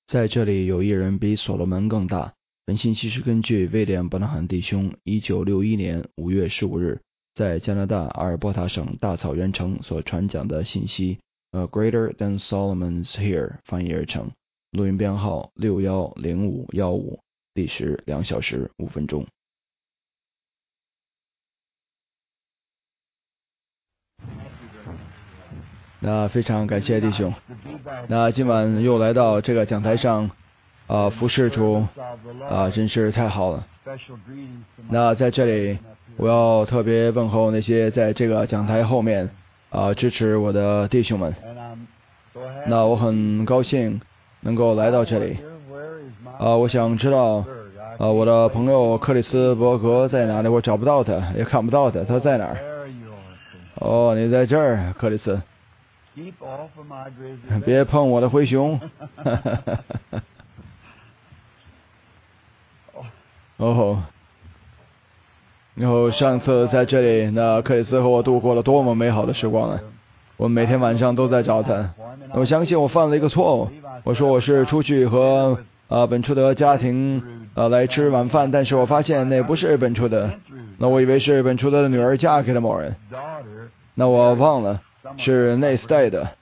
在这里有一人比所罗门更大。本信息是根据威廉·伯纳罕弟兄1961年5月15日在加拿大阿尔伯塔省大草原城所传讲的信息A Greater Than Solomon's Here 翻译而成。录音编号610515，历时2小时5分钟。那非常感谢弟兄。那今晚又来到这个讲台上，服侍主，真是太好了。那在这里，我要特别问候那些在这个讲台后面支持我的弟兄们。那我很高兴能够来到这里。我想知道，我的朋友克里斯伯格在哪里？我找不到他，也看不到他，他在哪儿？哦，你在这儿，克里斯。别碰我的灰熊。哦，然后上次在这里，那克里斯和我度过了多么美好的时光啊！我每天晚上都在找他。我相信我犯了一个错误，我说我是出去和本初德家庭来吃晚饭，但是我发现那不是本初德，那我以为是本初德的女儿嫁给了某人，那我忘了是内斯戴德。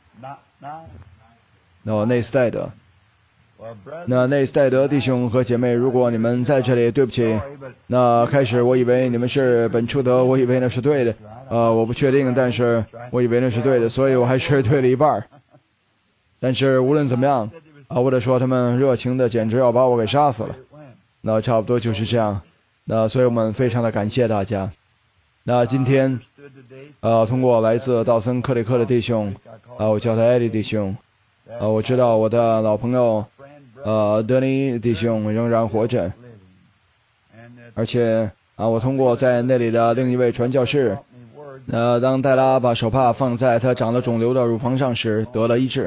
内斯戴德。那内斯戴德弟兄和姐妹，如果你们在这里，对不起。那开始我以为你们是本初德，我以为那是对的。我不确定，但是我以为那是对的，所以我还是对了一半。但是无论怎么样，我得说他们热情的简直要把我给杀死了。那差不多就是这样。那所以我们非常的感谢大家。那今天通过来自道森克里克的弟兄，我叫他艾利弟兄，我知道我的老朋友德尼弟兄仍然活着，而且我通过在那里的另一位传教士，当戴拉把手帕放在他长了肿瘤的乳房上时得了医治。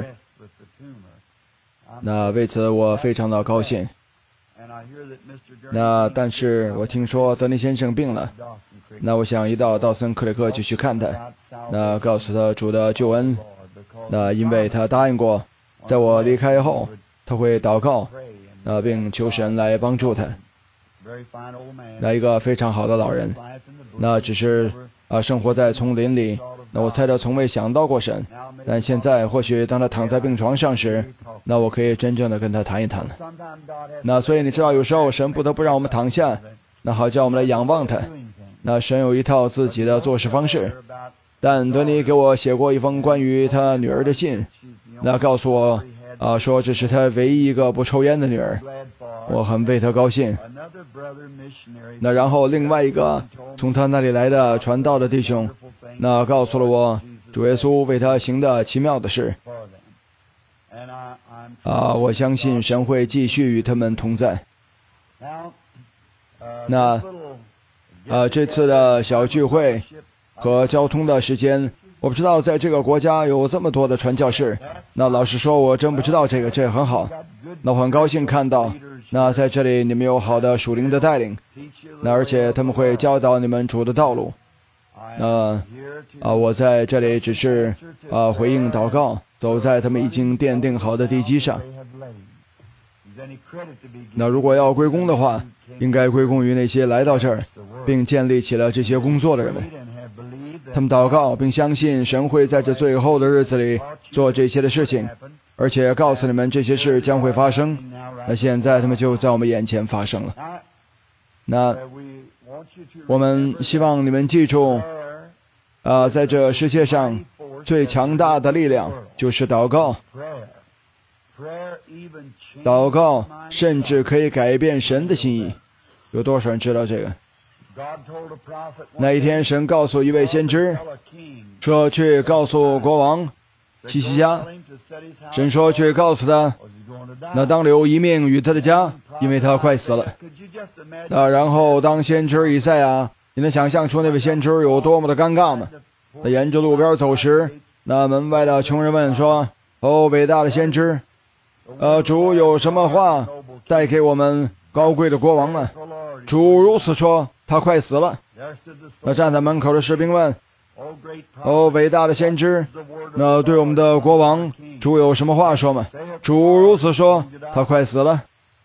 那为此我非常的高兴。那但是我听说德尼先生病了，那我想一到道森克里克就去看他，那告诉他主的救恩，那因为他答应过在我离开后他会祷告并求神来帮助他。那一个非常好的老人，那只是生活在丛林里，那我猜他从未想到过神，但现在或许当他躺在病床上时，那我可以真正的跟他谈一谈了。那所以你知道，有时候神不得不让我们躺下，那好叫我们来仰望他。那神有一套自己的做事方式，但德尼给我写过一封关于他女儿的信，那告诉我说这是他唯一一个不抽烟的女儿，我很为他高兴。那然后另外一个从他那里来的传道的弟兄，那告诉了我主耶稣为他行的奇妙的事。我相信神会继续与他们同在。那这次的小聚会和交通的时间，我不知道在这个国家有这么多的传教士。那老实说，我真不知道这很好。那我很高兴看到，那在这里你们有好的属灵的带领，那而且他们会教导你们主的道路。我在这里只是回应祷告，走在他们已经奠定好的地基上。那如果要归功的话，应该归功于那些来到这儿并建立起了这些工作的人们。他们祷告并相信神会在这最后的日子里做这些的事情，而且告诉你们这些事将会发生。那现在他们就在我们眼前发生了。那我们希望你们记住，在这世界上最强大的力量就是祷告。祷告甚至可以改变神的心意。有多少人知道这个？那一天神告诉一位先知说，去告诉国王希西家，神说去告诉他，那当留一命与他的家，因为他快死了。然后当先知以赛亚，你能想象出那位先知有多么的尴尬吗？他沿着路边走时，那门外的穷人问说，伟大的先知，主有什么话带给我们高贵的国王呢？主如此说，他快死了。那站在门口的士兵问， 哦，伟大的先知，那对我们的国王主有什么话说吗？主如此说，他快死了。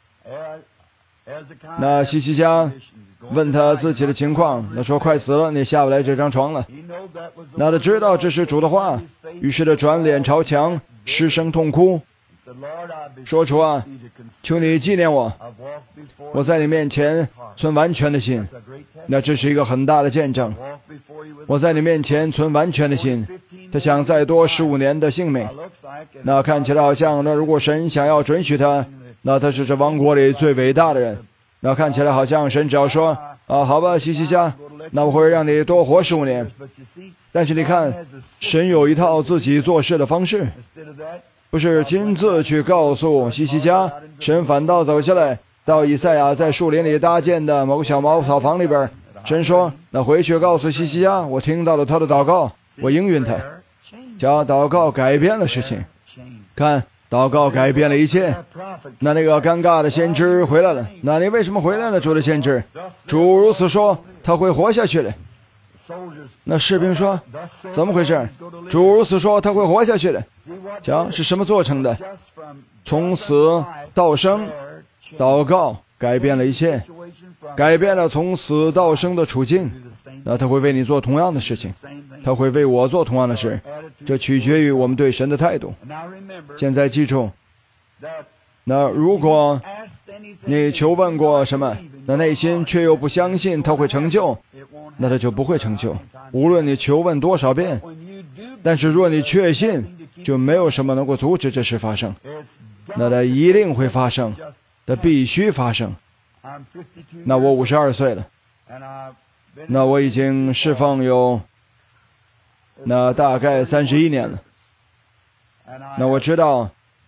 那希西家问他自己的情况，他说快死了，你下不来这张床了。那他知道这是主的话，于是他转脸朝墙，失声痛哭，说主啊，求你纪念我，我在你面前存完全的心。那这是一个很大的见证，我在你面前存完全的心。他想再多15年的性命，那看起来好像，那如果神想要准许他，那他是这王国里最伟大的人。那看起来好像神只要说啊，好吧，希西家，那我会让你多活15年。但是你看，神有一套自己做事的方式，不是亲自去告诉希西家，神反倒走下来到以赛亚在树林里搭建的某个小茅草房里边，神说，那回去告诉希西家，我听到了他的祷告，我应允他。叫祷告改变了事情，看，祷告改变了一切。那个尴尬的先知回来了，那你为什么回来了，主的先知？主如此说，他会活下去的。那士兵说，怎么回事？主如此说，他会活下去的。瞧，是什么做成的？从死到生，祷告改变了一切，改变了从死到生的处境。那他会为你做同样的事情，他会为我做同样的事，这取决于我们对神的态度。现在记住，那如果你求问过什么，那内心却又不相信他会成就，那他就不会成就，无论你求问多少遍。但是若你确信，就没有什么能够阻止这事发生，那它一定会发生，它必须发生。那我52岁了，那我已经释放有那大概31年了。那我知道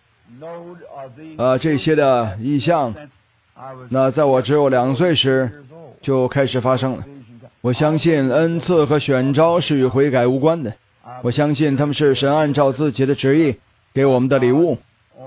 这些的异象，那在我只有2岁时就开始发生了。我相信恩赐和选召是与悔改无关的，我相信他们是神按照自己的旨意给我们的礼物。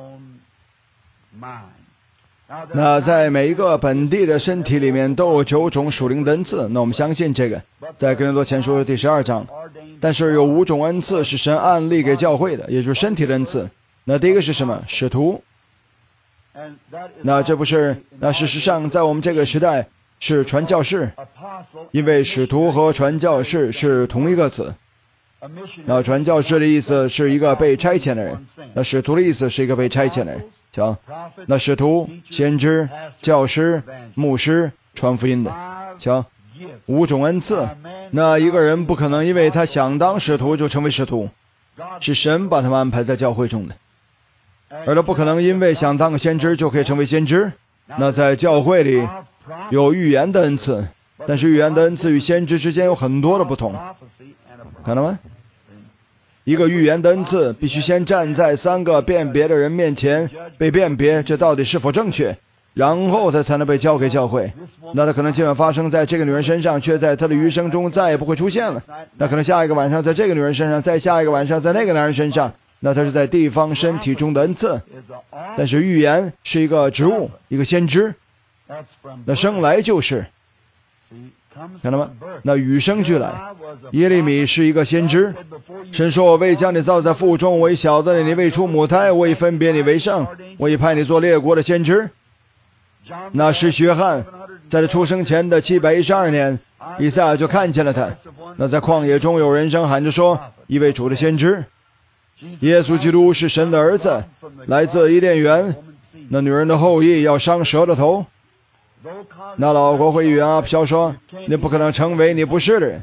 那在每一个本地的身体里面都有9种属灵的恩赐，那我们相信这个，在哥林多前书第12章。但是有5种恩赐是神按立给教会的，也就是身体的恩赐。那第一个是什么？使徒。那这不是，那事实上在我们这个时代是传教士，因为使徒和传教士是同一个词。那传教士的意思是一个被差遣的人，那使徒的意思是一个被差遣的人。瞧，那使徒、先知、教师、牧师，传福音的。瞧，5种恩赐。那一个人不可能因为他想当使徒就成为使徒，是神把他们安排在教会中的。而他不可能因为想当个先知就可以成为先知。那在教会里有预言的恩赐，但是预言的恩赐与先知之间有很多的不同，看到吗？一个预言的恩赐必须先站在3个辨别的人面前被辨别，这到底是否正确，然后他才能被交给教会。那他可能今晚发生在这个女人身上，却在他的余生中再也不会出现了。那可能下一个晚上在这个女人身上，再下一个晚上在那个男人身上，那他是在地方身体中的恩赐。但是预言是一个职务，一个先知，那生来就是，看到吗？那与生俱来。耶利米是一个先知，神说，我未将你造在腹中，我已晓得你未出母胎，我已分别你为圣，我已派你做列国的先知。那是约翰在他出生前的712年，以赛亚就看见了他。那在旷野中有人声喊着说，一位主的先知，耶稣基督是神的儿子，来自伊甸园，那女人的后裔要伤蛇的头。那老国会议员阿飘说，你不可能成为你不是的人。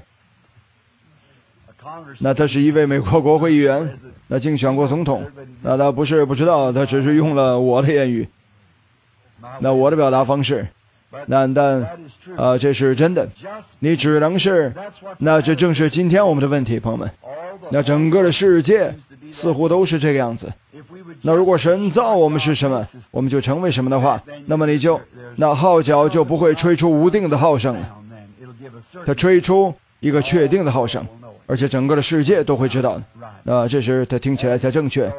那他是一位美国国会议员，那竞选过总统，那他不是不知道，他只是用了我的言语，那我的表达方式，但这是真的，你只能是，那这正是今天我们的问题，朋友们。那整个的世界似乎都是这个样子。那如果神造我们是什么，我们就成为什么的话，那么那号角就不会吹出无定的号声了，它吹出一个确定的号声，而且整个的世界都会知道的。这时它听起来才正确。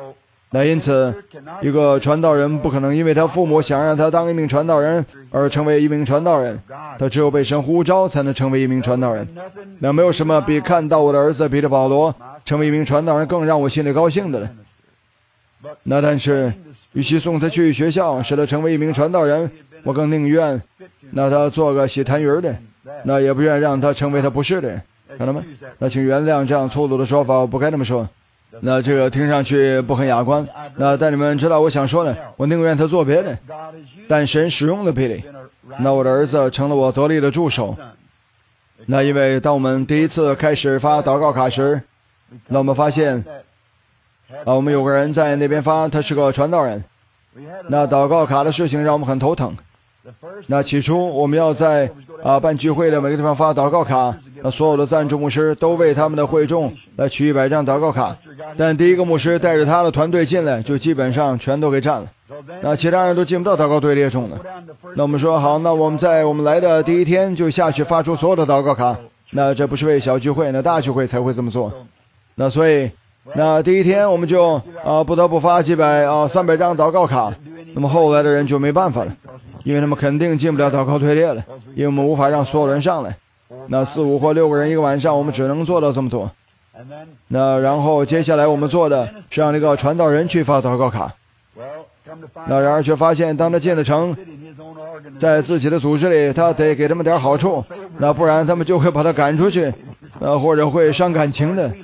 那因此，一个传道人不可能因为他父母想让他当一名传道人而成为一名传道人，他只有被神呼召才能成为一名传道人。那没有什么比看到我的儿子彼得保罗成为一名传道人更让我心里高兴的了。那但是，与其送他去学校使他成为一名传道人，我更宁愿那他做个洗痰鱼的，那也不愿让他成为他不是的人。看到吗？那请原谅这样粗鲁的说法，我不该这么说。那这个听上去不很雅观。那但你们知道我想说的，我宁愿他做别的，但神使用了比利。那我的儿子成了我得力的助手。那因为当我们第一次开始发祷告卡时，那我们发现我们有个人在那边发，他是个传道人。那祷告卡的事情让我们很头疼。那起初我们要在办聚会的每个地方发祷告卡，那所有的赞助牧师都为他们的会众来取100张祷告卡，但第一个牧师带着他的团队进来，就基本上全都给占了。那其他人都进不到祷告队列中了。那我们说好，那我们在我们来的第一天就下去发出所有的祷告卡。那这不是为小聚会，那大聚会才会这么做。那所以那第一天我们就不得不发300张祷告卡。那么后来的人就没办法了，因为他们肯定进不了祷告队列了，因为我们无法让所有人上来。那4、5或6个人一个晚上，我们只能做到这么多。那然后接下来我们做的是让那个传道人去发祷告卡。那然而却发现，当他进了城，在自己的组织里，他得给他们点好处，那不然他们就会把他赶出去，或者会伤感情的。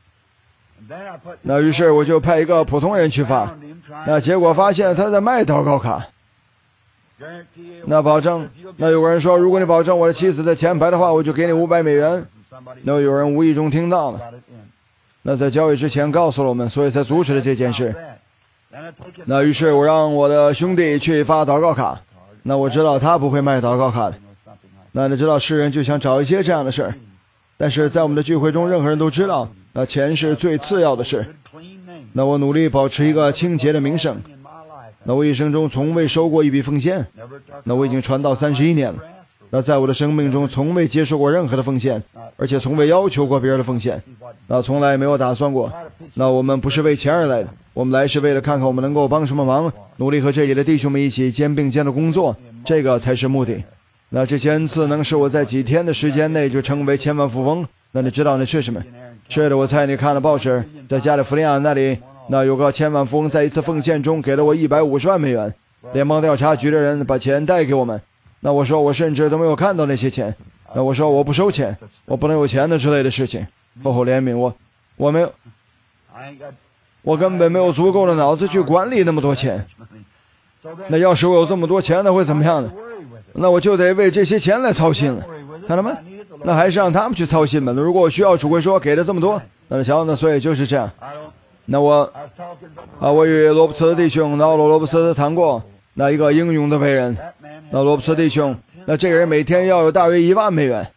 那于是我就派一个普通人去发，那结果发现他在卖祷告卡。那保证，那有个人说，如果你保证我的妻子在前排的话，我就给你500美元。那有人无意中听到了，那在交易之前告诉了我们，所以才阻止了这件事。那于是我让我的兄弟去发祷告卡。那我知道他不会卖祷告卡的。那你知道世人就想找一些这样的事儿，但是在我们的聚会中，任何人都知道，那钱是最次要的事。那我努力保持一个清洁的名声。那我一生中从未收过一笔奉献。那我已经传道31年了。那在我的生命中从未接受过任何的奉献，而且从未要求过别人的奉献。那从来没有打算过。那我们不是为钱而来的，我们来是为了看看我们能够帮什么忙，努力和这里的弟兄们一起肩并肩的工作，这个才是目的。那这些恩赐能使我在几天的时间内就成为千万富翁。那你知道那是什么？是的，我猜你看了报纸，在加利福尼亚那里，那有个千万富翁在一次奉献中给了我150万美元。联邦调查局的人把钱带给我们。那我说我甚至都没有看到那些钱。那我说我不收钱，我不能有钱的之类的事情。怜悯我没有，我根本没有足够的脑子去管理那么多钱。那要是我有这么多钱，那会怎么样呢？那我就得为这些钱来操心了。看到吗？那还是让他们去操心吧。如果我需要主会说给了这么多，那瞧，那所以就是这样。那我与罗伯茨弟兄，然后罗伯茨谈过，那一个英勇的伟人，那罗伯茨弟兄，那这个人每天要有大约1万美元。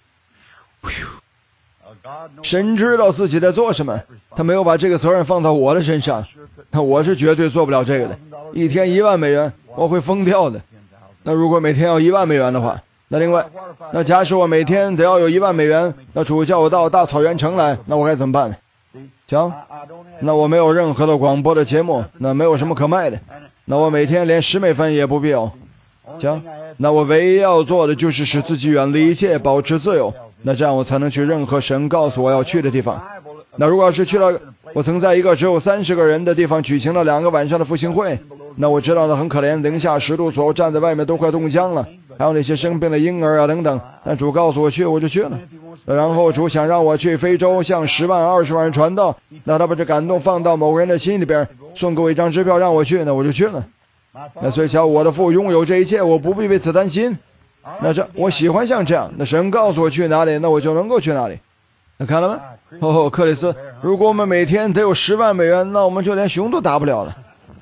神知道自己在做什么，他没有把这个责任放到我的身上，那我是绝对做不了这个的。一天1万美元，我会疯掉的。那如果每天要1万美元的话，那另外，那假使我每天得要有1万美元，那主叫我到大草原城来，那我该怎么办呢？瞧，那我没有任何的广播的节目，那没有什么可卖的，那我每天连10美分也不必有。瞧，那我唯一要做的就是使自己远离一切，保持自由，那这样我才能去任何神告诉我要去的地方。那如果要是去了，我曾在一个只有30个人的地方举行了2个晚上的复兴会，那我知道的很可怜，零下10度左右，站在外面都快冻僵了，还有那些生病的婴儿等等。但主告诉我去，我就去了。然后主想让我去非洲向10万、20万人传道，那他把这感动放到某个人的心里边，送给我一张支票让我去，那我就去了。那所以瞧，我的父拥有这一切，我不必为此担心。那这我喜欢像这样，那神告诉我去哪里，那我就能够去哪里。那看了吗？克里斯，如果我们每天得有10万美元，那我们就连熊都打不了了。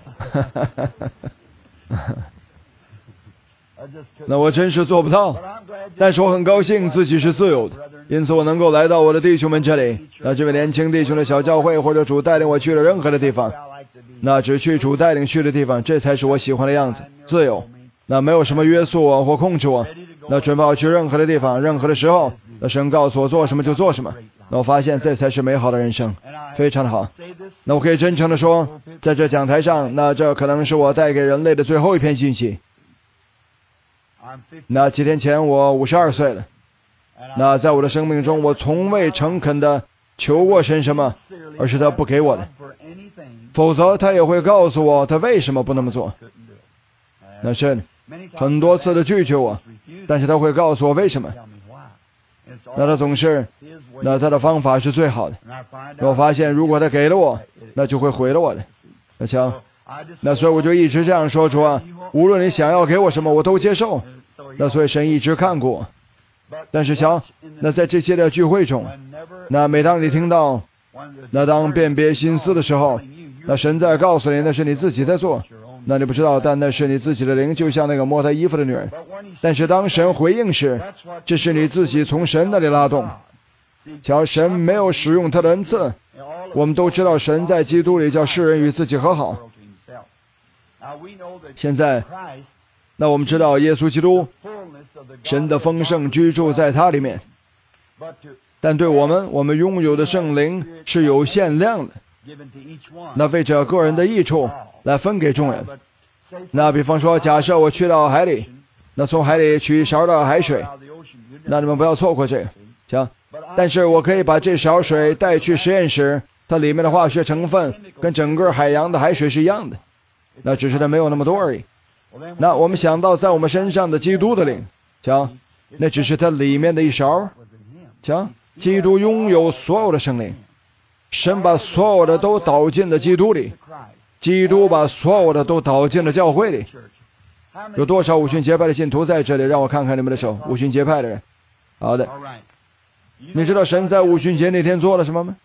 那我真是做不到，但是我很高兴自己是自由的，因此我能够来到我的弟兄们这里。那这位年轻弟兄的小教会，或者主带领我去了任何的地方，那只去主带领去的地方，这才是我喜欢的样子，自由。那没有什么约束我或控制我，那准备好去任何的地方，任何的时候，那神告诉我做什么就做什么。那我发现这才是美好的人生，非常的好。 那我可以真诚地说，在这讲台上，那这可能是我带给人类的最后一篇信息。那几天前我52岁了。那在我的生命中，我从未诚恳地求过神什么，而是他不给我的，否则他也会告诉我他为什么不那么做。那神很多次的拒绝我，但是他会告诉我为什么。那他总是，那他的方法是最好的。我发现如果他给了我，那就会毁了我的。那瞧，那所以我就一直这样说，主啊，无论你想要给我什么，我都接受。那所以神一直看过我。但是瞧，那在这些的聚会中，那每当你听到，那当辨别心思的时候，那神在告诉你那是你自己在做，那你不知道，但那是你自己的灵，就像那个摸他衣服的女人。但是当神回应时，这是你自己从神那里拉动。瞧，神没有使用他的恩赐，我们都知道神在基督里叫世人与自己和好。现在那我们知道耶稣基督神的丰盛居住在他里面，但对我们拥有的圣灵是有限量的，那为着个人的益处来分给众人。那比方说，假设我去到海里，那从海里取一勺的海水，那你们不要错过这个，行？但是我可以把这勺水带去实验室，它里面的化学成分跟整个海洋的海水是一样的，那只是它没有那么多而已。那我们想到在我们身上的基督的灵，瞧，那只是它里面的一勺。瞧，基督拥有所有的圣灵，神把所有的都导进了基督里，基督把所有的都导进了教会里。有多少五旬节派的信徒在这里？让我看看你们的手。五旬节派的人，好的。你知道神在五旬节那天做了什么吗？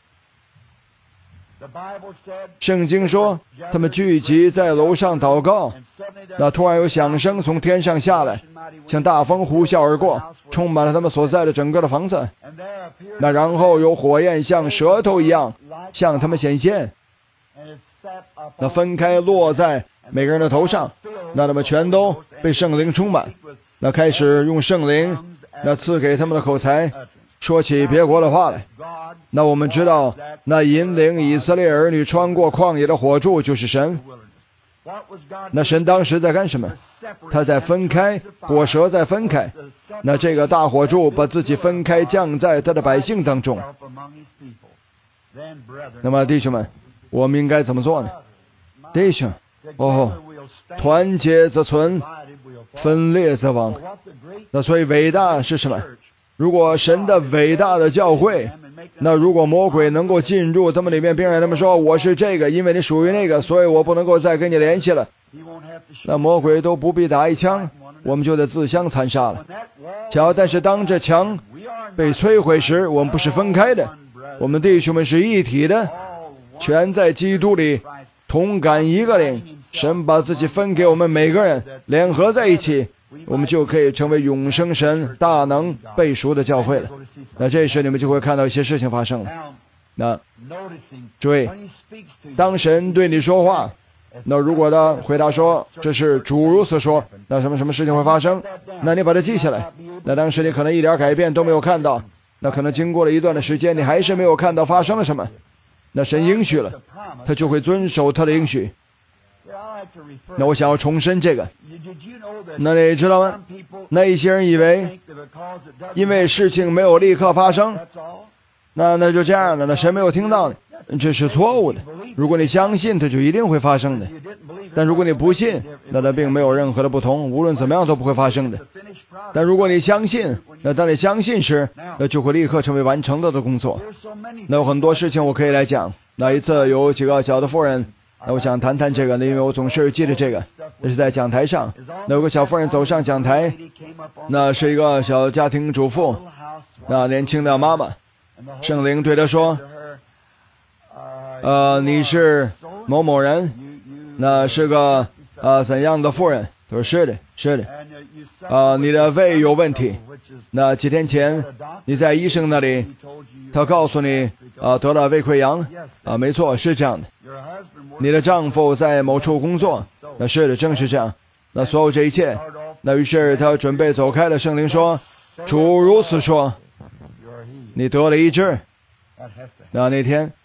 圣经说他们聚集在楼上祷告，那突然有响声从天上下来，像大风呼啸而过，充满了他们所在的整个的房子。那然后有火焰像舌头一样向他们显现，那分开落在每个人的头上，那他们全都被圣灵充满，那开始用圣灵那赐给他们的口才说起别国的话来。那我们知道，那引领以色列儿女穿过旷野的火柱就是神。那神当时在干什么？他在分开，火蛇在分开。那这个大火柱把自己分开，降在他的百姓当中。那么弟兄们，我们应该怎么做呢？弟兄，团结则存，分裂则亡。那所以伟大是什么？如果神的伟大的教会，那如果魔鬼能够进入他们里面，并让他们说我是这个，因为你属于那个，所以我不能够再跟你联系了，那魔鬼都不必打一枪，我们就得自相残杀了。瞧，但是当这墙被摧毁时，我们不是分开的，我们弟兄们是一体的，全在基督里同感一个灵。神把自己分给我们每个人，联合在一起，我们就可以成为永生神大能背熟的教会了。那这时你们就会看到一些事情发生了。那注意，当神对你说话，那如果他回答说这是主如此说，那什么事情会发生？那你把它记下来。那当时你可能一点改变都没有看到，那可能经过了一段的时间，你还是没有看到发生了什么。那神应许了，他就会遵守他的应许。那我想要重申这个，那你知道吗？那一些人以为因为事情没有立刻发生，那就这样了，那神没有听到，这是错误的。如果你相信，它就一定会发生的。但如果你不信，那它并没有任何的不同，无论怎么样都不会发生的。但如果你相信，那当你相信时，那就会立刻成为完成了的工作。那有很多事情我可以来讲。那一次有几个小的妇人，那我想谈谈这个，因为我总是记得这个，这是在讲台上，那有个小妇人走上讲台，那是一个小家庭主妇，那年轻的妈妈，圣灵对她说，你是某某人，那是个怎样的妇人？她说是的，你的胃有问题，那几天前你在医生那里，他告诉你得了胃溃疡，没错，是这样的。你的丈夫在某处工作，那是的，正是这样。那所有这一切，那于是他准备走开了。圣灵说，主如此说，你得了医治。那天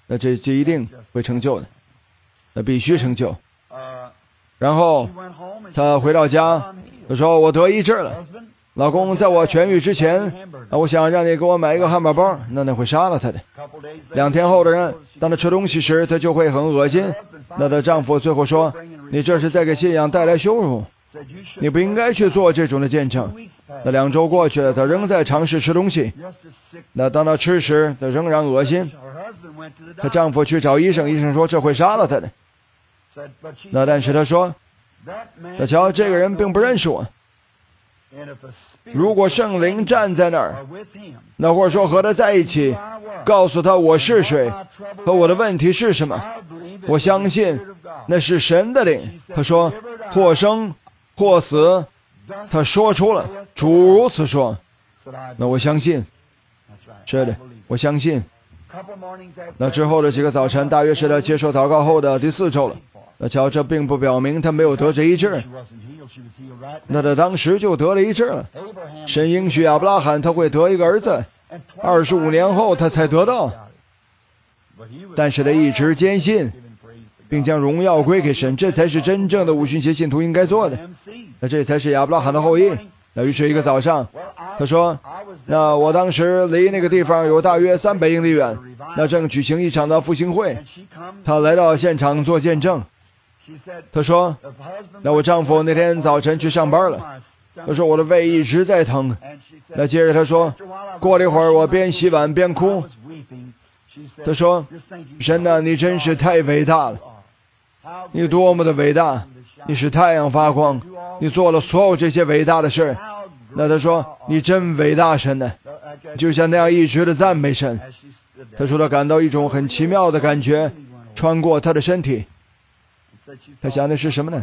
那这一定会成就的，那必须成就。然后他回到家，他说我得医治了，老公，在我痊愈之前，我想让你给我买一个汉堡包，那会杀了他的。2天后的人，当他吃东西时，他就会很恶心。那她丈夫最后说，你这是在给信仰带来羞辱，你不应该去做这种的见证。那2周过去了，他仍在尝试吃东西。那当他吃时，他仍然恶心。她丈夫去找医生，医生说这会杀了他的。那但是他说，那瞧，这个人并不认识我。如果圣灵站在那儿，那或者说和他在一起，告诉他我是谁和我的问题是什么，我相信那是神的灵。他说或生或死，他说出了主如此说，那我相信，是的，我相信。那之后的几个早晨，大约是他接受祷告后的第4周了。那瞧，这并不表明他没有得这医治，那他当时就得了医治了。神应许亚伯拉罕他会得一个儿子，25年后他才得到，但是他一直坚信，并将荣耀归给神，这才是真正的五旬节信徒应该做的。那这才是亚伯拉罕的后裔。那于是一个早上，他说，那我当时离那个地方有大约300英里远，那正举行一场的复兴会，他来到现场做见证。他说，那我丈夫那天早晨去上班了，他说我的胃一直在疼。那接着他说，过了一会儿我边洗碗边哭。他说，神啊，你真是太伟大了，你多么的伟大，你使太阳发光，你做了所有这些伟大的事。那他说，你真伟大，神呢，就像那样一直的赞美神。他说他感到一种很奇妙的感觉穿过他的身体。他想的是什么呢？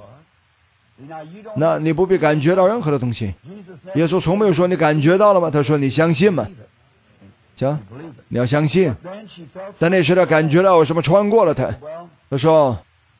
那你不必感觉到任何的东西。耶稣从没有说你感觉到了吗？他说你相信吗？行，你要相信。但那时他感觉到有什么穿过了他。他说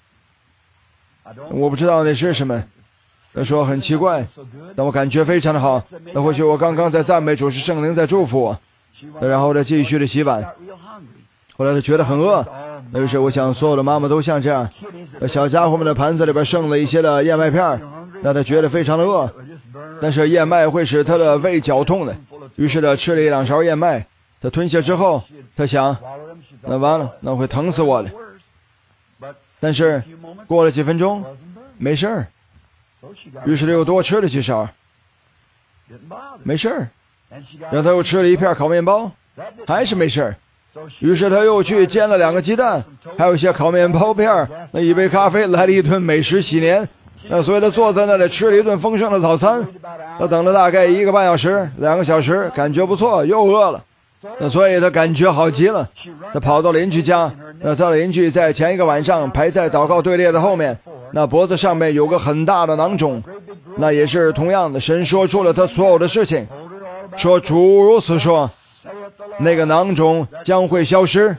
我不知道那是什么。他说很奇怪，但我感觉非常的好。那或许我刚刚在赞美主，是圣灵在祝福我。然后他继续的洗碗。后来他觉得很饿，那于是我想所有的妈妈都像这样，小家伙们的盘子里边剩了一些的燕麦片，那他觉得非常的饿，但是燕麦会使他的胃绞痛的。于是他吃了1-2勺燕麦，他吞下之后，他想，那完了，那会疼死我的。但是过了几分钟，没事儿。于是他又多吃了几勺，没事儿。然后他又吃了1片烤面包，还是没事儿。于是他又去煎了2个鸡蛋，还有一些烤面包片，那1杯咖啡，来了一顿美食喜年。那所以他坐在那里吃了一顿丰盛的早餐。他等了大概1个半小时、2个小时，感觉不错，又饿了。那所以他感觉好极了。他跑到邻居家，那他的邻居在前一个晚上排在祷告队列的后面，那脖子上面有个很大的囊肿。那也是同样的，神说出了他所有的事情，说主如此说，那个囊肿将会消失。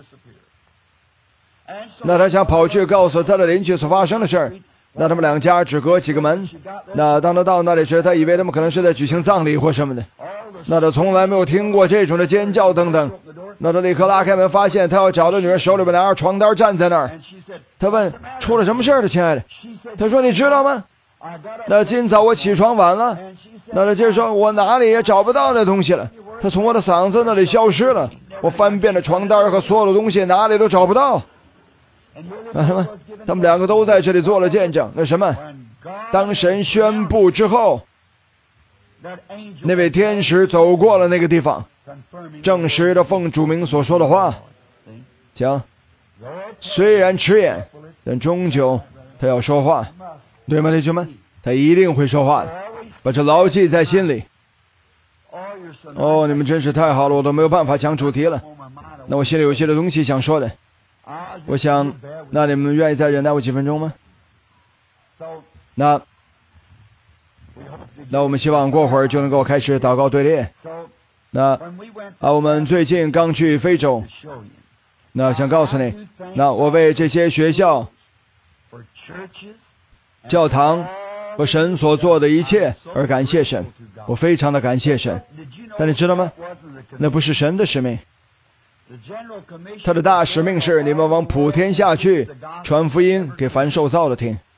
那他想跑去告诉他的邻居所发生的事儿。那他们2家只隔几个门。那当他到那里时，他以为他们可能是在举行葬礼或什么的。那他从来没有听过这种的尖叫等等。那他立刻拉开门，发现他要找的女人手里边拿着床单站在那儿。他问出了什么事了，亲爱的？他说你知道吗？那今早我起床晚了。那他接着说，我哪里也找不到那东西了，他从我的嗓子那里消失了。我翻遍了床单和所有的东西，哪里都找不到。那什么，他们2个都在这里做了见证。那什么，当神宣布之后，那位天使走过了那个地方，证实了奉主名所说的话。讲，虽然迟延，但终究他要说话，对吗，弟兄们？他一定会说话的，把这牢记在心里。哦，你们真是太好了，我都没有办法讲主题了。那我心里有些的东西想说的，我想，那你们愿意再忍耐我几分钟吗？那我们希望过会儿就能够开始祷告队列。那我们最近刚去非洲，那想告诉你，那我为这些学校、教堂和神所做的一切而感谢神，我非常的感谢神。但你知道吗？那不是神的使命， 他的大使命是你们往普天下去，传福音给凡受造的听。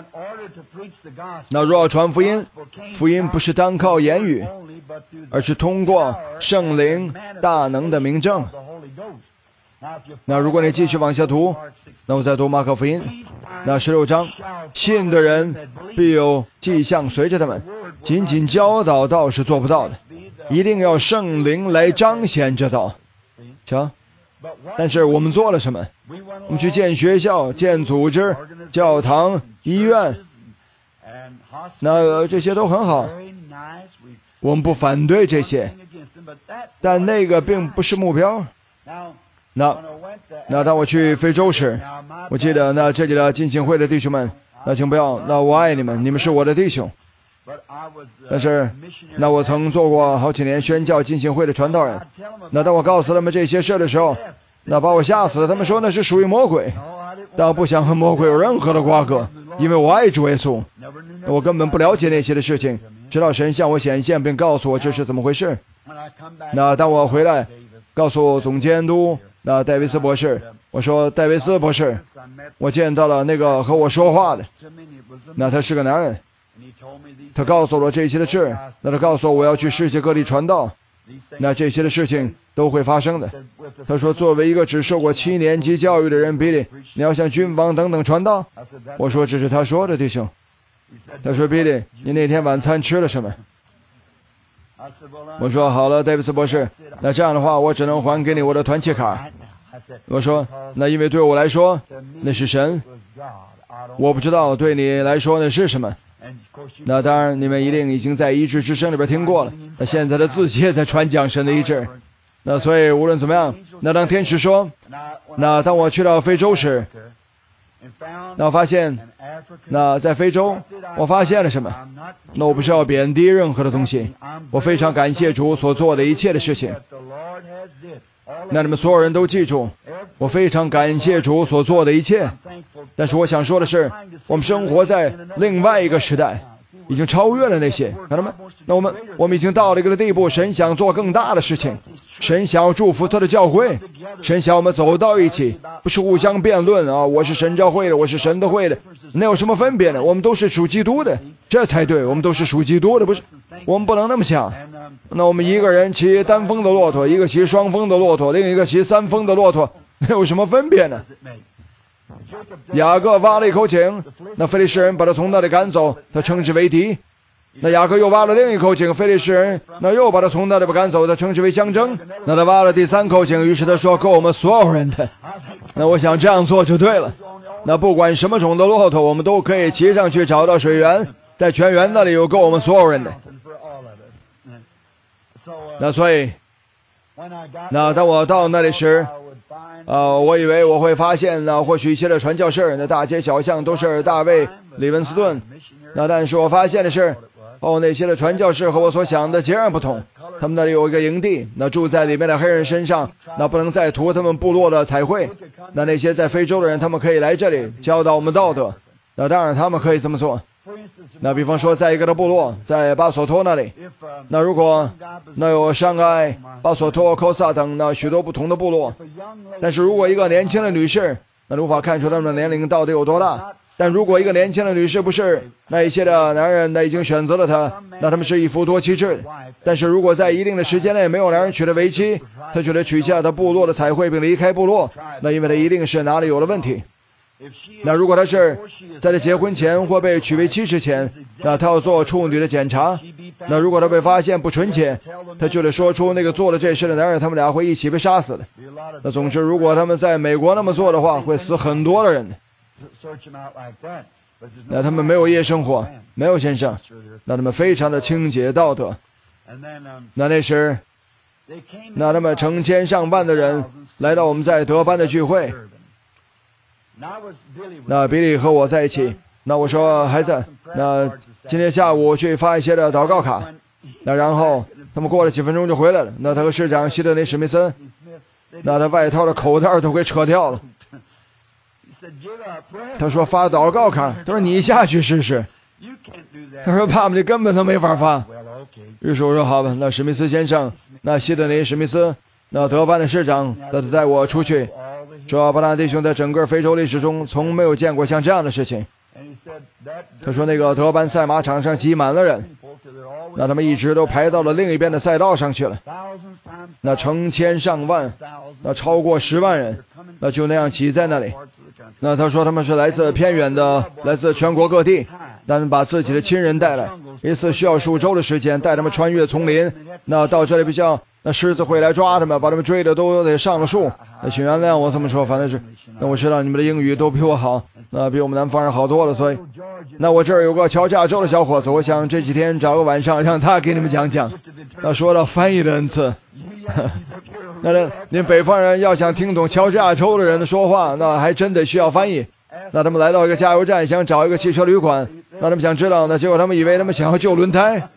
那若要传福音，福音不是单靠言语，而是通过圣灵大能的明证。那如果你继续往下读，那我再读马可福音，那16章，信的人必有迹象随着他们，仅仅教导道是做不到的，一定要圣灵来彰显这道。瞧，但是我们做了什么？我们去建学校、建组织、教堂、医院，那这些都很好，我们不反对这些，但那个并不是目标。那当我去非洲时，我记得那这里的浸信会的弟兄们，那请不要，那我爱你们，你们是我的弟兄。但是那我曾做过好几年宣教浸信会的传道人，那当我告诉他们这些事的时候，那把我吓死了。他们说那是属于魔鬼，但我不想和魔鬼有任何的瓜葛，因为我爱主耶稣，我根本不了解那些的事情，直到神向我显现并告诉我这是怎么回事。那当我回来告诉总监督那戴维斯博士，我说戴维斯博士，我见到了那个和我说话的，那他是个男人，他告诉我这些的事，那他告诉我要去世界各地传道，那这些的事情都会发生的。他说作为一个只受过7年级教育的人，比利，你要向君王等等传道。我说这是他说的，弟兄。他说比利，你那天晚餐吃了什么？我说好了，戴维斯博士，那这样的话我只能还给你我的团契卡。我说那因为对我来说那是神，我不知道对你来说那是什么。那当然你们一定已经在医治之声里边听过了，那现在的自己也在传讲神的医治。那所以无论怎么样，那当天使说，那当我去到非洲时，那我发现那在非洲我发现了什么？那我不是要贬低任何的东西，我非常感谢主所做的一切的事情。那你们所有人都记住，我非常感谢主所做的一切。但是我想说的是，我们生活在另外一个时代，已经超越了那些，看到吗？那我们已经到了一个地步，神想做更大的事情，神想要祝福他的教会，神想我们走到一起，不是互相辩论啊，我是神教会的，我是神的会的，那有什么分别呢？我们都是属基督的，这才对，我们都是属基督的，不是？我们不能那么想。那我们一个人骑单峰的骆驼，一个骑双峰的骆驼，另一个骑3峰的骆驼，那有什么分别呢？雅各挖了一口井，那非利士人把他从那里赶走，他称之为敌。那雅各又挖了另一口井，非利士人那又把他从那里赶走，他称之为相争。那他挖了第3口井，于是他说够我们所有人的。那我想这样做就对了。那不管什么种的骆驼，我们都可以骑上去找到水源，在泉源那里有够我们所有人的。那所以那当我到那里时，我以为我会发现呢，或许一些的传教士，那大街小巷都是大卫、李文斯顿。那但是我发现的是，那些的传教士和我所想的截然不同。他们那里有一个营地，那住在里面的黑人身上，那不能再涂他们部落的彩绘。那些在非洲的人，他们可以来这里教导我们道德。那当然他们可以这么做。那比方说在一个的部落，在巴索托那里，那如果那有上盖、巴索托、科萨等那许多不同的部落，但是如果一个年轻的女士，那无法看出他们的年龄到底有多大。但如果一个年轻的女士不是那一些的男人那已经选择了她，那他们是一夫多妻制。但是如果在一定的时间内没有男人娶她为妻，她觉得取下她部落的彩绘并离开部落，那因为她一定是哪里有了问题。那如果他是在他结婚前或被娶为妻之前，那他要做处女的检查。那如果他被发现不纯洁，他就得说出那个做了这事的男人，他们俩会一起被杀死的。那总之如果他们在美国那么做的话，会死很多的人。那他们没有夜生活，没有先生，那他们非常的清洁道德。那时那他们成千上万的人来到我们在德班的聚会。那比利和我在一起，那我说孩子，那今天下午去发一些的祷告卡。那然后他们过了几分钟就回来了。那他和市长希德尼史密斯，那他外套的口袋都给扯掉了。他说发祷告卡，他说你下去试试。他说爸爸你根本都没法发。于是我说好吧，那史密斯先生，那希德尼史密斯， 那德班的市长他带我出去，说巴拿弟兄在整个非洲历史中从没有见过像这样的事情。他说那个德班赛马场上挤满了人，那他们一直都排到了另一边的赛道上去了，那成千上万，那超过10万人，那就那样挤在那里。那他说他们是来自偏远的，来自全国各地，但把自己的亲人带来，一次需要数周的时间带他们穿越丛林，那到这里比较，那狮子会来抓他们，把他们追的都得上了树。那请原谅我这么说，反正是，那我知道你们的英语都比我好，那比我们南方人好多了，所以那我这儿有个乔治亚州的小伙子，我想这几天找个晚上让他给你们讲讲。那说到翻译的恩赐，那您北方人要想听懂乔治亚州的人的说话，那还真得需要翻译。那他们来到一个加油站，想找一个汽车旅馆，那他们想知道，那结果他们以为他们想要救轮胎。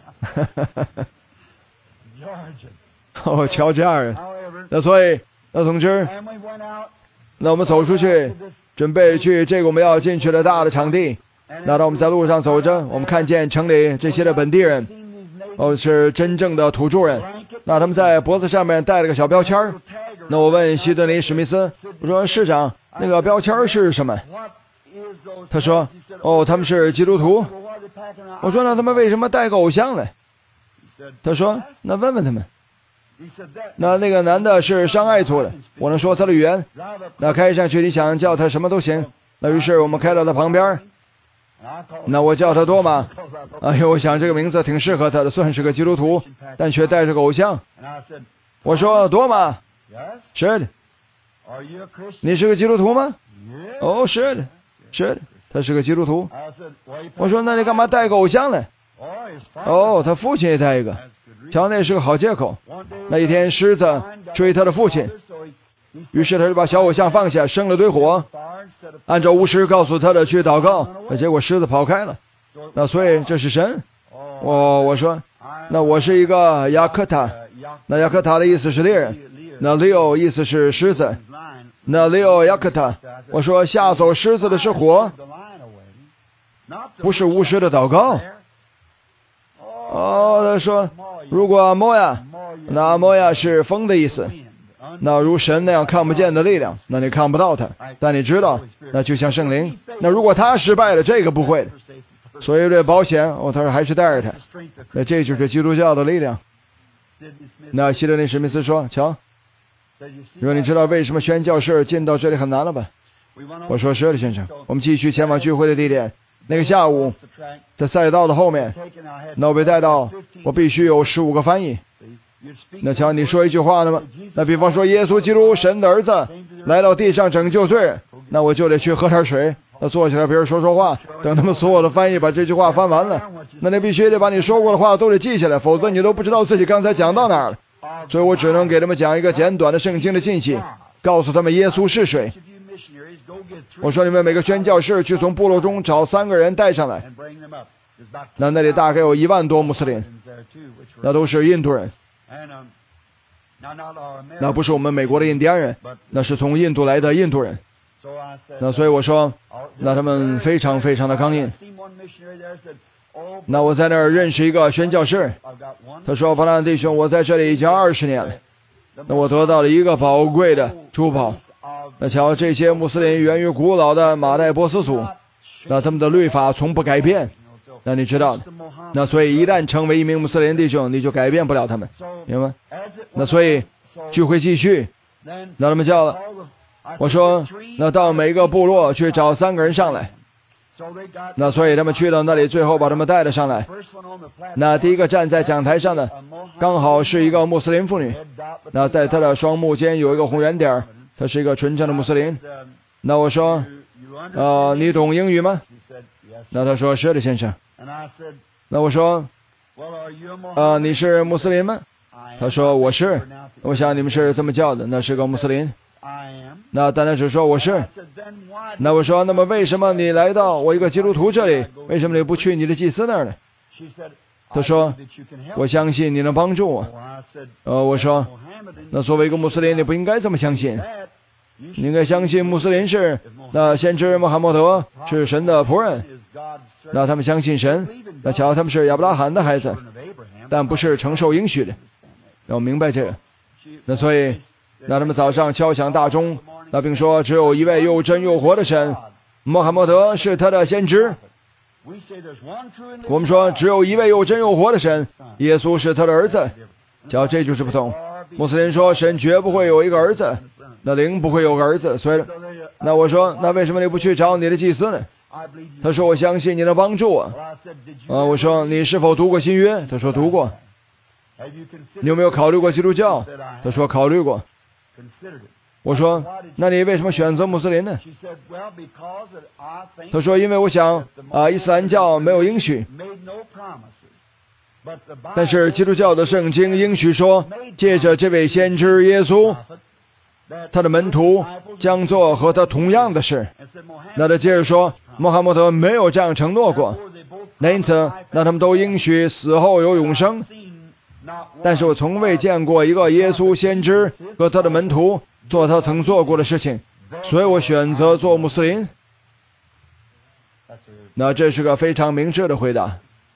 哦，乔治亚人。那所以，那总之，那我们走出去，准备去这个我们要进去的大的场地。那当我们在路上走着，我们看见城里这些的本地人，是真正的土著人。那他们在脖子上面带了个小标签。那我问希德尼史密斯，我说市长，那个标签是什么？他说，哦，他们是基督徒。我说那他们为什么带个偶像呢？他说，那问问他们。那个男的是上爱族的，我能说他的语言。那开上去你想叫他什么都行。那于是我们开到他旁边，那我叫他多玛。哎呦，我想这个名字挺适合他的，算是个基督徒，但却带着个偶像。我说多玛，是的。你是个基督徒吗？哦，是的，是的，他是个基督徒。我说那你干嘛带个偶像呢？哦，他父亲也带一个。瞧，那是个好借口。那一天狮子追他的父亲，于是他就把小偶像放下，生了堆火，按照巫师告诉他的去祷告，结果狮子跑开了。那所以这是神。我说那我是一个雅克塔，那雅克塔的意思是猎人，那 Leo 意思是狮子，那 Leo 雅克塔。我说吓走狮子的是火，不是巫师的祷告。他说如果摩亚，那摩亚是风的意思，那如神那样看不见的力量，那你看不到它，但你知道，那就像圣灵。那如果他失败了，这个不会的，所以这保险，他说还是带着他。那这就是基督教的力量。那希德尼史密斯说，瞧，如果你知道为什么宣教士进到这里很难了吧？我说是的，先生。我们继续前往聚会的地点。那个下午在赛道的后面，那我被带到，我必须有15个翻译。那瞧，你说一句话了吗？那比方说耶稣基督神的儿子来到地上拯救罪人，那我就得去喝点水，那坐起来别人说话，等他们所有的翻译把这句话翻完了，那你必须得把你说过的话都得记下来，否则你都不知道自己刚才讲到哪儿了。所以我只能给他们讲一个简短的圣经的信息，告诉他们耶稣是谁。我说你们每个宣教士去从部落中找3个人带上来，那里大概有1万多穆斯林，那都是印度人，那不是我们美国的印第安人，那是从印度来的印度人。那所以我说，那他们非常非常的刚硬。那我在那儿认识一个宣教士，他说巴兰弟兄，我在这里已经20年了，那我得到了一个宝贵的珠宝。那瞧，这些穆斯林源于古老的马代波斯族，那他们的律法从不改变，那你知道的。那所以一旦成为一名穆斯林弟兄，你就改变不了他们，明白吗？那所以聚会继续，那他们叫了，我说那到每一个部落去找3个人上来，那所以他们去到那里，最后把他们带了上来。那第一个站在讲台上的刚好是一个穆斯林妇女，那在她的双目间有一个红圆点，她是一个纯正的穆斯林。那我说你懂英语吗？那她说是的，先生。那我说你是穆斯林吗？她说我是。我想你们是这么叫的，那是个穆斯林。那但他只说我是。那我说那么为什么你来到我一个基督徒这里，为什么你不去你的祭司那儿呢？他说我相信你能帮助我。我说那作为一个穆斯林，你不应该这么相信，你应该相信穆斯林是那先知穆罕默德是神的仆人，那他们相信神，那瞧他们是亚伯拉罕的孩子，但不是承受应许的。要明白这个。 那所以，那他们早上敲响大钟，那并说只有一位又真又活的神，穆罕默德是他的先知。我们说只有一位又真又活的神，耶稣是他的儿子。这就是不同。穆斯林说神绝不会有一个儿子，那灵不会有个儿子，所以那我说那为什么你不去找你的祭司呢？他说我相信你能帮助我。我说你是否读过新约？他说读过。你有没有考虑过基督教？他说考虑过。我说那你为什么选择穆斯林呢？他说因为我想伊斯兰教没有应许，但是基督教的圣经应许说，借着这位先知耶稣，他的门徒将做和他同样的事。那他接着说穆罕默德没有这样承诺过，那因此那他们都应许死后有永生，但是我从未见过一个耶稣先知和他的门徒做他曾做过的事情，所以我选择做穆斯林。那这是个非常明智的回答。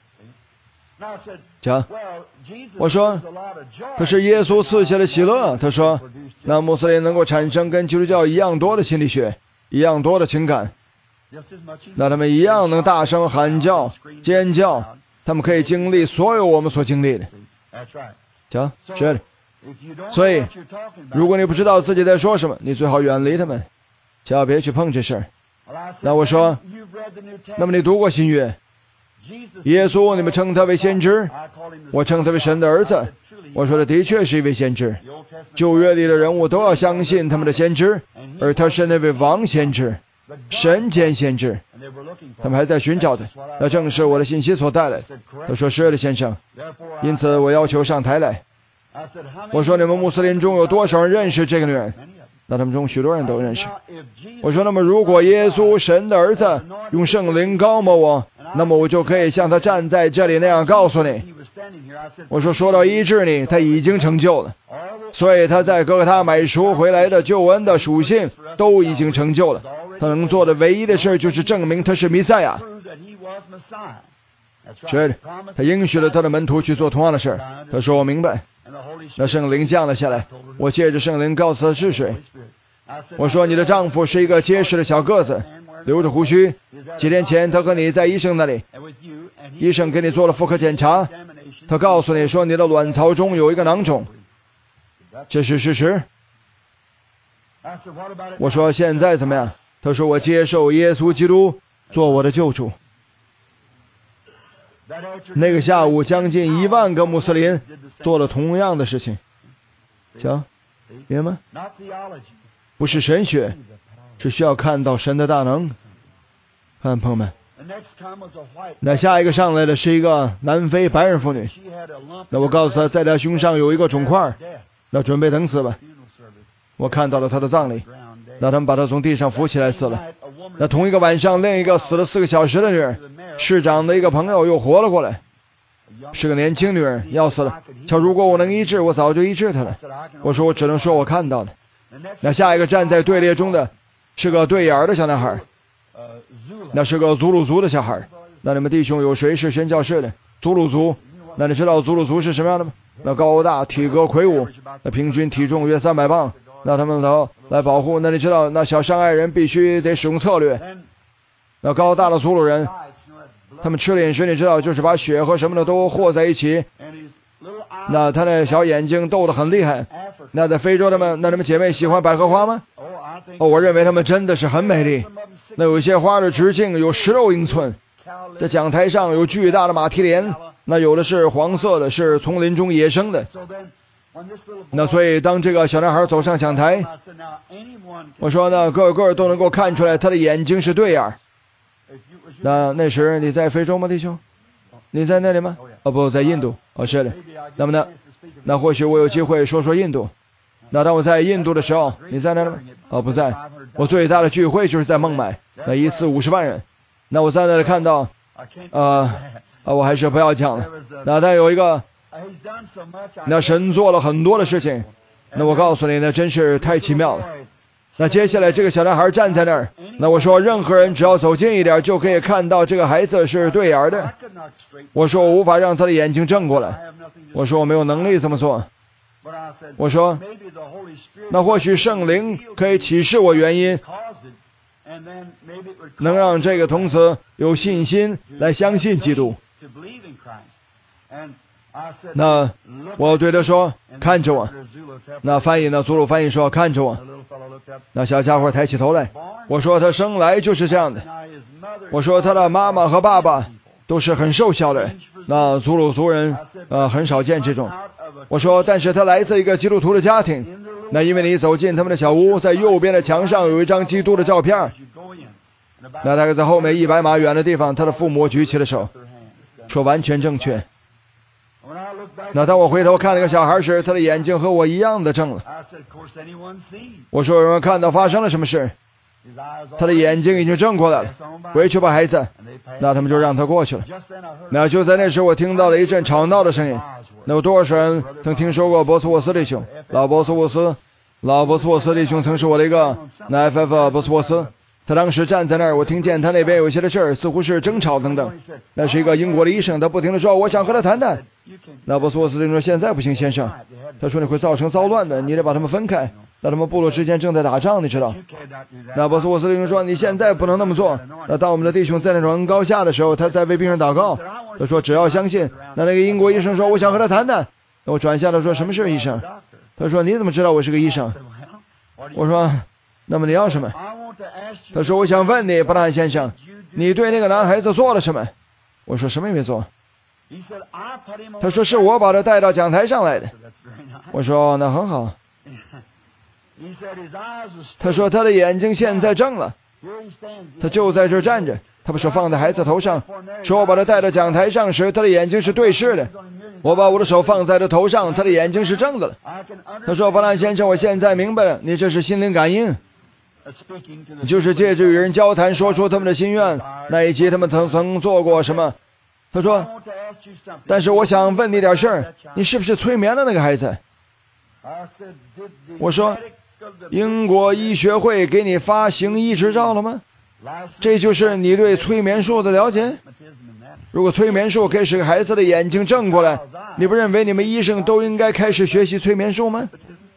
我说可是耶稣赐下了喜乐。他说那穆斯林能够产生跟基督教一样多的心理学，一样多的情感，那他们一样能大声喊叫尖叫，他们可以经历所有我们所经历的。是的。所以如果你不知道自己在说什么，你最好远离他们，别去碰这事儿。那我说那么你读过新约？耶稣你们称他为先知，我称他为神的儿子。我说的的确是一位先知，旧约里的人物都要相信他们的先知，而他是那位王先知，神兼先知，他们还在寻找他，那正是我的信息所带来的。他说是的先生，因此我要求上台来。我说你们穆斯林中有多少人认识这个女人？那他们中许多人都认识。我说那么如果耶稣神的儿子用圣灵膏抹我，那么我就可以像他站在这里那样告诉你。我说到医治你，他已经成就了，所以他在哥哥他买赎回来的救恩的属性都已经成就了。他能做的唯一的事就是证明他是弥赛亚。是的，他应许了他的门徒去做同样的事。他说我明白。那圣灵降了下来，我借着圣灵告诉他是谁。我说你的丈夫是一个结实的小个子，留着胡须。几天前他和你在医生那里，医生给你做了妇科检查，他告诉你说你的卵巢中有一个囊肿，这是事实。我说现在怎么样？他说我接受耶稣基督做我的救主。那个下午将近1万个穆斯林做了同样的事情。明白吗？不是神学，是需要看到神的大能。看朋友们，那下一个上来的是一个南非白人妇女，那我告诉她在她胸上有一个肿块，那准备等死吧。我看到了她的葬礼，那他们把她从地上扶起来死了。那同一个晚上，另一个死了4个小时的女人，市长的一个朋友又活了过来，是个年轻女人，要死了。如果我能医治，我早就医治她了。我说我只能说我看到的。那下一个站在队列中的是个对眼的小男孩，那是个祖鲁族的小孩。那你们弟兄有谁是宣教士的？祖鲁族，那你知道祖鲁族是什么样的吗？那高大体格魁梧，那平均体重约300磅。那他们来保护，那你知道那小伤害人必须得使用策略。那高大的祖鲁人，他们吃的饮食你知道，就是把血和什么的都和在一起。那他那小眼睛斗得很厉害。那在非洲那你们姐妹喜欢百合花吗？我认为他们真的是很美丽。那有些花的直径有16英寸，在讲台上有巨大的马蹄莲，那有的是黄色的，是丛林中野生的。那所以当这个小男孩走上讲台，我说呢个个都能够看出来他的眼睛是对眼。那时你在非洲吗，弟兄？你在那里吗？不，在印度。是的。那么呢，那或许我有机会说说印度。那当我在印度的时候，你在那里吗？不在。我最大的聚会就是在孟买，那一次50万人。那我在那里看到我还是不要讲了。那但有一个，那神做了很多的事情，那我告诉你，那真是太奇妙了。那接下来这个小男孩站在那儿，那我说任何人只要走近一点就可以看到这个孩子是对眼的。我说我无法让他的眼睛正过来，我说我没有能力这么做。 我说，那或许圣灵可以启示我原因，能让这个童子有信心来相信基督。那我对他说，看着我。那翻译呢，祖鲁翻译说，看着我。那小家伙抬起头来，我说他生来就是这样的。我说他的妈妈和爸爸都是很瘦小的，那祖鲁族人很少见这种。我说但是他来自一个基督徒的家庭，那因为你走进他们的小屋，在右边的墙上有一张基督的照片，那大概在后面100码远的地方，他的父母举起了手，说完全正确。那当我回头看那个小孩时，他的眼睛和我一样的正了。我说有人看到发生了什么事？他的眼睛已经正过来了，回去吧孩子。那他们就让他过去了。那就在那时我听到了一阵吵闹的声音。那有多少人曾听说过波斯沃斯弟兄？老波斯沃斯弟兄曾是我的一个那 FF 波斯沃斯。他当时站在那儿，我听见他那边有些的事儿，似乎是争吵等等。那是一个英国的医生，他不停地说我想和他谈谈。那波斯沃斯弟兄说现在不行先生，他说你会造成骚乱的，你得把他们分开。那他们部落之间正在打仗，你知道。那波斯沃斯弟兄说你现在不能那么做。那当我们的弟兄在那种恩膏下的时候，他在为病人祷告。他说只要相信。那个英国医生说我想和他谈谈。那我转向他说什么事医生？他说你怎么知道我是个医生？我说那么你要什么？他说我想问你伯纳先生，你对那个男孩子做了什么？我说什么也没做。他说是我把他带到讲台上来的。我说那很好。他说他的眼睛现在正了，他就在这儿站着，他把手放在孩子头上，说我把他带到讲台上时，他的眼睛是对视的。我把我的手放在他头上，他的眼睛是正的了。他说伯纳先生，我现在明白了，你这是心灵感应，就是借着与人交谈说出他们的心愿，那一集他们曾做过什么。他说但是我想问你点事儿，你是不是催眠了那个孩子？我说英国医学会给你发行医执照了吗？这就是你对催眠术的了解？如果催眠术可以使个孩子的眼睛正过来，你不认为你们医生都应该开始学习催眠术吗？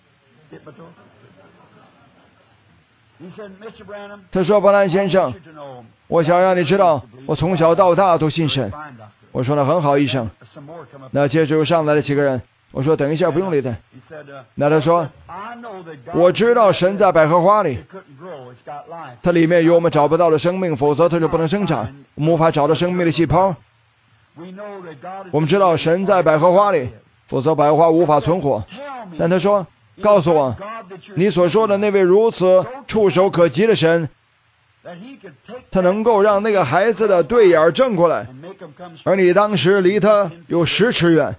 他说伯兰先生，我想让你知道我从小到大都信神。我说那很好医生。那接着又上来了几个人，我说等一下不用理他。那他说我知道神在百合花里，它里面有我们找不到的生命，否则它就不能生长，我们无法找到生命的细胞。我们知道神在百合花里，否则百合花无法存活。但他说告诉我你所说的那位如此触手可及的神，他能够让那个孩子的对眼正过来，而你当时离他有10尺远。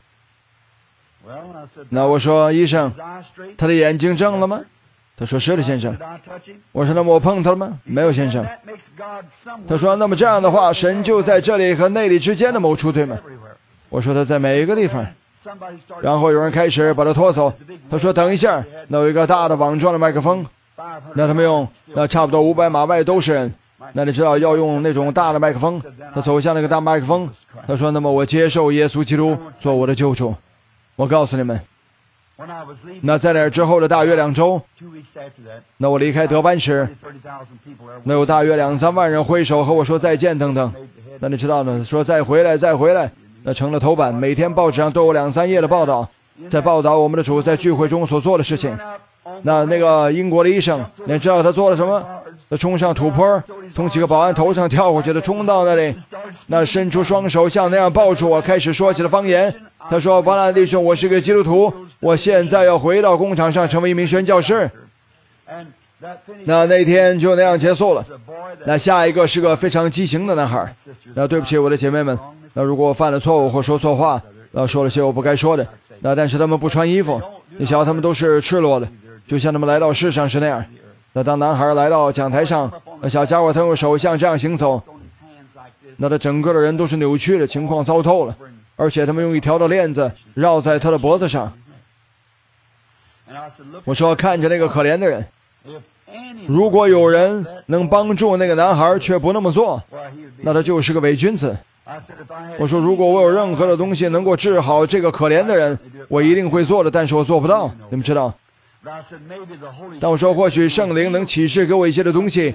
那我说医生，他的眼睛正了吗？他说是的先生。我说那么我碰他了吗？没有先生。他说那么这样的话，神就在这里和那里之间的某处对吗？我说他在每一个地方。然后有人开始把他拖走。他说等一下，那有一个大的网状的麦克风，那他们用那差不多500码外都是人，那你知道要用那种大的麦克风。他走向那个大麦克风，他说那么我接受耶稣基督做我的救主。我告诉你们，那在那之后的大约2周，那我离开德班时，那有大约2-3万人挥手和我说再见等等。那你知道呢，说再回来再回来，那成了头版，每天报纸上都有2-3页的报道，在报道我们的主在聚会中所做的事情。那个英国的医生，你知道他做了什么？他冲上土坡，从几个保安头上跳过去，他冲到那里，那伸出双手像那样抱住我，开始说起了方言。他说伯纳弟兄，我是个基督徒，我现在要回到工厂上成为一名宣教士。那天就那样结束了。那下一个是个非常畸形的男孩。那对不起我的姐妹们，那如果我犯了错误或说错话，说了些我不该说的，那但是他们不穿衣服，你瞧他们都是赤裸的，就像他们来到世上是那样。那当男孩来到讲台上，那小家伙他用手像这样行走，那他整个的人都是扭曲的，情况糟透了，而且他们用一条的链子绕在他的脖子上。我说看着那个可怜的人，如果有人能帮助那个男孩却不那么做，那他就是个伪君子。 我说如果我有任何的东西能够治好这个可怜的人，我一定会做的，但是我做不到，你们知道。但我说或许圣灵能启示给我一些的东西，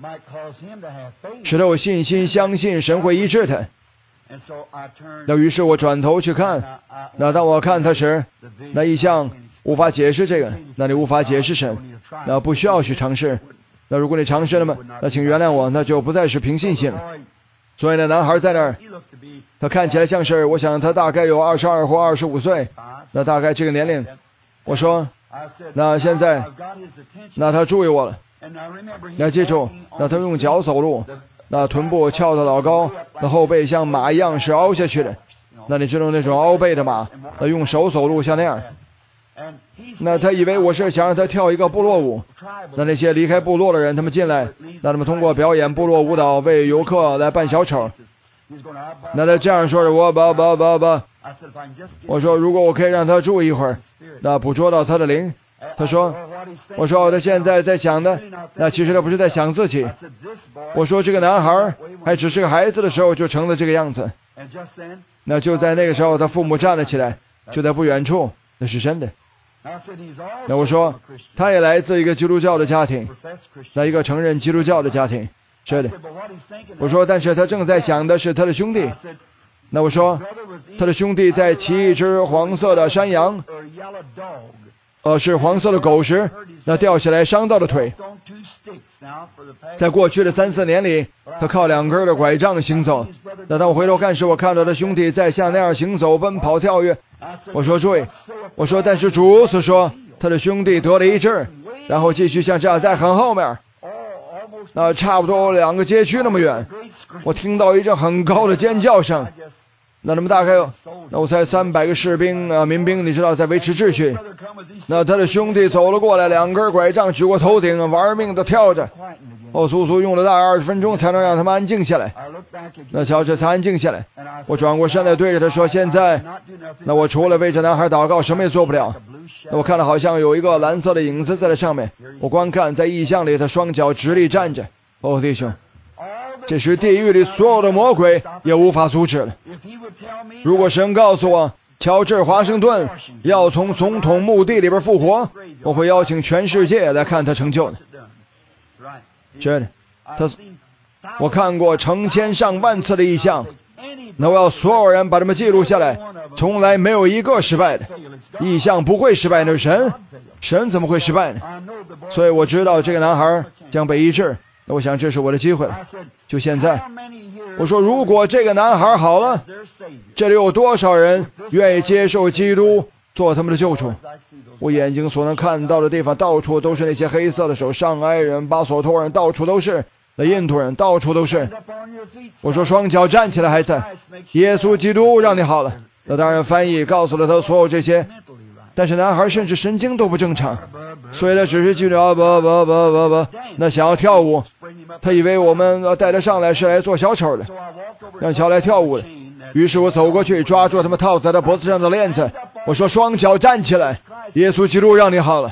使得我信心相信神会医治他。那于是我转头去看，那当我看他时，那异象无法解释这个，那你无法解释神，那不需要去尝试。那如果你尝试了吗？那请原谅我，那就不再是凭信心了。所以那男孩在那儿，他看起来像是，我想他大概有22或25岁，那大概这个年龄。我说，那现在，那他注意我了。你要记住，那他用脚走路，那臀部翘得老高，那后背像马一样是凹下去的。那你知道那种凹背的马，那用手走路像那样。那他以为我是想让他跳一个部落舞。那些离开部落的人，他们进来，那他们通过表演部落舞蹈为游客来扮小丑。那他这样说着，我说如果我可以让他注意一会儿，那捕捉到他的灵。他说，我说他现在在想的，那其实他不是在想自己。我说这个男孩还只是个孩子的时候就成了这个样子。那就在那个时候，他父母站了起来，就在不远处，那是真的。那我说他也来自一个基督教的家庭，那一个承认基督教的家庭，是的。我说但是他正在想的是他的兄弟。那我说他的兄弟在骑一只黄色的山羊，是黄色的狗时，那掉下来伤到了腿。在过去的3、4年里，他靠2根的拐杖行走。那当我回头看时，我看到他兄弟在像那样行走、奔跑、跳跃。我说注意，我说但是主所说，他的兄弟得了医治，然后继续像这样在很后面，那差不多2个街区那么远，我听到一阵很高的尖叫声。那么大概那我猜300个士兵民兵，你知道在维持秩序。那他的兄弟走了过来，2根拐杖举过头顶，玩命的跳着。足足用了大概20分钟才能让他们安静下来。那瞧这才安静下来。我转过身来对着他说，现在那我除了为这男孩祷告什么也做不了。那我看到好像有一个蓝色的影子在他上面，我观看在异象里他双脚直立站着。弟兄，这时地狱里所有的魔鬼也无法阻止了。如果神告诉我乔治·华盛顿要从总统墓地里边复活，我会邀请全世界来看他成就的。真的，我看过成千上万次的异象，那我要所有人把他们记录下来，从来没有一个失败的。异象不会失败，那是神怎么会失败呢？所以我知道这个男孩将被医治。那我想这是我的机会了，就现在。我说如果这个男孩好了，这里有多少人愿意接受基督做他们的救主？我眼睛所能看到的地方，到处都是那些黑色的手，上埃人、巴索托人，到处都是，那印度人到处都是。我说双脚站起来，孩子，耶稣基督让你好了。那当然翻译告诉了他所有这些，但是男孩甚至神经都不正常，所以他只是记着那想要跳舞。他以为我们带他上来是来做小丑的，让乔来跳舞的。于是我走过去抓住他们套在他脖子上的链子，我说双脚站起来，耶稣基督让你好了。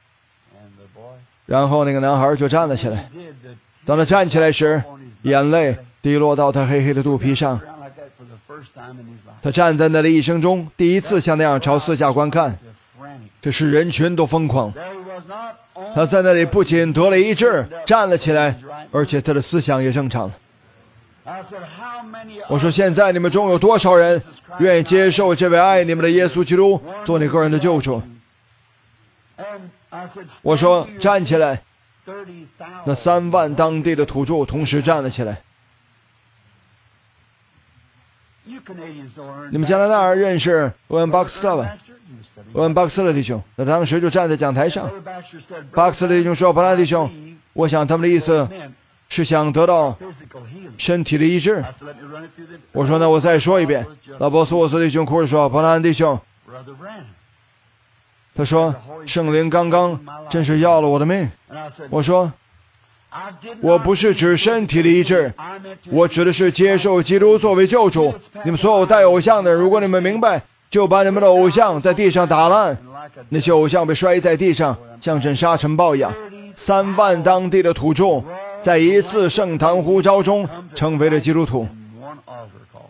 然后那个男孩就站了起来。当他站起来时，眼泪滴落到他黑黑的肚皮上。他站在那里一生中第一次像那样朝四下观看，这使人群都疯狂。他在那里不仅得了医治，站了起来，而且他的思想也正常了。我说现在你们中有多少人愿意接受这位爱你们的耶稣基督做你个人的救主？我说站起来。那3万当地的土著同时站了起来。你们加拿大人认识欧文·巴克斯特吧？欧文·巴克斯特弟兄，那当时就站在讲台上。巴克斯特弟兄说：“伯兰弟兄，我想他们的意思是想得到身体的医治。”我说：“那我再说一遍。”老波斯沃斯弟兄哭着说：“伯兰弟兄，他说圣灵刚刚真是要了我的命。”我说：“我不是指身体的医治，我指的是接受基督作为救主。你们所有带偶像的，如果你们明白，就把你们的偶像在地上打烂。那些偶像被摔在地上，像阵沙尘暴一样。3万当地的土著在一次圣堂呼召中成为了基督徒。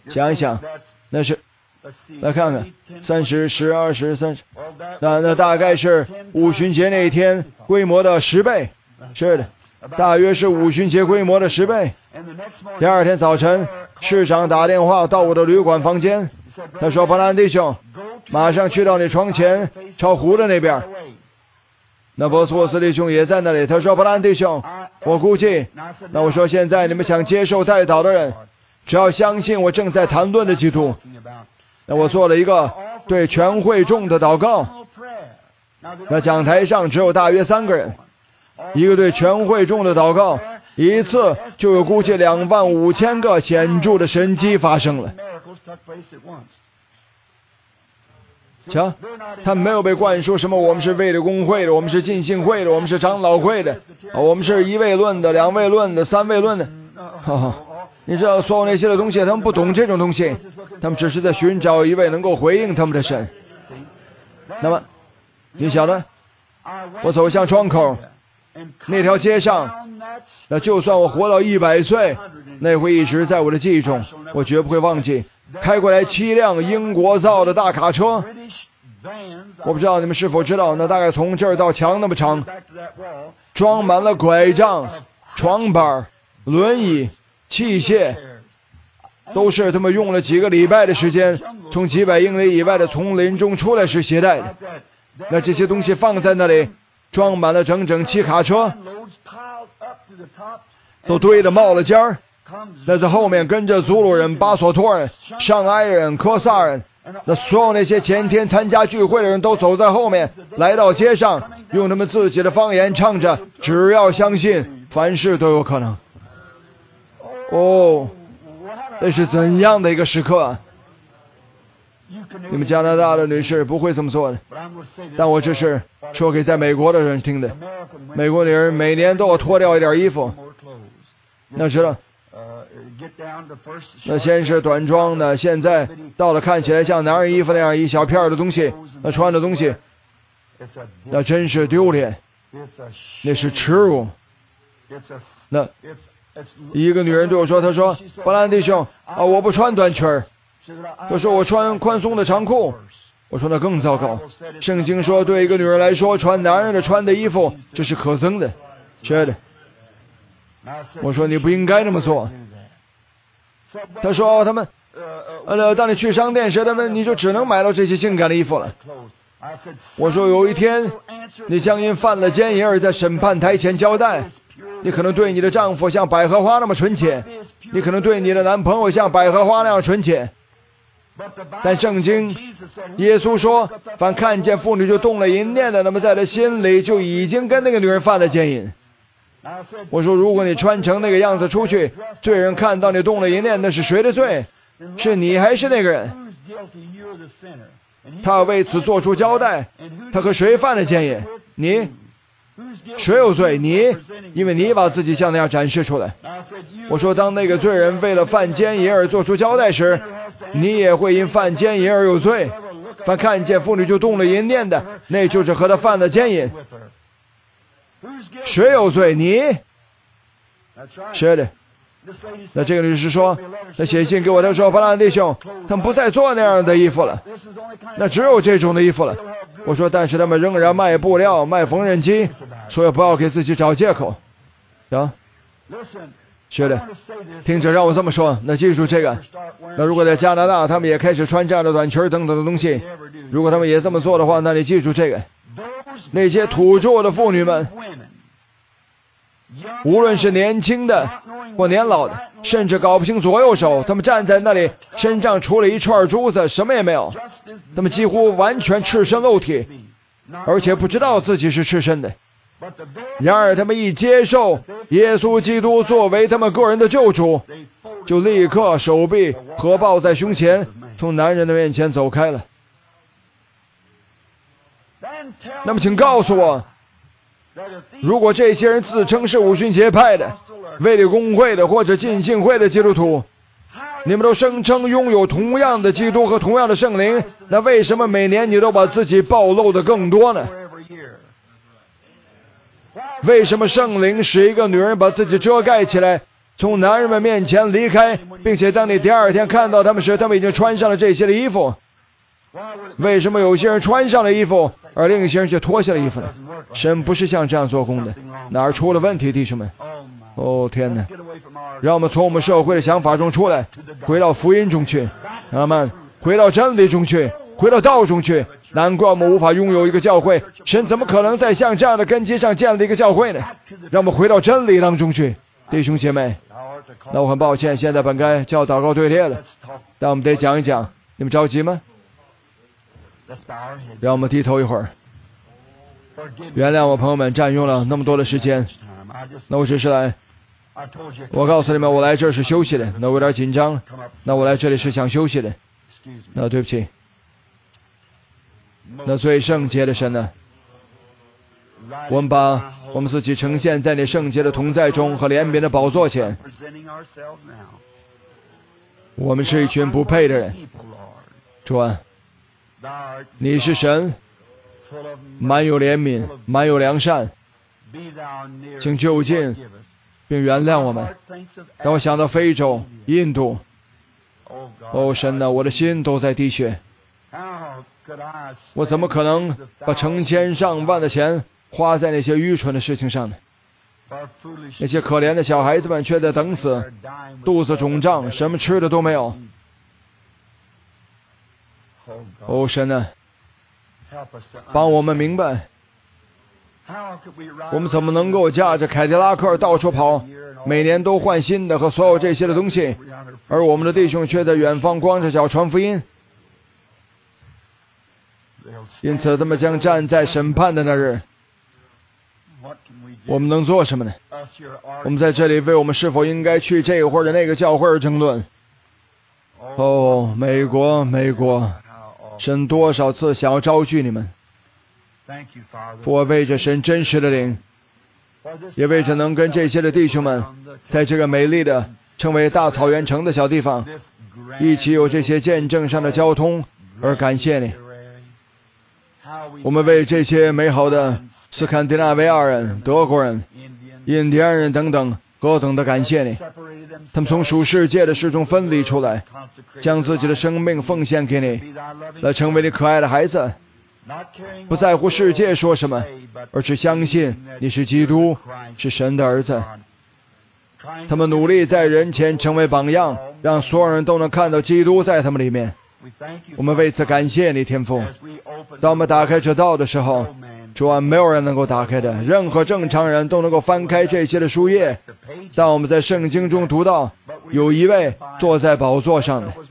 想一想，那是，来看看，30、10、20、30，那大概是五旬节那一天规模的10倍，是的，大约是五旬节规模的10倍。第二天早晨，市长打电话到我的旅馆房间，他说：“伯兰弟兄，马上去到你床前，朝湖的那边。”那波斯沃斯弟兄也在那里，他说：“伯兰弟兄，我估计，那我说现在你们想接受代祷的人，只要相信我正在谈论的基督。”那我做了一个对全会众的祷告，那讲台上只有大约3个人，一个对全会众的祷告，一次就有估计25000个显著的神迹发生了。瞧，他们没有被灌输什么我们是卫理公会的，我们是浸信会的，我们是长老会的，我们是一位论的、2位论的、3位论的。你知道所有那些的东西，他们不懂这种东西，他们只是在寻找一位能够回应他们的神。那么你晓得，我走向窗口那条街上，那就算我活到100岁，那会一直在我的记忆中，我绝不会忘记。开过来7辆英国造的大卡车，我不知道你们是否知道，那大概从这儿到墙那么长，装满了拐杖、床板、轮椅、器械，都是他们用了几个礼拜的时间从几百英里以外的丛林中出来时携带的。那这些东西放在那里，装满了整整7卡车，都堆得冒了尖儿。那在后面跟着祖鲁人、巴索托人、上埃人、科萨人，那所有那些前天参加聚会的人都走在后面，来到街上，用他们自己的方言唱着：“只要相信，凡事都有可能。”哦，那是怎样的一个时刻啊！你们加拿大的女士不会这么做的，但我这是说给在美国的人听的。美国女人每年都要脱掉一点衣服，那知道。那先是短装的，现在到了看起来像男人衣服那样一小片的东西，那穿的东西，那真是丢脸，那是耻辱。那一个女人对我说，她说：“伯兰弟兄啊，我不穿短裙儿，她说我穿宽松的长裤。”我说那更糟糕。圣经说，对一个女人来说，穿男人的穿的衣服，这是可憎的，是的。我说你不应该那么做。他说他们当你去商店时，你就只能买到这些性感的衣服了。我说有一天你将因犯了奸淫而在审判台前交代，你可能对你的丈夫像百合花那么纯洁，你可能对你的男朋友像百合花那样纯洁，但圣经耶稣说，凡看见妇女就动了淫念的，那么在他心里就已经跟那个女人犯了奸淫。我说如果你穿成那个样子出去，罪人看到你动了淫念，那是谁的罪？是你还是那个人？他要为此做出交代。他和谁犯了奸淫？你。谁有罪？你，因为你把自己像那样展示出来。我说当那个罪人为了犯奸淫而做出交代时，你也会因犯奸淫而有罪。凡看见妇女就动了淫念的，那就是和他犯了奸淫。谁有罪？你。是的。那这个女士说，她写信给我，她说伯兰弟兄，他们不再做那样的衣服了，那只有这种的衣服了。我说但是他们仍然卖布料、卖缝纫机，所以不要给自己找借口啊。是的，听着让我这么说，那记住这个。那如果在加拿大他们也开始穿这样的短裙等等的东西，如果他们也这么做的话，那你记住这个，那些土著的妇女们，无论是年轻的或年老的，甚至搞不清左右手，他们站在那里，身上除了一串珠子什么也没有，他们几乎完全赤身露体，而且不知道自己是赤身的。然而他们一接受耶稣基督作为他们个人的救主，就立刻手臂合抱在胸前，从男人的面前走开了。那么请告诉我，如果这些人自称是五旬节派的、卫理公会的或者浸信会的基督徒，你们都声称拥有同样的基督和同样的圣灵，那为什么每年你都把自己暴露的更多呢？为什么圣灵使一个女人把自己遮盖起来， 从男人们面前离开，并且当你第二天看到他们时，他们已经穿上了这些的衣服。为什么有些人穿上了衣服，而另一些人却脱下了衣服呢？神不是像这样做工的，哪儿出了问题，弟兄们？哦，天哪！让我们从我们社会的想法中出来，回到福音中去，阿们，回到真理中去，回到道中去。难怪我们无法拥有一个教会，神怎么可能在像这样的根基上建立一个教会呢？让我们回到真理当中去，弟兄姐妹。那我很抱歉，现在本该叫祷告队列了，但我们得讲一讲。你们着急吗？让我们低头一会儿。原谅我朋友们占用了那么多的时间，那我只是来，我告诉你们，我来这儿是休息的。那我有点紧张，那我来这里是想休息的。那对不起。那最圣洁的神呢？我们把我们自己呈现在你圣洁的同在中和怜悯的宝座前。我们是一群不配的人，主啊，你是神，满有怜悯，满有良善，请就近并原谅我们。当我想到非洲、印度，哦神啊，我的心都在滴血。我怎么可能把成千上万的钱花在那些愚蠢的事情上呢？那些可怜的小孩子们却在等死，肚子肿胀，什么吃的都没有。哦神啊，帮我们明白，我们怎么能够驾着凯迪拉克到处跑，每年都换新的和所有这些的东西，而我们的弟兄却在远方光着脚传福音。因此他们将站在审判的那日。我们能做什么呢？我们在这里为我们是否应该去这个或者那个教会而争论。哦，美国，神多少次想要招聚你们。我为着神真实的灵，也为着能跟这些的弟兄们在这个美丽的称为大草原城的小地方一起有这些见证上的交通而感谢你。我们为这些美好的斯堪的纳维亚人、德国人、印第安人等等何等的感谢你。他们从属世界的事中分离出来，将自己的生命奉献给你，来成为你可爱的孩子，不在乎世界说什么，而是相信你是基督，是神的儿子。他们努力在人前成为榜样，让所有人都能看到基督在他们里面。我们为此感谢你，天父。当我们打开这道的时候，主啊，没有人能够打开的，任何正常人都能够翻开这些的书页。当我们在圣经中读到有一位坐在宝座上的，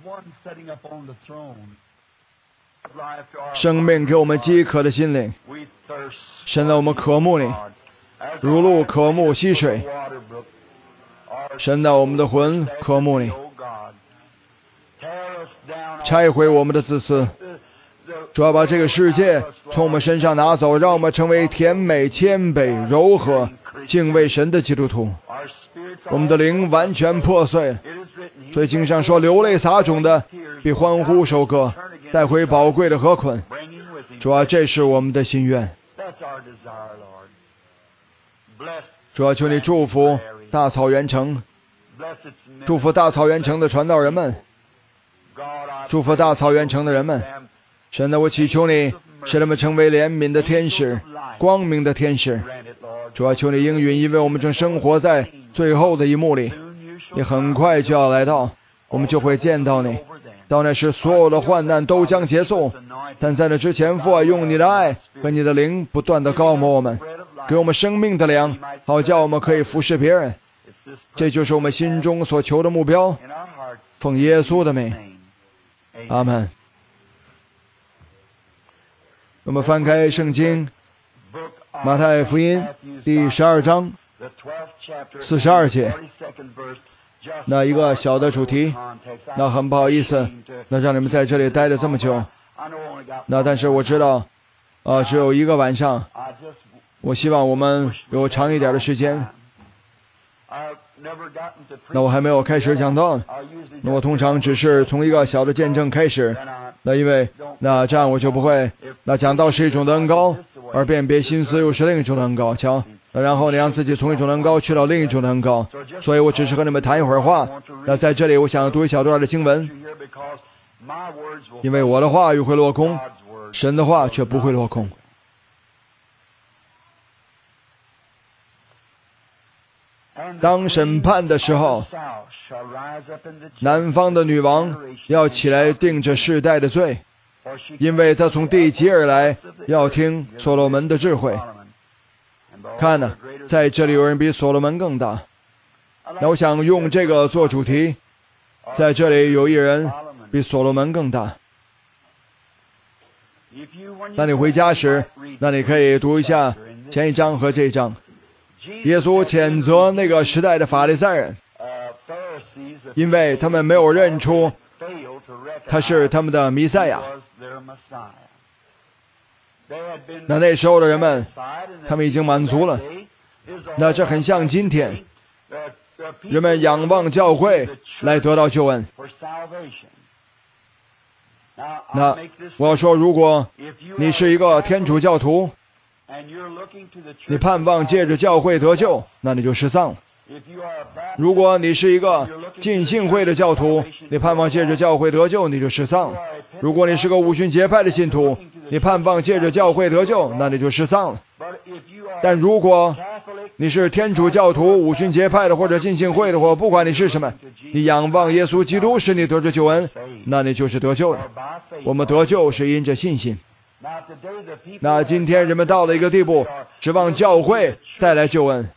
生命给我们饥渴的心灵，神啊，我们渴慕你，如鹿渴慕溪水。神啊，我们的魂渴慕你，拆毁我们的自私。主要把这个世界从我们身上拿走，让我们成为甜美、谦卑、柔和、敬畏神的基督徒。我们的灵完全破碎，所以经上说，流泪撒种的比欢呼收割带回宝贵的禾捆。主要这是我们的心愿。主要求你祝福大草原城，祝福大草原城的传道人们，祝福大草原城的人们。神啊，我祈求你使他们成为怜悯的天使，光明的天使。主啊，求你应允，因为我们正生活在最后的一幕里，你很快就要来到，我们就会见到你。到那时，所有的患难都将结束，但在那之前，父啊，用你的爱和你的灵不断地高摩我们，给我们生命的粮，好叫我们可以服侍别人。这就是我们心中所求的目标。奉耶稣的名，阿们。我们翻开圣经马太福音第12章42节，那一个小的主题。那很不好意思，那让你们在这里待了这么久。那但是我知道只有一个晚上，我希望我们有长一点的时间。那我还没有开始讲道，那我通常只是从一个小的见证开始。那因为那这样我就不会，那讲道是一种的恩膏，而辨别心思又是另一种的恩膏。瞧， 然后你让自己从一种能高去到另一种能高。所以我只是和你们谈一会儿话。那在这里我想读一小段的经文，因为我的话语会落空，神的话却不会落空。当审判的时候，南方的女王要起来定这世代的罪，因为她从地极而来，要听所罗门的智慧。看呢，在这里有人比所罗门更大。那我想用这个做主题，在这里有一人比所罗门更大。当你回家时，那你可以读一下前一章和这一章。耶稣谴责那个时代的法利赛人，因为他们没有认出他是他们的弥赛亚。那时候的人们，他们已经满足了。那这很像今天，人们仰望教会来得到救恩。那我要说，如果你是一个天主教徒，你盼望借着教会得救，那你就失丧了。如果你是一个浸信会的教徒，你盼望借着教会得救，你就失丧了。如果你是个五旬节派的信徒，你盼望借着教会得救，那你就失丧了。但如果你是天主教徒、五旬节派的或者浸信会的，或不管你是什么，你仰望耶稣基督使你得着救恩，那你就是得救的。我们得救是因着信心。那今天人们到了一个地步，指望教会带来救恩。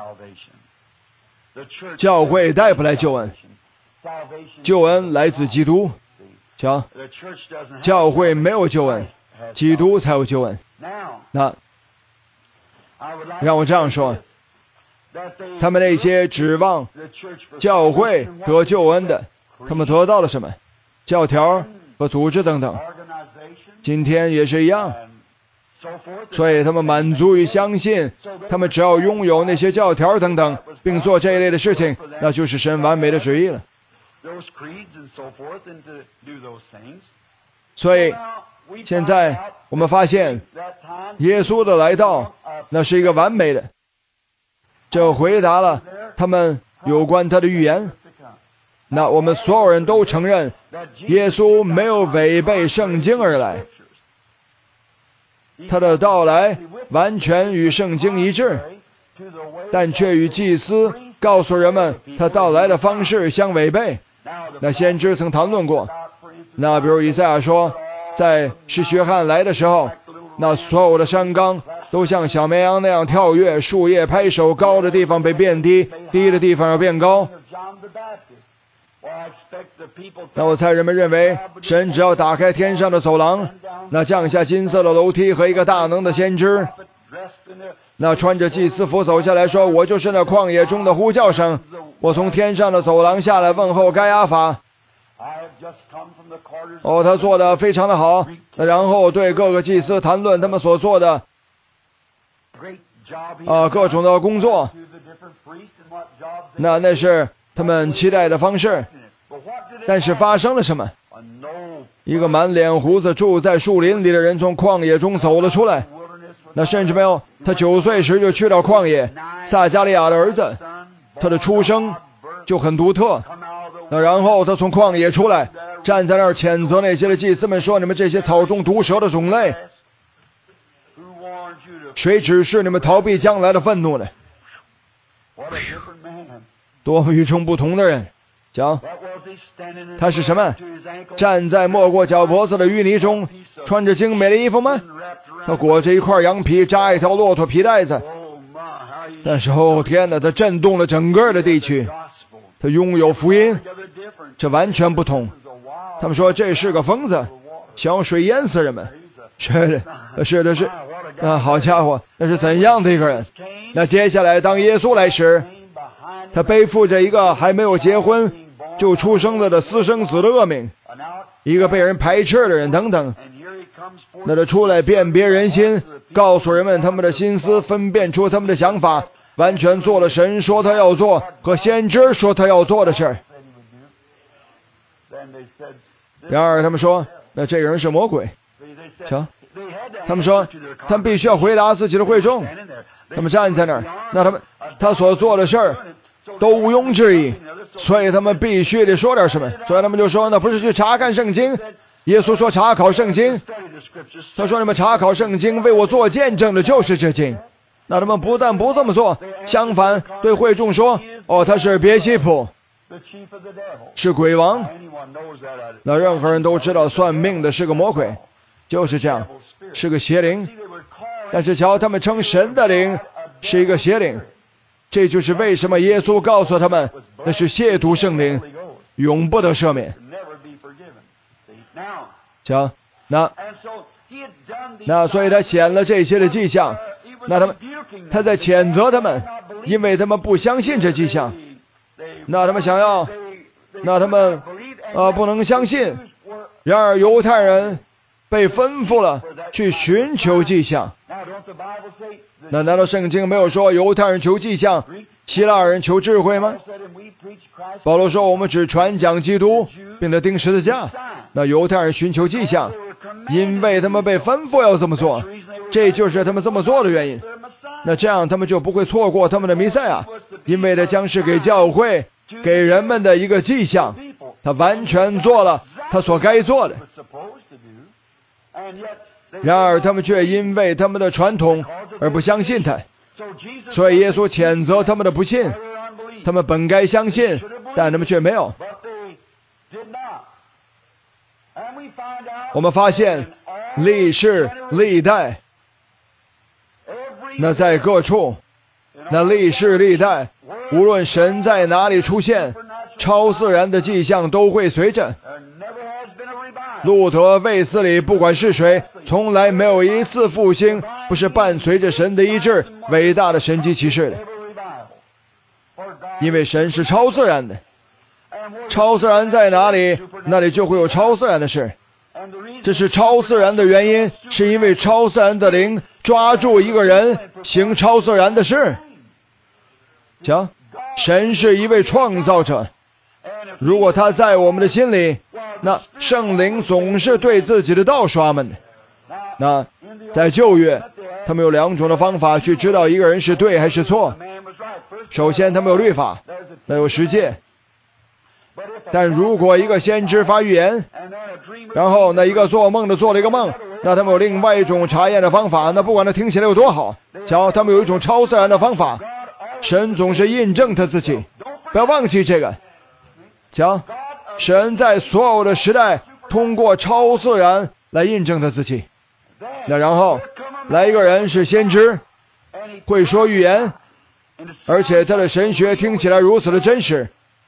教会带不来救恩，救恩来自基督。瞧，教会没有救恩，基督才有救恩。那让我这样说，他们那些指望教会得救恩的，他们得到了什么？教条和组织等等。今天也是一样，所以他们满足于相信，他们只要拥有那些教条等等，并做这一类的事情，那就是神完美的旨意了。所以现在我们发现，耶稣的来到，那是一个完美的，这回答了他们有关他的预言。那我们所有人都承认，耶稣没有违背圣经而来，他的到来完全与圣经一致，但却与祭司告诉人们他到来的方式相违背。那先知曾谈论过，那比如以赛亚说，在使约翰来的时候，那所有的山冈都像小绵羊那样跳跃，树叶拍手，高的地方被变低，低的地方要变高。那我猜人们认为，神只要打开天上的走廊，那降下金色的楼梯和一个大能的先知，那穿着祭司服走下来说，我就是那旷野中的呼叫声，我从天上的走廊下来问候该亚法。他做得非常的好，然后对各个祭司谈论他们所做的各种的工作，那是他们期待的方式。但是发生了什么？一个满脸胡子住在树林里的人从旷野中走了出来。那甚至没有，他9岁时就去到旷野，撒加利亚的儿子，他的出生就很独特。那然后他从旷野出来，站在那儿谴责那些的祭司们说，你们这些草中毒蛇的种类，谁指示你们逃避将来的愤怒呢？多么与众不同的人。讲他是什么？站在没过脚脖子的淤泥中，穿着精美的衣服吗？他裹着一块羊皮，扎一条骆驼皮带子。但是天哪，他震动了整个的地区，他拥有福音，这完全不同。他们说这是个疯子，想用水淹死人们。是的，好家伙，那是怎样的一个人？那接下来当耶稣来时，他背负着一个还没有结婚就出生了的私生子的恶名，一个被人排斥的人等等。那他出来辨别人心，告诉人们他们的心思，分辨出他们的想法，完全做了神说他要做和先知说他要做的事儿。然而他们说，那这个人是魔鬼。瞧，他们说他们必须要回答自己的会众， 他们站在那儿，那他所做的事儿都毋庸置疑，所以他们必须得说点什么。所以他们就说，那不是去查看圣经？耶稣说查考圣经，他说你们查考圣经，为我做见证的就是这经。那他们不但不这么做，相反对会众说，他是别西卜，是鬼王。那任何人都知道算命的是个魔鬼，就是这样，是个邪灵。但是瞧，他们称神的灵是一个邪灵，这就是为什么耶稣告诉他们那是亵渎圣灵，永不得赦免。瞧，那所以他显了这些的迹象，那他在谴责他们，因为他们不相信这迹象。那他们想要，那他们不能相信。然而犹太人被吩咐了去寻求迹象。那难道圣经没有说犹太人求迹象，希腊人求智慧吗？保罗说我们只传讲基督，并且钉十字架。那犹太人寻求迹象，因为他们被吩咐要这么做，这就是他们这么做的原因。那这样他们就不会错过他们的弥赛亚，因为他将是给教会给人们的一个迹象，他完全做了他所该做的。然而他们却因为他们的传统而不相信他，所以耶稣谴责他们的不信。他们本该相信，但他们却没有。我们发现历世历代，那在各处，那历世历代，无论神在哪里出现，超自然的迹象都会随着。路德、卫斯理，不管是谁，从来没有一次复兴不是伴随着神的医治、伟大的神迹奇事的。因为神是超自然的，超自然在哪里，那里就会有超自然的事。这是超自然的原因，是因为超自然的灵抓住一个人，行超自然的事。瞧，神是一位创造者，如果他在我们的心里，那圣灵总是对自己的道说阿们的。那在旧约，他们有两种的方法去知道一个人是对还是错。首先他们有律法，那有十诫。但如果一个先知发预言，然后那一个做梦的做了一个梦，那他们有另外一种查验的方法，那不管他听起来有多好，瞧，他们有一种超自然的方法。神总是印证他自己，不要忘记这个。瞧，神在所有的时代通过超自然来印证他自己。那然后来一个人是先知，会说预言，而且他的神学听起来如此的真实，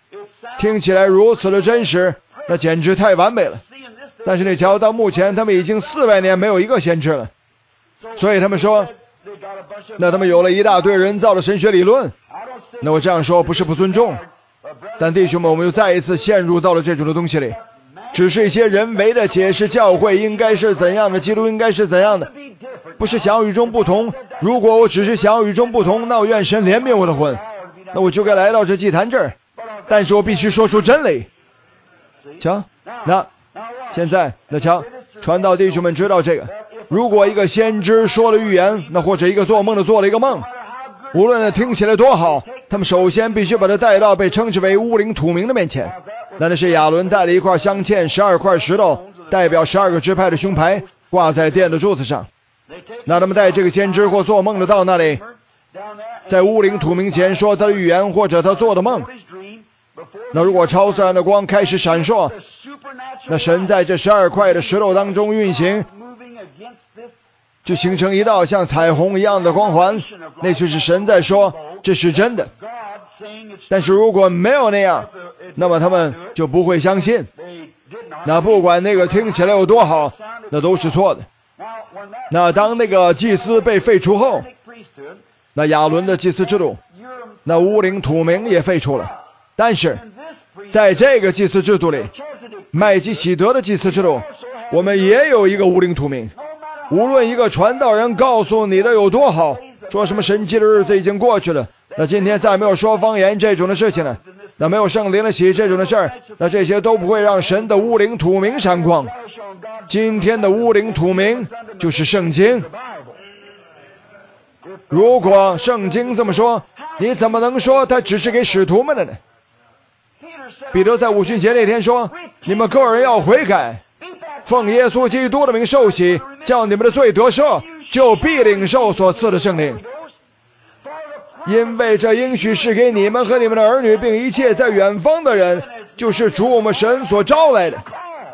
那简直太完美了。但是你瞧，到目前他们已经400年没有一个先知了，所以他们说，那他们有了一大堆人造的神学理论。那我这样说不是不尊重，但弟兄们，我们又再一次陷入到了这种的东西里，只是一些人为的解释教会应该是怎样的，基督应该是怎样的，不是想要与众不同。如果我只是想要与众不同，那我愿神怜悯我的魂，那我就该来到这祭坛这儿，但是我必须说出真理。瞧，那现在那瞧，传道弟兄们知道这个，如果一个先知说了预言，那或者一个做梦的做了一个梦，无论听起来多好，他们首先必须把他带到被称之为乌灵土明的面前。那是亚伦带了一块镶嵌12块石头，代表12个支派的胸牌，挂在殿的柱子上。那他们带这个先知或做梦的到那里，在乌灵土明前说他的预言或者他做的梦。那如果超自然的光开始闪烁，那神在这12块的石头当中运行，就形成一道像彩虹一样的光环，那就是神在说这是真的。但是如果没有那样，那么他们就不会相信。那不管那个听起来有多好，那都是错的。那当那个祭司被废除后，那亚伦的祭司制度，那乌灵土明也废除了。但是在这个祭司制度里，麦基喜德的祭司制度，我们也有一个乌灵土明。无论一个传道人告诉你的有多好，说什么神迹的日子已经过去了，那今天再没有说方言这种的事情了，那没有圣灵的喜这种的事儿，那这些都不会让神的乌灵土明闪光。今天的乌灵土明就是圣经。 如果圣经这么说，你怎么能说他只是给使徒们的呢？彼得在五旬节那天说，你们个人要悔改，奉耶稣基督的名受洗，叫你们的罪得赦，就必领受所赐的圣灵。因为这应许是给你们和你们的儿女，并一切在远方的人，就是主我们神所招来的。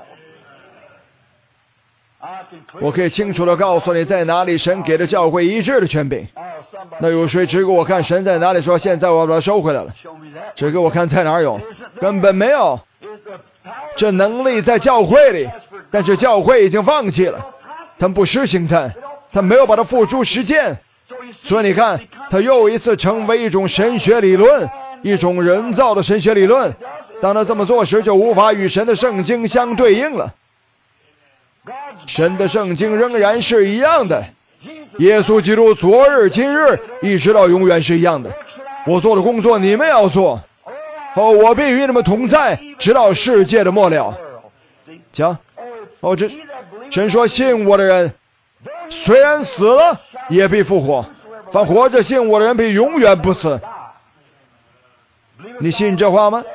我可以清楚地告诉你，在哪里神给了教会医治的权柄。那有谁指给我看神在哪里说现在我要把它收回来了？指给我看在哪儿有？根本没有。这能力在教会里，但是教会已经放弃了，他们不实行它，他没有把它付诸实践。所以你看，他又一次成为一种神学理论，一种人造的神学理论。当他这么做时，就无法与神的圣经相对应了。神的圣经仍然是一样的，耶稣基督昨日今日一直到永远是一样的。我做的工作你们要做，我必与你们同在，直到世界的末了。讲神说，信我的人虽然死了也必复活，凡活着信我的人必永远不死。你信这话吗？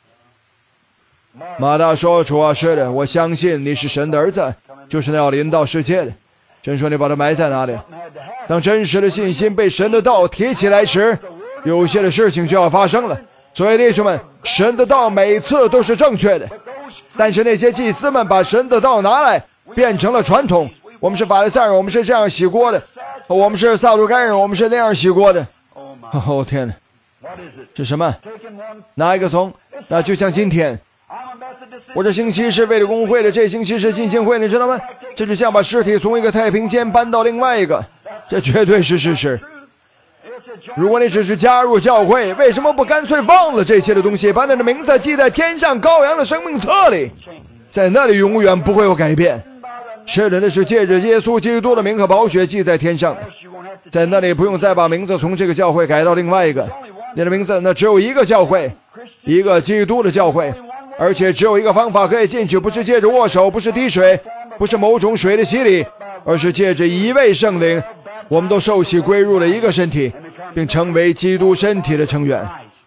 马大说，主啊，是的，我相信你是神的儿子，就是那要临到世界的。神说，你把它埋在哪里？当真实的信心被神的道提起来时，有些的事情就要发生了。所以弟兄们，神的道每次都是正确的，但是那些祭司们把神的道拿来变成了传统。我们是法利赛人，我们是这样洗锅的；我们是撒都该人，我们是那样洗锅的。哦天哪，这什么？拿一个从？那就像今天，我这星期是为了公会的，这星期是浸信会，你知道吗？这就像把尸体从一个太平间搬到另外一个，这绝对是事实。如果你只是加入教会，为什么不干脆忘了这些的东西，把你的名字记在天上羔羊的生命册里，在那里永远不会有改变。是的，那是借着耶稣基督的名和宝血记在天上的，在那里不用再把名字从这个教会改到另外一个。你的名字那只有一个教会，一个基督的教会，而且只有一个方法可以进去，不是借着握手，不是滴水，不是某种水的洗礼，而是借着一位圣灵，我们都受洗归入了一个身体，并成为基督身体的成员。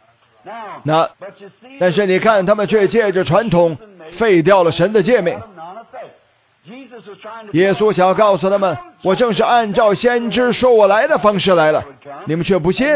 但是你看，他们却借着传统废掉了神的诫命。耶稣想要告诉他们，我正是按照先知说我来的方式来了，你们却不信。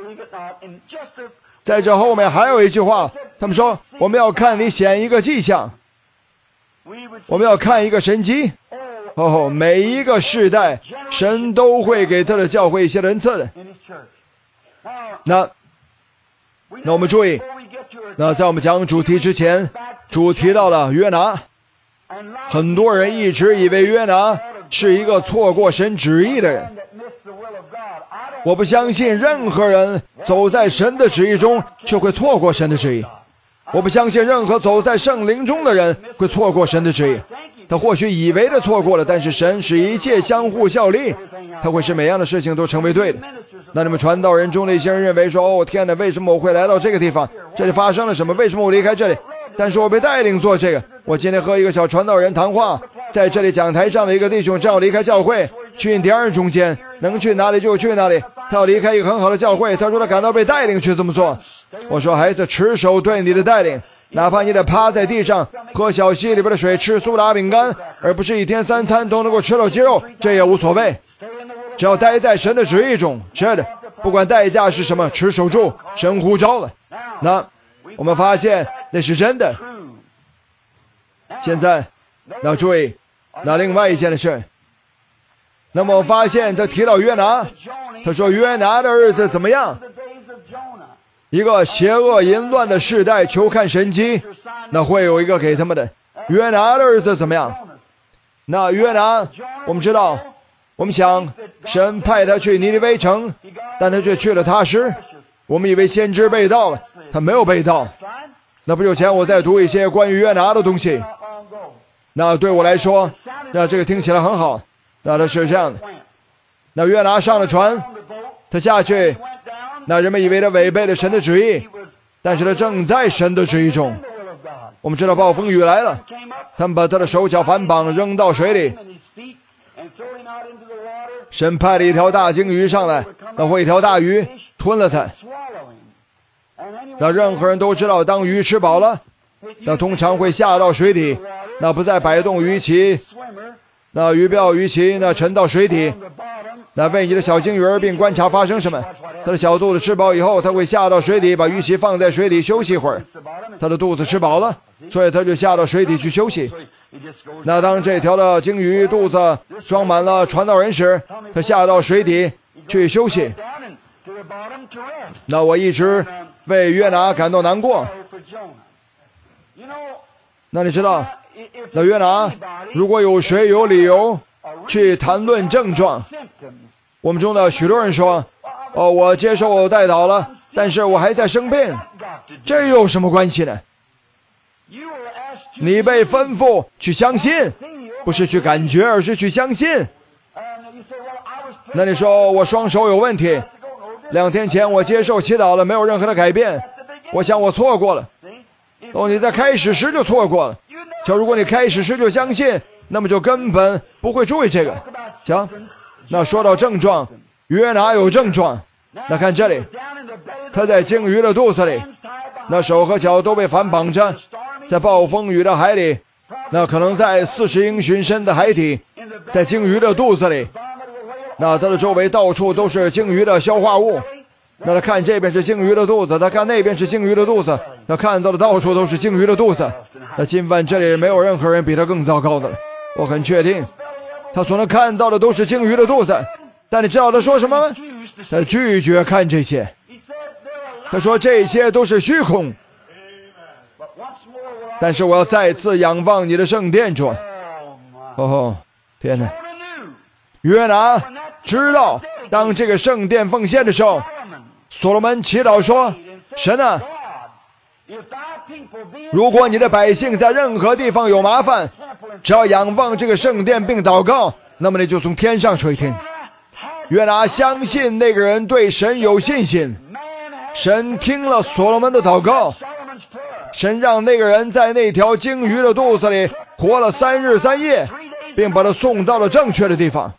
在这后面还有一句话，他们说，我们要看你显一个迹象，我们要看一个神迹。每一个世代神都会给他的教会一些恩赐的。那我们注意，那在我们讲主题之前，主提到了约拿。很多人一直以为约拿是一个错过神旨意的人。我不相信任何人走在神的旨意中就会错过神的旨意。我不相信任何走在圣灵中的人会错过神的旨意。他或许以为的错过了，但是神使一切相互效力，他会使每样的事情都成为对的。那你们传道人中的一些人认为说，天哪，为什么我会来到这个地方？这里发生了什么？为什么我离开这里？但是我被带领做这个。我今天和一个小传道人谈话，在这里讲台上的一个弟兄正要离开教会，去印第安人中间，能去哪里就去哪里。他要离开一个很好的教会，他说他感到被带领去这么做。我说，孩子，持守对你的带领，哪怕你得趴在地上喝小溪里边的水，吃苏打饼干，而不是一天3餐都能够吃到鸡肉，这也无所谓。只要待在神的旨意中，是的，不管代价是什么，持守住神呼召了。那我们发现那是真的。现在要注意，那另外一件的事，那么我发现他提到约拿，他说约拿的日子怎么样？一个邪恶淫乱的世代求看神迹，那会有一个给他们的。约拿的日子怎么样？那约拿，我们知道，我们想神派他去尼尼微城，但他却去了他施。我们以为先知被盗了，他没有被盗。那不久前我在读一些关于约拿的东西，那对我来说，那这个听起来很好。那他是这样的，那约拿上了船，他下去，那人们以为他违背了神的旨意，但是他正在神的旨意中。我们知道暴风雨来了，他们把他的手脚反绑扔到水里， 神派了一条大鲸鱼上来，那或一条大鱼吞了他。那任何人都知道，当鱼吃饱了，那通常会下到水底，那不再摆动鱼鳍，那鱼鳔鱼鳍那沉到水底，那喂你的小鲸鱼儿，并观察发生什么。它的小肚子吃饱以后，它会下到水底，把鱼鳍放在水底休息一会儿。它的肚子吃饱了，所以它就下到水底去休息。那当这条的鲸鱼肚子装满了传道人时，它下到水底去休息。那我一直为约拿感到难过。那你知道，那约拿如果有谁有理由去谈论症状，我们中的许多人说，我接受代祷了，但是我还在生病，这有什么关系呢？你被吩咐去相信，不是去感觉，而是去相信。那你说我双手有问题，2天前我接受祈祷了，没有任何的改变，我想我错过了。你在开始时就错过了。如果你开始时就相信，那么就根本不会注意这个。那说到症状，约拿有症状。那看这里，他在鲸鱼的肚子里，那手和脚都被反绑着，在暴风雨的海里，那可能在40英寻深的海底，在鲸鱼的肚子里，那它的周围到处都是鲸鱼的消化物。那他看这边是鲸鱼的肚子，他看那边是鲸鱼的肚子，他看到的到处都是鲸鱼的肚子。那今晚这里没有任何人比他更糟糕的了，我很确定，他所能看到的都是鲸鱼的肚子。但你知道他说什么吗？他拒绝看这些，他说这些都是虚空。但是我要再次仰望你的圣殿，主。天哪！约拿知道，当这个圣殿奉献的时候，所罗门祈祷说，神啊，如果你的百姓在任何地方有麻烦，只要仰望这个圣殿并祷告，那么你就从天上垂听。约拿相信那个人对神有信心，神听了所罗门的祷告，神让那个人在那条鲸鱼的肚子里活了3日3夜，并把他送到了正确的地方。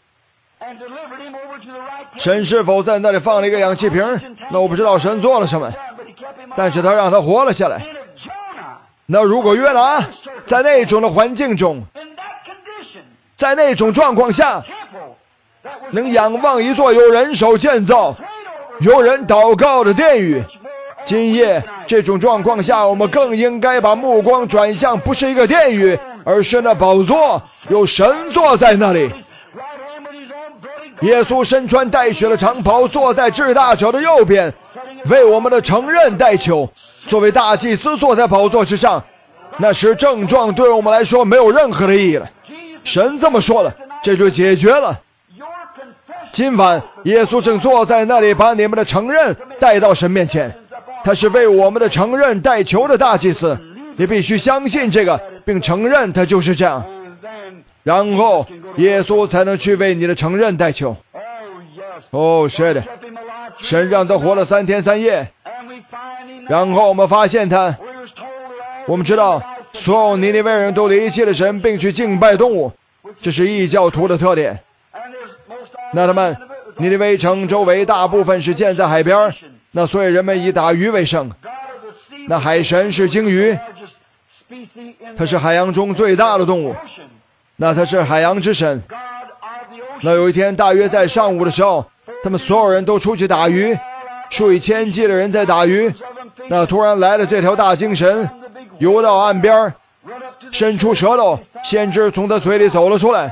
神是否在那里放了一个氧气瓶？那我不知道神做了什么，但是他让他活了下来。那如果约拿在那种的环境中，在那种状况下，能仰望一座由人手建造、由人祷告的殿宇，今夜这种状况下，我们更应该把目光转向不是一个殿宇，而是那宝座，有神坐在那里。耶稣身穿带血的长袍，坐在至大者的右边，为我们的承认代求。作为大祭司坐在宝座之上，那时症状对我们来说没有任何的意义了。神这么说了，这就解决了。今晚耶稣正坐在那里，把你们的承认带到神面前，他是为我们的承认代求的大祭司。你必须相信这个，并承认他就是这样，然后耶稣才能去为你的承认代求。是的，神让他活了3天3夜，然后我们发现他，我们知道所有尼尼微人都离弃了神，并去敬拜动物，这是异教徒的特点。那他们尼尼微城周围大部分是建在海边，那所以人们以打鱼为生。那海神是鲸鱼，它是海洋中最大的动物，那它是海洋之神。那有一天大约在上午的时候，他们所有人都出去打鱼，数以千计的人在打鱼。那突然来了这条大鲸神，游到岸边，伸出舌头，先知从他嘴里走了出来。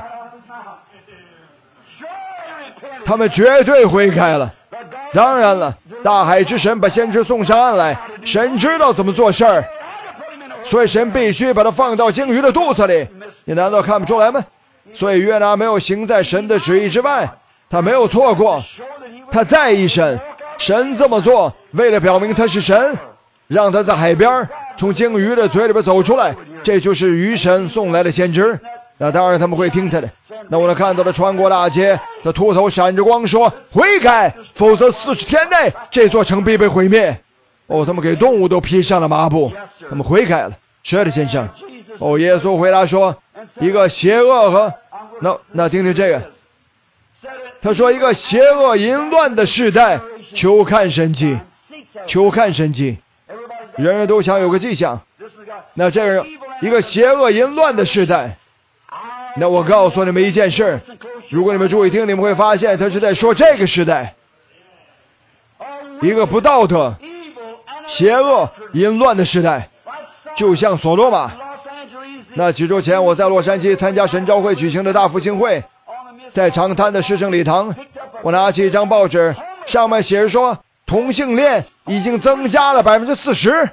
他们绝对悔改了。当然了，大海之神把先知送上岸来，神知道怎么做事儿，所以神必须把他放到鲸鱼的肚子里。你难道看不出来吗？所以约拿没有行在神的旨意之外，他没有错过，他在意神。神这么做为了表明他是神，让他在海边从鲸鱼的嘴里边走出来，这就是鱼神送来的先知。那当然他们会听他的。那我能看到他穿过大街，他秃头闪着光说，悔改，否则40天内这座城必被毁灭。他们给动物都披上了麻布，他们悔改了。是的，先生。耶稣回答说，一个邪恶和那听听这个， 他说一个邪恶淫乱的世代，求看神迹，求看神迹，人人都想有个迹象。那这个一个邪恶淫乱的世代，那我告诉你们一件事，如果你们注意听，你们会发现他是在说这个时代，一个不道德、邪恶、淫乱的时代，就像所罗马。那几周前我在洛杉矶参加神召会举行的大复兴会，在长滩的市政礼堂，我拿起一张报纸，上面写着说同性恋已经增加了 40%，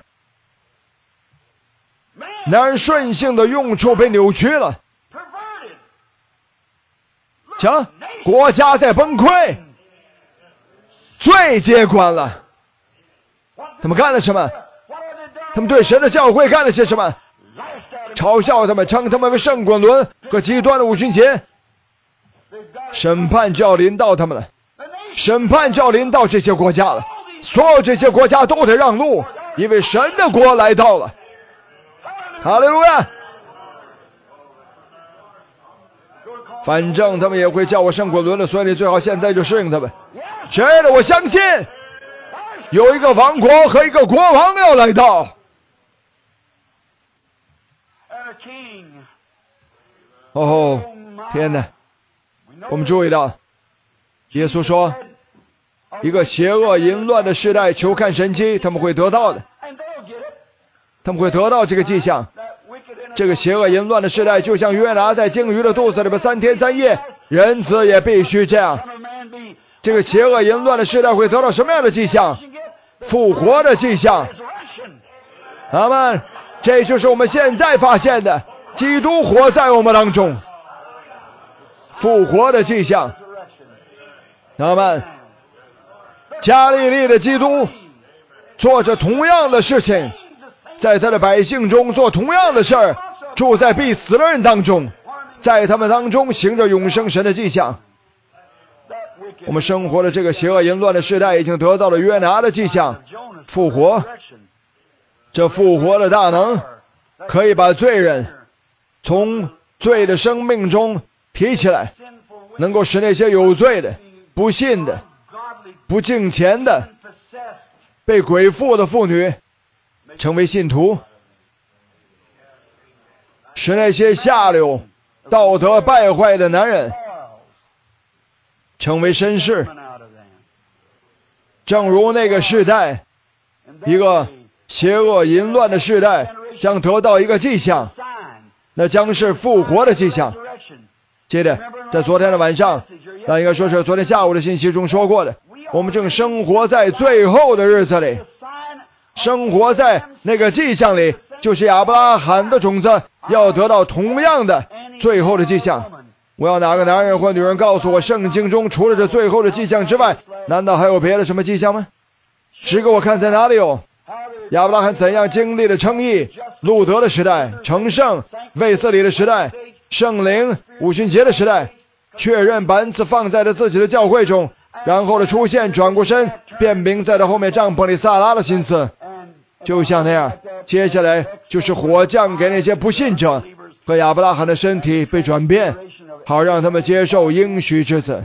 男人顺性的用处被扭曲了。瞧，国家在崩溃，罪接管了。他们干了什么？他们对神的教会干了些什么？嘲笑他们，称他们为圣滚伦和极端的五旬节。审判就要临到他们了，审判就要临到这些国家了。所有这些国家都得让路，因为神的国来到了。哈利路亚！反正他们也会叫我圣滚伦的，所以你最好现在就适应他们。亲爱的，我相信有一个王国和一个国王要来到。哦，天哪！我们注意到，耶稣说，一个邪恶淫乱的世代求看神迹，他们会得到的，他们会得到这个迹象。这个邪恶淫乱的世代就像约拿在鲸鱼的肚子里边3天3夜，人子也必须这样。这个邪恶淫乱的世代会得到什么样的迹象？复活的迹象。阿们，这就是我们现在发现的，基督活在我们当中，复活的迹象。阿们，加利利的基督做着同样的事情，在他的百姓中做同样的事儿，住在必死的人当中，在他们当中行着永生神的迹象。我们生活的这个邪恶淫乱的时代已经得到了约拿的迹象，复活。这复活的大能可以把罪人从罪的生命中提起来，能够使那些有罪的、不信的、不敬虔的、被鬼附的妇女成为信徒，使那些下流、道德败坏的男人成为绅士。正如那个世代，一个邪恶淫乱的世代将得到一个迹象，那将是复活的迹象。接着在昨天的晚上，那应该说是昨天下午的信息中说过的，我们正生活在最后的日子里，生活在那个迹象里，就是亚伯拉罕的种子要得到同样的最后的迹象。我要哪个男人或女人告诉我，圣经中除了这最后的迹象之外，难道还有别的什么迹象吗？指给我看在哪里有？亚伯拉罕怎样经历了称义、路德的时代、成圣、卫斯理的时代、圣灵、五旬节的时代，确认把恩赐放在了自己的教会中，然后的出现，转过身，辨明在他后面帐篷里撒拉的心思，就像那样。接下来就是火降给那些不信者，和亚伯拉罕的身体被转变，好让他们接受应许之子。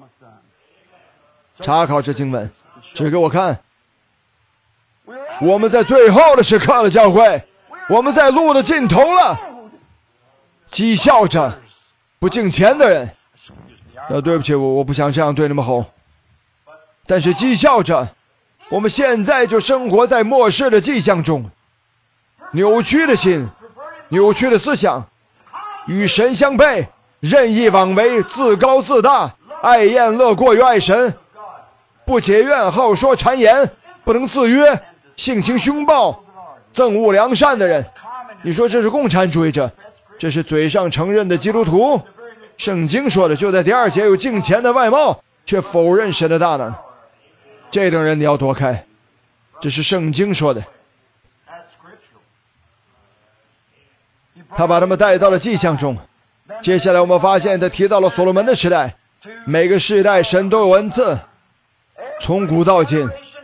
查考这经文，指给我看。我们在最后的时刻了，教会，我们在路的尽头了。讥笑着不敬虔的人，对不起，我不想这样对你们吼，但是讥笑着，我们现在就生活在末世的迹象中，扭曲的心，扭曲的思想，与神相悖，任意妄为，自高自大，爱宴乐过于爱神，不解怨，好说谗言，不能自约，性情凶暴，憎恶良善的人。你说这是共产主义者，这是嘴上承认的基督徒。圣经说的就在第2节，有敬虔的外貌，却否认神的大能，这等人你要躲开，这是圣经说的。他把他们带到了迹象中。接下来我们发现他提到了所罗门的时代，每个世代神都有恩赐，从古到今。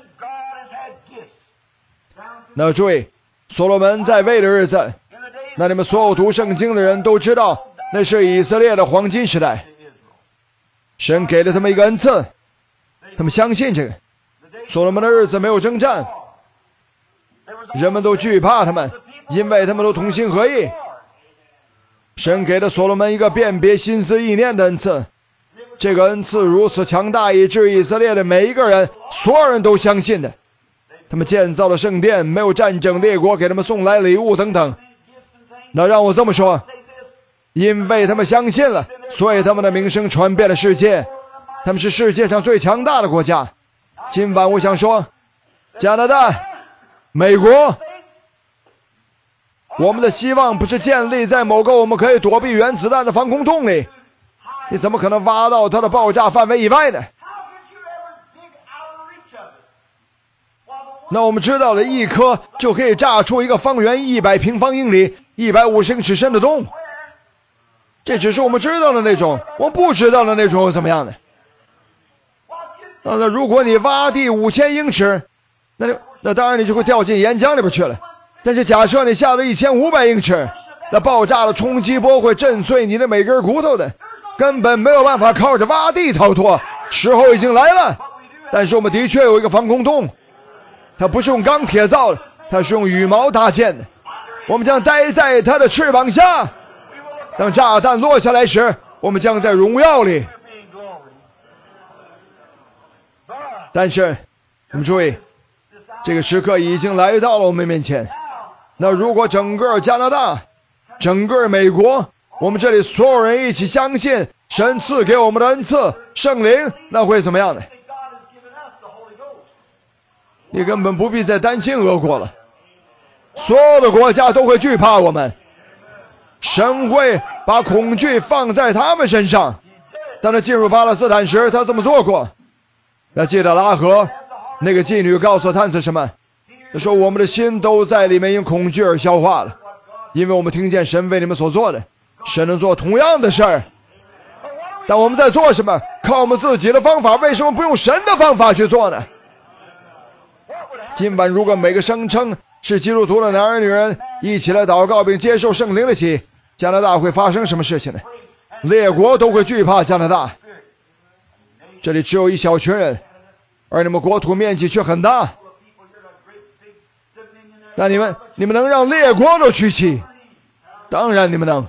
那注意，所罗门在位的日子，那你们所有读圣经的人都知道，那是以色列的黄金时代。 神给了他们一个恩赐，他们相信这个。所罗门的日子没有征战，人们都惧怕他们，因为他们都同心合意。神给了所罗门一个辨别心思意念的恩赐，这个恩赐如此强大，以致以色列的每一个人，所有人都相信的。他们建造了圣殿，没有战争，列国给他们送来礼物等等。那让我这么说，因为他们相信了，所以他们的名声传遍了世界，他们是世界上最强大的国家。今晚我想说，加拿大、美国，我们的希望不是建立在某个我们可以躲避原子弹的防空洞里，你怎么可能挖到它的爆炸范围以外呢？那我们知道了，一颗就可以炸出一个方圆100平方英里、150英尺深的洞，这只是我们知道的那种，我们不知道的那种又怎么样呢？那如果你挖地5000英尺，那当然你就会掉进岩浆里边去了。但是假设你下到1500英尺，那爆炸的冲击波会震碎你的每根骨头的，根本没有办法靠着挖地逃脱。时候已经来了，但是我们的确有一个防空洞，它不是用钢铁造的，它是用羽毛搭建的。我们将待在它的翅膀下，当炸弹落下来时，我们将在荣耀里。但是我们注意，这个时刻已经来到了我们面前。那如果整个加拿大、整个美国，我们这里所有人一起相信神赐给我们的恩赐圣灵，那会怎么样呢？你根本不必再担心俄国了，所有的国家都会惧怕我们，神会把恐惧放在他们身上。当他进入巴勒斯坦时，他这么做过。那记得拉合那个妓女告诉探子什么？他说我们的心都在里面因恐惧而消化了，因为我们听见神为你们所做的，神能做同样的事儿。但我们在做什么？靠我们自己的方法，为什么不用神的方法去做呢？今晚如果每个声称是基督徒的男人女人一起来祷告并接受圣灵的洗，加拿大会发生什么事情呢？列国都会惧怕加拿大。这里只有一小群人，而你们国土面积却很大。那你们能让列国都屈膝？当然你们能。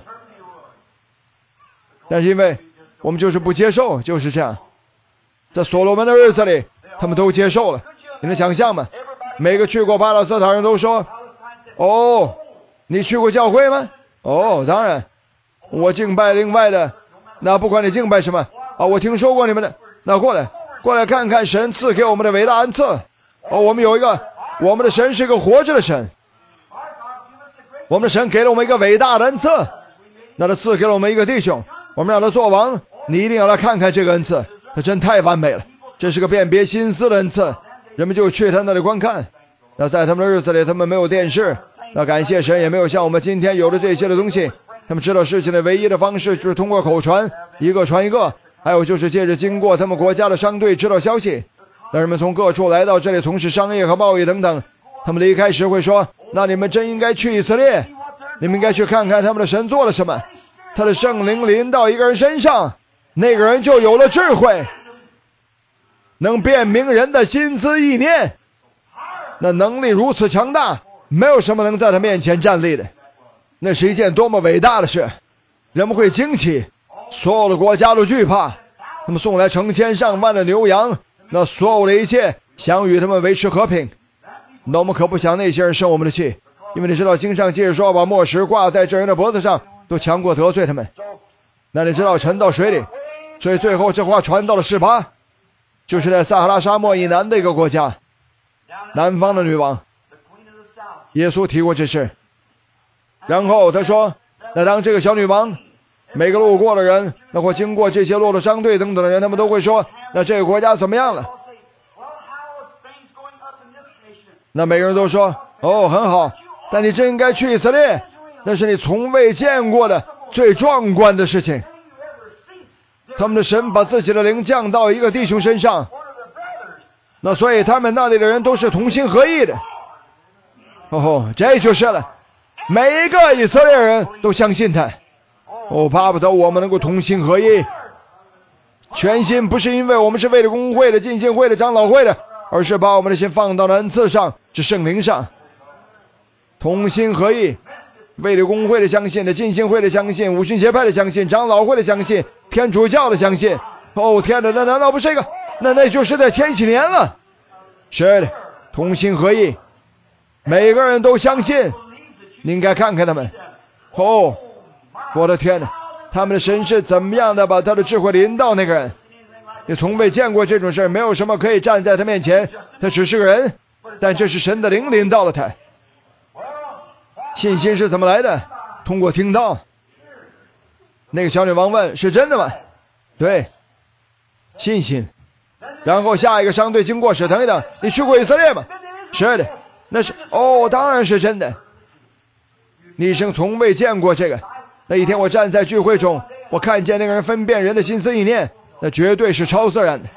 但是因为我们就是不接受，就是这样。在所罗门的日子里，他们都接受了。你能想象吗？每个去过巴勒斯坦人都说：哦，你去过教会吗？哦，当然，我敬拜另外的。那不管你敬拜什么啊，我听说过你们的。那过来看看神赐给我们的伟大恩赐。哦，我们的神是个活着的神，我们的神给了我们一个伟大的恩赐，那他赐给了我们一个弟兄，我们让他做王。你一定要来看看这个恩赐，他真太完美了，这是个辨别心思的恩赐，人们就去他那里观看。那在他们的日子里，他们没有电视，那感谢神也没有像我们今天有的这些的东西，他们知道事情的唯一的方式就是通过口传，一个传一个，还有就是借着经过他们国家的商队知道消息。那人们从各处来到这里从事商业和贸易等等，他们离开时会说，那你们真应该去以色列，你们应该去看看他们的神做了什么。他的圣灵临到一个人身上，那个人就有了智慧，能辨明人的心思意念，那能力如此强大，没有什么能在他面前站立的。那是一件多么伟大的事，人们会惊奇，所有的国家都惧怕，他们送来成千上万的牛羊，那所有的一切想与他们维持和平。那我们可不想那些人生我们的气，因为你知道经上记着说，把磨石挂在这人的脖子上，都强过得罪他们。那你知道沉到水里，所以最后这话传到了示巴，就是在撒哈拉沙漠以南的一个国家，南方的女王。耶稣提过这事，然后他说，那当这个小女王，每个路过的人，那或经过这些路的商队等等的人，他们都会说，那这个国家怎么样了？那每个人都说，哦，很好，但你真应该去以色列，那是你从未见过的最壮观的事情。他们的神把自己的灵降到一个弟兄身上，那所以他们那里的人都是同心合意的。哦，这就是了，每一个以色列人都相信他。哦，巴不得我们能够同心合意， 全心不是因为我们是为了公会的、浸信会的、长老会的，而是把我们的心放到了恩赐上，是圣灵上，同心合意，为了公会的相信的、浸信会的相信、五旬节派的相信、长老会的相信、天主教的相信。哦天哪，那难道不是一个？那就是在千禧年了。是的，同心合意，每个人都相信。你应该看看他们。哦，我的天哪，他们的神是怎么样的把他的智慧临到那个人？你从未见过这种事，没有什么可以站在他面前，他只是个人，但这是神的灵临到了他。信心是怎么来的？通过听到。那个小女王问：是真的吗？对，信心。然后下一个商队经过时，等一等，你去过以色列吗？是的，那是当然是真的。你一生从未见过这个。那一天我站在聚会中，我看见那个人分辨人的心思意念，那绝对是超自然的。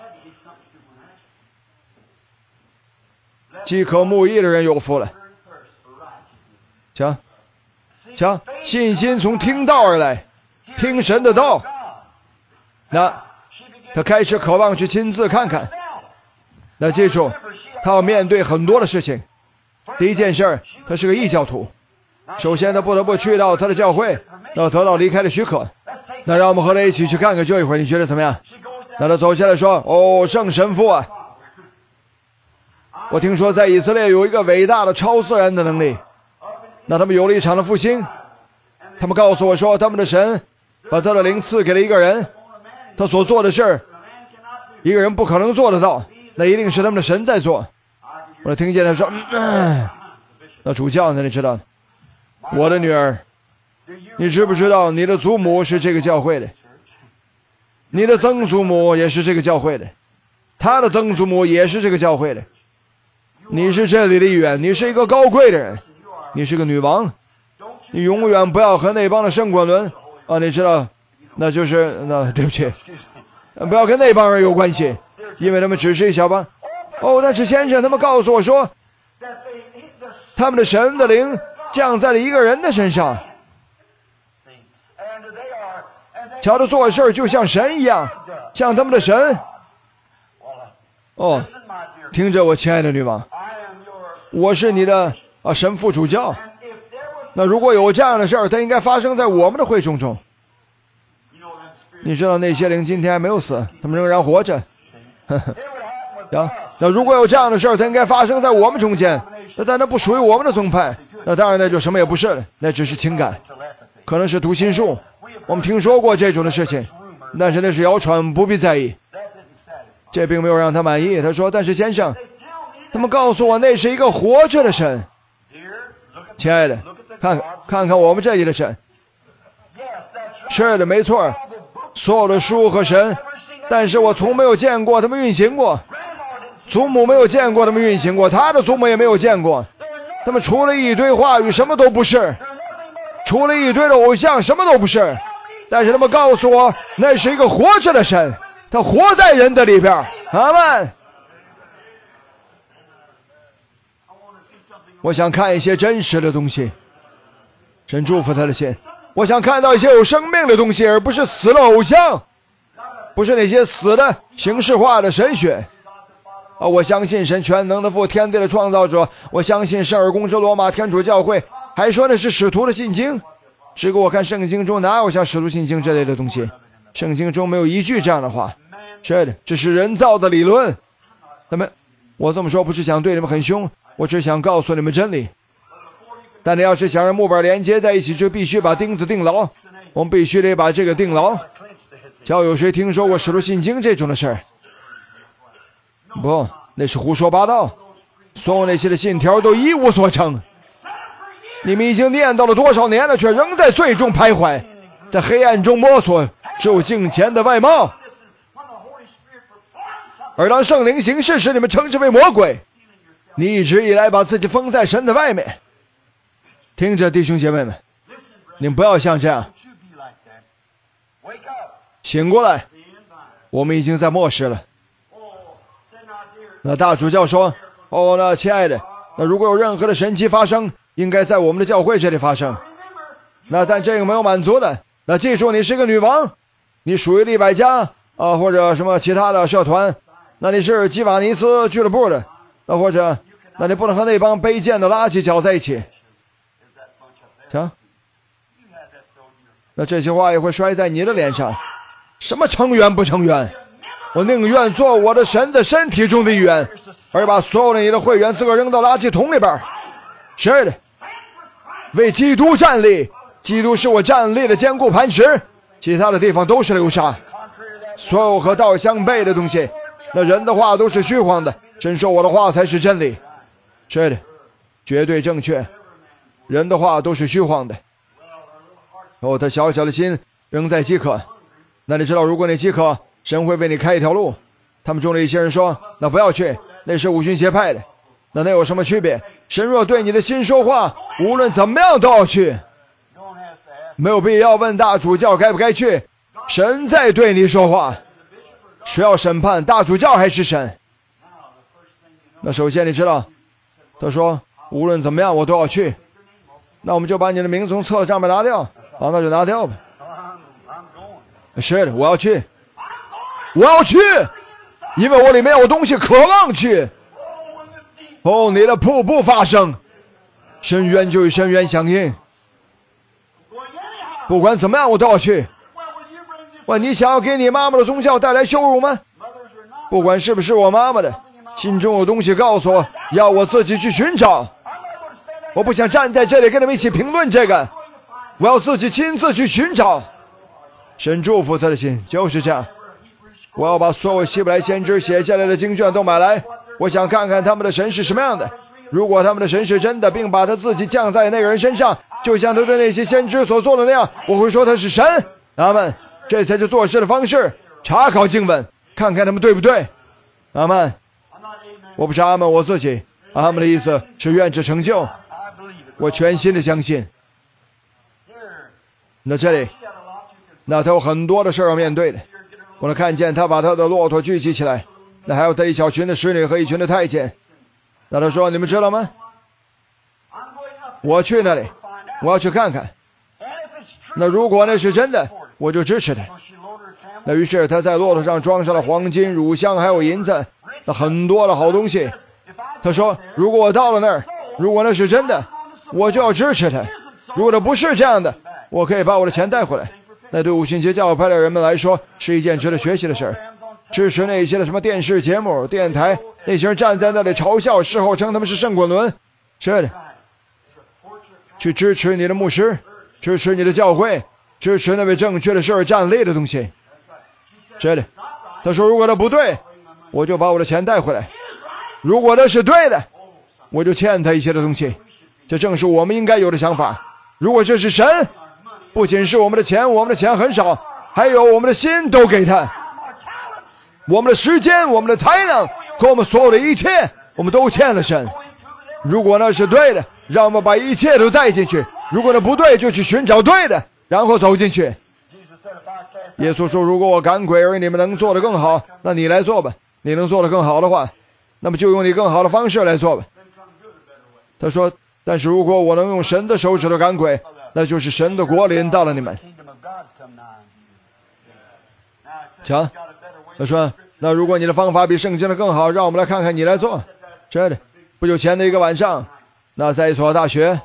饥渴慕义的人有福了。瞧，信心从听道而来，听神的道。那他开始渴望去亲自看看。那记住，他要面对很多的事情。第一件事，他是个异教徒。首先他不得不去到他的教会，要得到离开的许可。那让我们和他一起去看看就一会儿，你觉得怎么样？那他走下来说：圣神父啊，我听说在以色列有一个伟大的超自然的能力，那他们有了一场的复兴。他们告诉我说，他们的神把他的灵赐给了一个人，他所做的事一个人不可能做得到，那一定是他们的神在做。我听见他说那主教呢，你知道，我的女儿，你知不知道你的祖母是这个教会的，你的曾祖母也是这个教会的，他的曾祖母也是这个教会的，你是这里的一员，你是一个高贵的人，你是个女王，你永远不要和那帮的圣管伦你知道，那对不起，不要跟那帮人有关系，因为他们只是一小帮。但是先生，他们告诉我说，他们的神的灵降在了一个人的身上，瞧他做事就像神一样，像他们的神。听着我亲爱的女王，我是你的神父主教。那如果有这样的事儿，它应该发生在我们的会众中。你知道那些灵今天还没有死，他们仍然活着。那如果有这样的事儿，它应该发生在我们中间。但那不属于我们的宗派，那当然那就什么也不是了，那只是情感，可能是读心术。我们听说过这种的事情，但是那是谣传，不必在意。这并没有让他满意。他说：但是先生，他们告诉我那是一个活着的神。亲爱的，看看我们这里的神。是的，没错，所有的书和神，但是我从没有见过他们运行过。祖母没有见过他们运行过，他的祖母也没有见过。他们除了一堆话语什么都不是，除了一堆的偶像什么都不是。但是他们告诉我那是一个活着的神，他活在人的里边。阿们。我想看一些真实的东西，神祝福他的心。我想看到一些有生命的东西，而不是死了偶像，不是那些死的形式化的神学。我相信神全能的父，天地的创造者。我相信圣而公之罗马天主教会，还说那是使徒的信经。只给我看圣经中哪有像使徒信经这类的东西，圣经中没有一句这样的话。是的，这是人造的理论。我这么说不是想对你们很凶，我只想告诉你们真理。但你要是想让木板连接在一起，就必须把钉子钉牢。我们必须得把这个钉牢。叫有谁听说过使徒信经这种的事儿？不，那是胡说八道。所有那些的信条都一无所成。你们已经念叨了多少年了，却仍在最终徘徊，在黑暗中摸索，只有镜前的外貌。而当圣灵行事时，你们称之为魔鬼。你一直以来把自己封在神的外面。听着，弟兄姐妹们，你们不要像这样。醒过来，我们已经在末世了。那大主教说：那亲爱的，那如果有任何的神迹发生，应该在我们的教会这里发生。但这个没有满足的。那记住，你是个女王，你属于利百加或者什么其他的社团，那你是基法尼斯俱乐部的，或者那你不能和那帮卑贱的垃圾搅在一起。瞧，那这些话也会摔在你的脸上。什么成员不成员？我宁愿做我的神的身体中的一员，而把所有的你的会员资格扔到垃圾桶里边。是的，为基督站立，基督是我站立的坚固磐石，其他的地方都是流沙。所有和道相悖的东西，那人的话都是虚晃的，神说我的话才是真理。是的，绝对正确，人的话都是虚晃的。他小小的心仍在饥渴。那你知道，如果你饥渴，神会为你开一条路。他们中的一些人说，那不要去，那是五旬节派的。那有什么区别？神若对你的心说话，无论怎么样都要去，没有必要问大主教该不该去。神在对你说话，谁要审判，大主教还是神？那首先你知道，他说无论怎么样我都要去，那我们就把你的名从册上面拿掉。好，那就拿掉吧。是的，我要去，我要去，因为我里面有东西渴望去。你的瀑布发生，深渊就与深渊相应。不管怎么样我都要去。你想要给你妈妈的宗教带来羞辱吗？不管是不是我妈妈的，心中有东西告诉我，要我自己去寻找。我不想站在这里跟他们一起评论这个，我要自己亲自去寻找。神祝福他的心，就是这样。我要把所有希伯来先知写下来的经卷都买来，我想看看他们的神是什么样的。如果他们的神是真的，并把他自己降在那个人身上，就像他对那些先知所做的那样，我会说他是神。阿们。这才是做事的方式，查考经文，看看他们对不对。阿们。我不是阿们我自己，阿们的意思是愿之成就，我全心的相信。那这里，那他有很多的事要面对的。我能看见他把他的骆驼聚集起来，那还有他一小群的使女和一群的太监。那他说，你们知道吗？我去那里，我要去看看。那如果那是真的，我就支持他。那于是他在骆驼上装上了黄金、乳香还有银子，那很多的好东西。他说，如果我到了那儿，如果那是真的，我就要支持他。如果这不是这样的，我可以把我的钱带回来。那对五旬节教派的人们来说是一件值得学习的事儿。支持那些的什么电视节目、电台，那些人站在那里嘲笑，事后称他们是圣滚轮。是的，去支持你的牧师，支持你的教会，支持那位正确的事儿站立的东西。是的，他说如果他不对，我就把我的钱带回来。如果他是对的，我就欠他一些的东西。这正是我们应该有的想法。如果这是神，不仅是我们的钱很少，还有我们的心都给他，我们的时间、我们的才能和我们所有的一切，我们都欠了神。如果那是对的，让我们把一切都带进去；如果那不对，就去寻找对的，然后走进去。耶稣说，如果我赶鬼而你们能做得更好，那你来做吧。你能做得更好的话，那么就用你更好的方式来做吧。他说，但是如果我能用神的手指头赶鬼，那就是神的国临到了你们。瞧，他说，那如果你的方法比圣经的更好，让我们来看看你来做。真的，不久前的一个晚上，那在一所大学，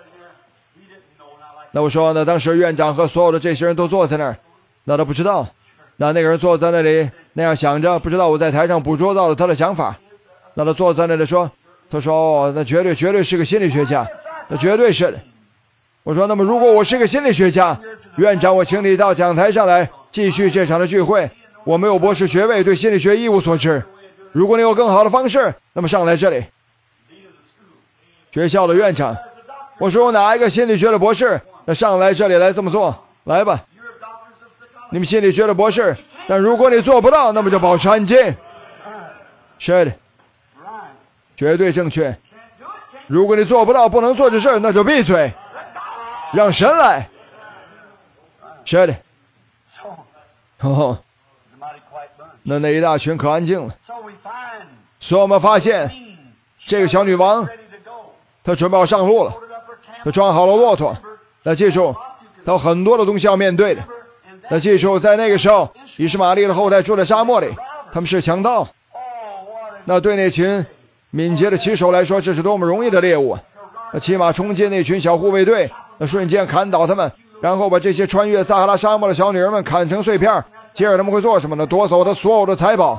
那我说，那当时院长和所有的这些人都坐在那儿，那他不知道，那个人坐在那里那样想着，不知道我在台上捕捉到了他的想法。那他坐在那里说，他说，那绝对是个心理学家，那绝对是的。我说，那么如果我是个心理学家，院长，我请你到讲台上来继续这场的聚会。我没有博士学位，对心理学一无所知。如果你有更好的方式，那么上来这里。学校的院长，我说我哪一个心理学的博士，那上来这里来这么做，来吧。你们心理学的博士，但如果你做不到，那么就保持安静。是的，绝对正确。如果你做不到，不能做这事，那就闭嘴，让神来。是的。那一大群可安静了。所以我们发现，这个小女王，她准备要上路了，她装好了骆驼。那记住，她有很多的东西要面对的。那记住，在那个时候， 以实玛利的后代住在沙漠里，他们是强盗。那对那群敏捷的骑手来说，这是多么容易的猎物！那骑马冲进那群小护卫队，那瞬间砍倒他们，然后把这些穿越撒哈拉沙漠的小女人们砍成碎片。接着他们会做什么呢？夺走他所有的财宝。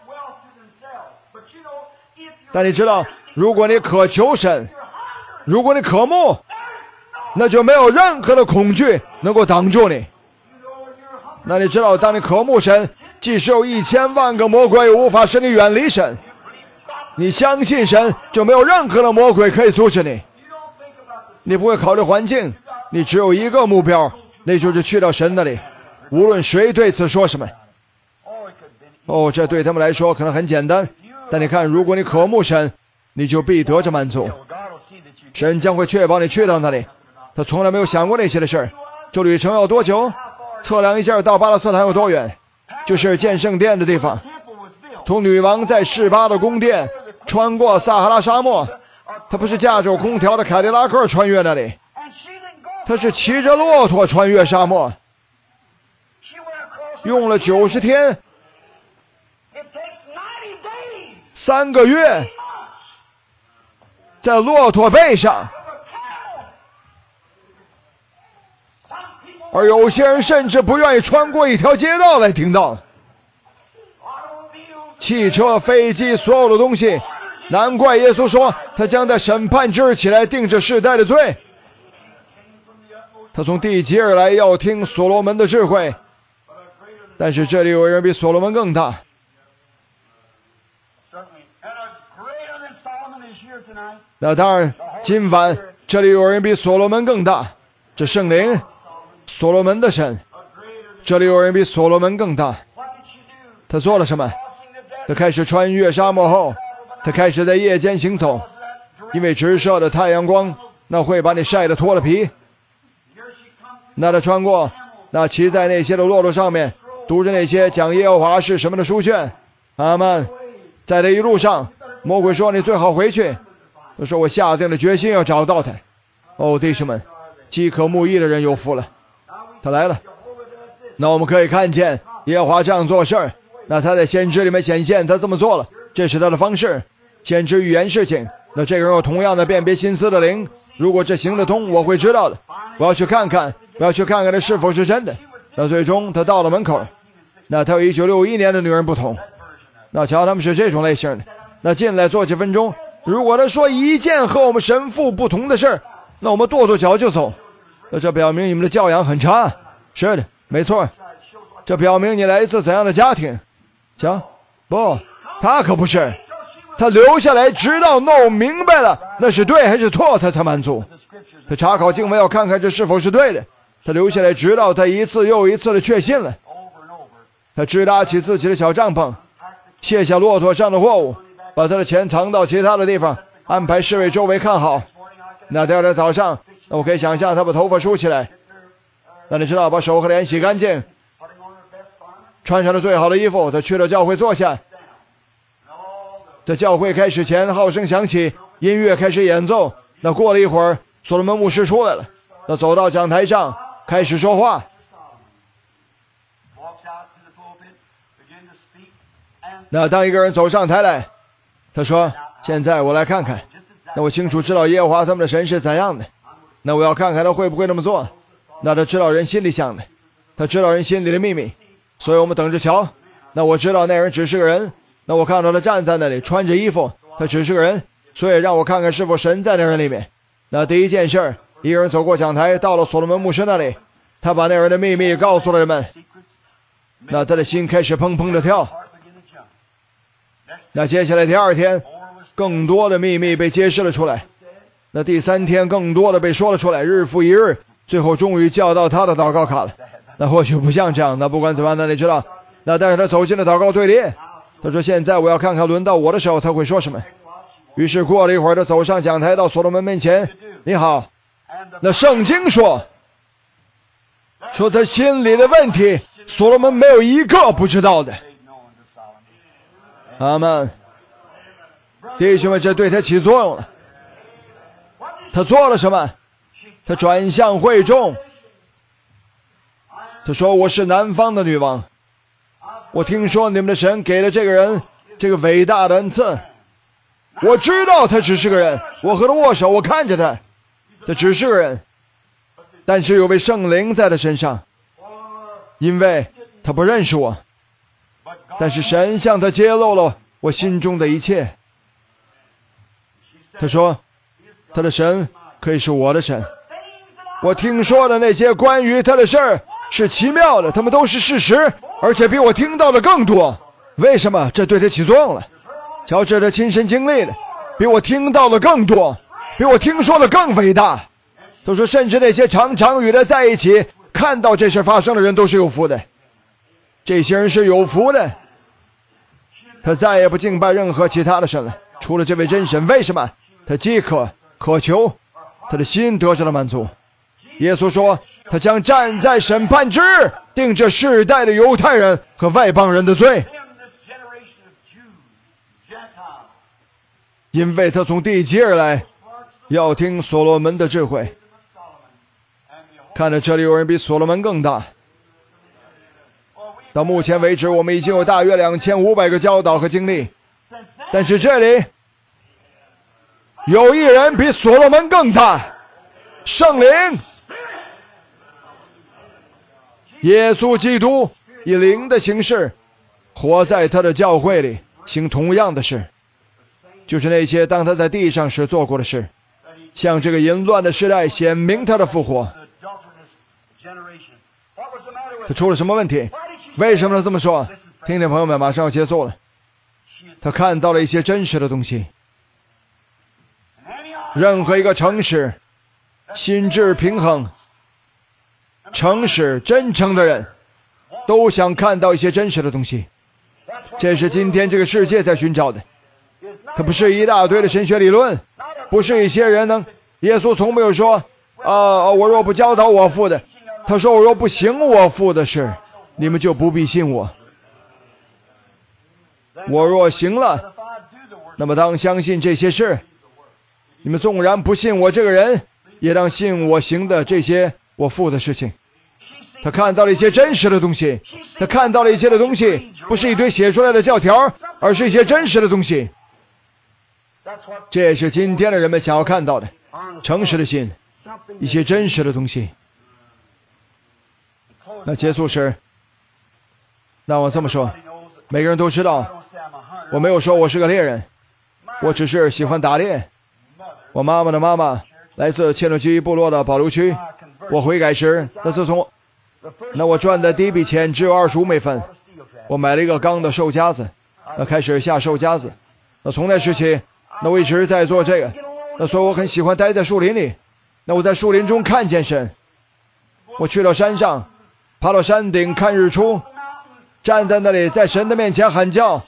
但你知道，如果你渴求神，如果你渴慕，那就没有任何的恐惧能够挡住你。那你知道，当你渴慕神，即使有1000万个魔鬼也无法使你远离神。你相信神，就没有任何的魔鬼可以阻止你。你不会考虑环境，你只有一个目标，那就是去到神那里。无论谁对此说什么，这对他们来说可能很简单，但你看，如果你渴慕神，你就必得着满足。神将会确保你去到那里。他从来没有想过那些的事儿。这旅程要多久？测量一下到巴勒斯坦有多远，就是建圣殿的地方。从女王在示巴的宫殿穿过撒哈拉沙漠，他不是驾着空调的凯迪拉克穿越那里，他是骑着骆驼穿越沙漠，用了90天，3个月，在骆驼背上。而有些人甚至不愿意穿过一条街道来听到。汽车、飞机，所有的东西，难怪耶稣说他将在审判之日起来定这世代的罪。他从地极而来，要听所罗门的智慧。但是这里有人比所罗门更大。那当然，今晚这里有人比所罗门更大。这圣灵，所罗门的神，这里有人比所罗门更大。他做了什么？他开始穿越沙漠后，他开始在夜间行走，因为直射的太阳光那会把你晒得脱了皮。那他穿过，那骑在那些的骆驼上面，读着那些讲耶和华是什么的书卷。阿们。在这一路上，魔鬼说你最好回去。他说我下定了决心要找到他。弟兄们，饥渴慕义的人有福了。他来了。那我们可以看见耶和华这样做事儿。那他在先知里面显现，他这么做了，这是他的方式。先知预言事情，那这个人有同样的辨别心思的灵。如果这行得通，我会知道的。我要去看看，我要去看看这是否是真的。那最终他到了门口。那他有1961年的女人不同。那瞧，他们是这种类型的。那进来坐几分钟，如果他说一件和我们神父不同的事，那我们跺跺脚就走。那这表明你们的教养很差。是的，没错。这表明你来自怎样的家庭。瞧，不，他可不是。他留下来直到弄明白了那是对还是错，他才满足。他查考经文要看看这是否是对的。他留下来直到他一次又一次的确信了。他支搭起自己的小帐篷，卸下骆驼上的货物，把他的钱藏到其他的地方，安排侍卫周围看好。那第二天早上，那我可以想象他把头发梳起来。那你知道，把手和脸洗干净，穿上了最好的衣服，他去了教会坐下。在教会开始前，号声响起，音乐开始演奏。那过了一会儿，所罗门牧师出来了，那走到讲台上开始说话。那当一个人走上台来，他说，现在我来看看，那我清楚知道耶和华他们的神是怎样的，那我要看看他会不会那么做。那他知道人心里想的，他知道人心里的秘密，所以我们等着瞧。那我知道那人只是个人，那我看到他站在那里穿着衣服，他只是个人，所以让我看看是否神在那人里面。那第一件事，一个人走过讲台，到了所罗门牧师那里，他把那人的秘密告诉了人们。那他的心开始砰砰的跳。那接下来第二天，更多的秘密被揭示了出来。那第三天，更多的被说了出来，日复一日，最后终于叫到他的祷告卡了。那或许不像这样，那不管怎么样，那你知道，那但是他走进了祷告队里，他说现在我要看看轮到我的时候他会说什么。于是过了一会儿，他走上讲台到所罗门面前。你好。那圣经说他心里的问题所罗门没有一个不知道的。阿们。弟兄们，这对他起作用了。他做了什么？他转向会众，他说我是南方的女王， 我听说你们的神给了这个人这个伟大的恩赐。我知道他只是个人，我和他握手，我看着他，他只是个人，但是有位圣灵在他身上，因为他不认识我，但是神向他揭露了我心中的一切。他说他的神可以是我的神，我听说的那些关于他的事儿是奇妙的，他们都是事实，而且比我听到的更多。为什么？这对他起作用了。乔治他亲身经历的比我听到的更多，比我听说的更伟大。他说甚至那些常常与他在一起看到这事发生的人都是有福的，这些人是有福的。他再也不敬拜任何其他的神了，除了这位真神。为什么？他饥渴渴求，他的心得着了满足。耶稣说他将站在审判之日，定这世代的犹太人和外邦人的罪，因为他从地极而来，要听所罗门的智慧。看着这里有人比所罗门更大。到目前为止我们已经有大约2500个教导和经历，但是这里有一人比所罗门更大，圣灵耶稣基督以灵的形式活在他的教会里，行同样的事，就是那些当他在地上时做过的事，向这个淫乱的时代显明他的复活。他出了什么问题？为什么他这么说？听听朋友们，马上要结束了。他看到了一些真实的东西。任何一个诚实、心智平衡、诚实真诚的人都想看到一些真实的东西，这是今天这个世界在寻找的。它不是一大堆的神学理论，不是一些人能。耶稣从没有说我若不教导我父的，他说我若不行我父的事，你们就不必信我。我若行了，那么当相信这些事。你们纵然不信我这个人，也当信我行的这些我父的事情。他看到了一些真实的东西，他看到了一些的东西，不是一堆写出来的教条，而是一些真实的东西。这也是今天的人们想要看到的，诚实的心，一些真实的东西。那结束时，那我这么说，每个人都知道，我没有说我是个猎人，我只是喜欢打猎。我妈妈的妈妈来自切诺基部落的保留区，我悔改时，那我赚的第一笔钱只有25美分，我买了一个钢的兽夹子，开始下兽夹子。那从那时起，那我一直在做这个。那所以我很喜欢待在树林里。那我在树林中看见神，我去到山上，爬到山顶看日出，站在那里在神的面前喊叫。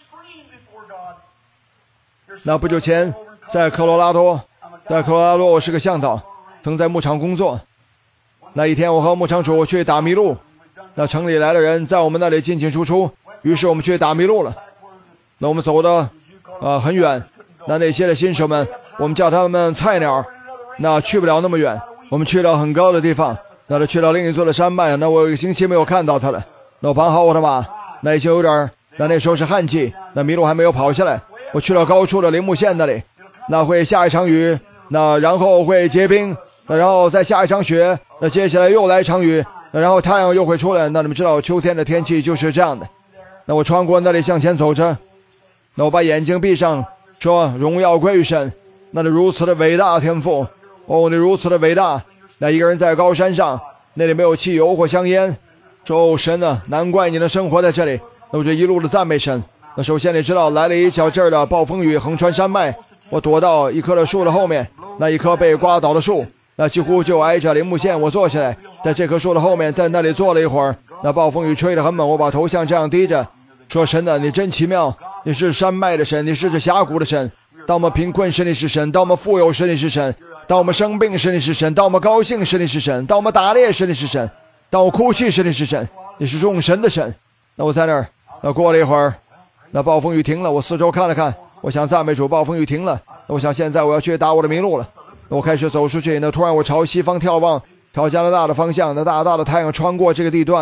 那不久前在科罗拉多我是个向导，曾在牧场工作。那一天我和牧场主去打麋鹿，那城里来的人在我们那里进进出出，于是我们去打麋鹿了。那我们走的很远，那些的新手们，我们叫他们菜鸟，那去不了那么远，我们去到很高的地方，那去到另一座的山脉。那我有一个星期没有看到他了。那我绑好我的马，那已经有点，那时候是旱季，那麋鹿还没有跑下来。我去到高处的林木县那里，那会下一场雨，那然后会结冰，那然后再下一场雪，那接下来又来一场雨，那然后太阳又会出来。那你们知道秋天的天气就是这样的。那我穿过那里向前走着，那我把眼睛闭上，说荣耀归于神，那你如此的伟大天赋，你如此的伟大。那一个人在高山上，那里没有汽油或香烟，说神啊，难怪你能生活在这里。那我就一路的赞美神。那首先你知道，来了一小阵儿的暴风雨横穿山脉，我躲到一棵的树的后面，那一棵被刮倒的树，那几乎就挨着林木线。我坐下来，在这棵树的后面，在那里坐了一会儿。那暴风雨吹得很猛，我把头像这样低着，说神啊，你真奇妙，你是山脉的神，你是这峡谷的神。当我们贫困时你是神，当我们富有时你是神，当我们生病时你是神，当我们高兴时你是神，当我们打猎时你是神，当我哭泣时你是神，你是众神的神。那我在那儿，那过了一会儿，那暴风雨停了，我四周看了看，我想赞美主，暴风雨停了。我想现在我要去打我的麋鹿了。我开始走出去，那突然我朝西方眺望，朝加拿大的方向，那大大的太阳穿过这个地段，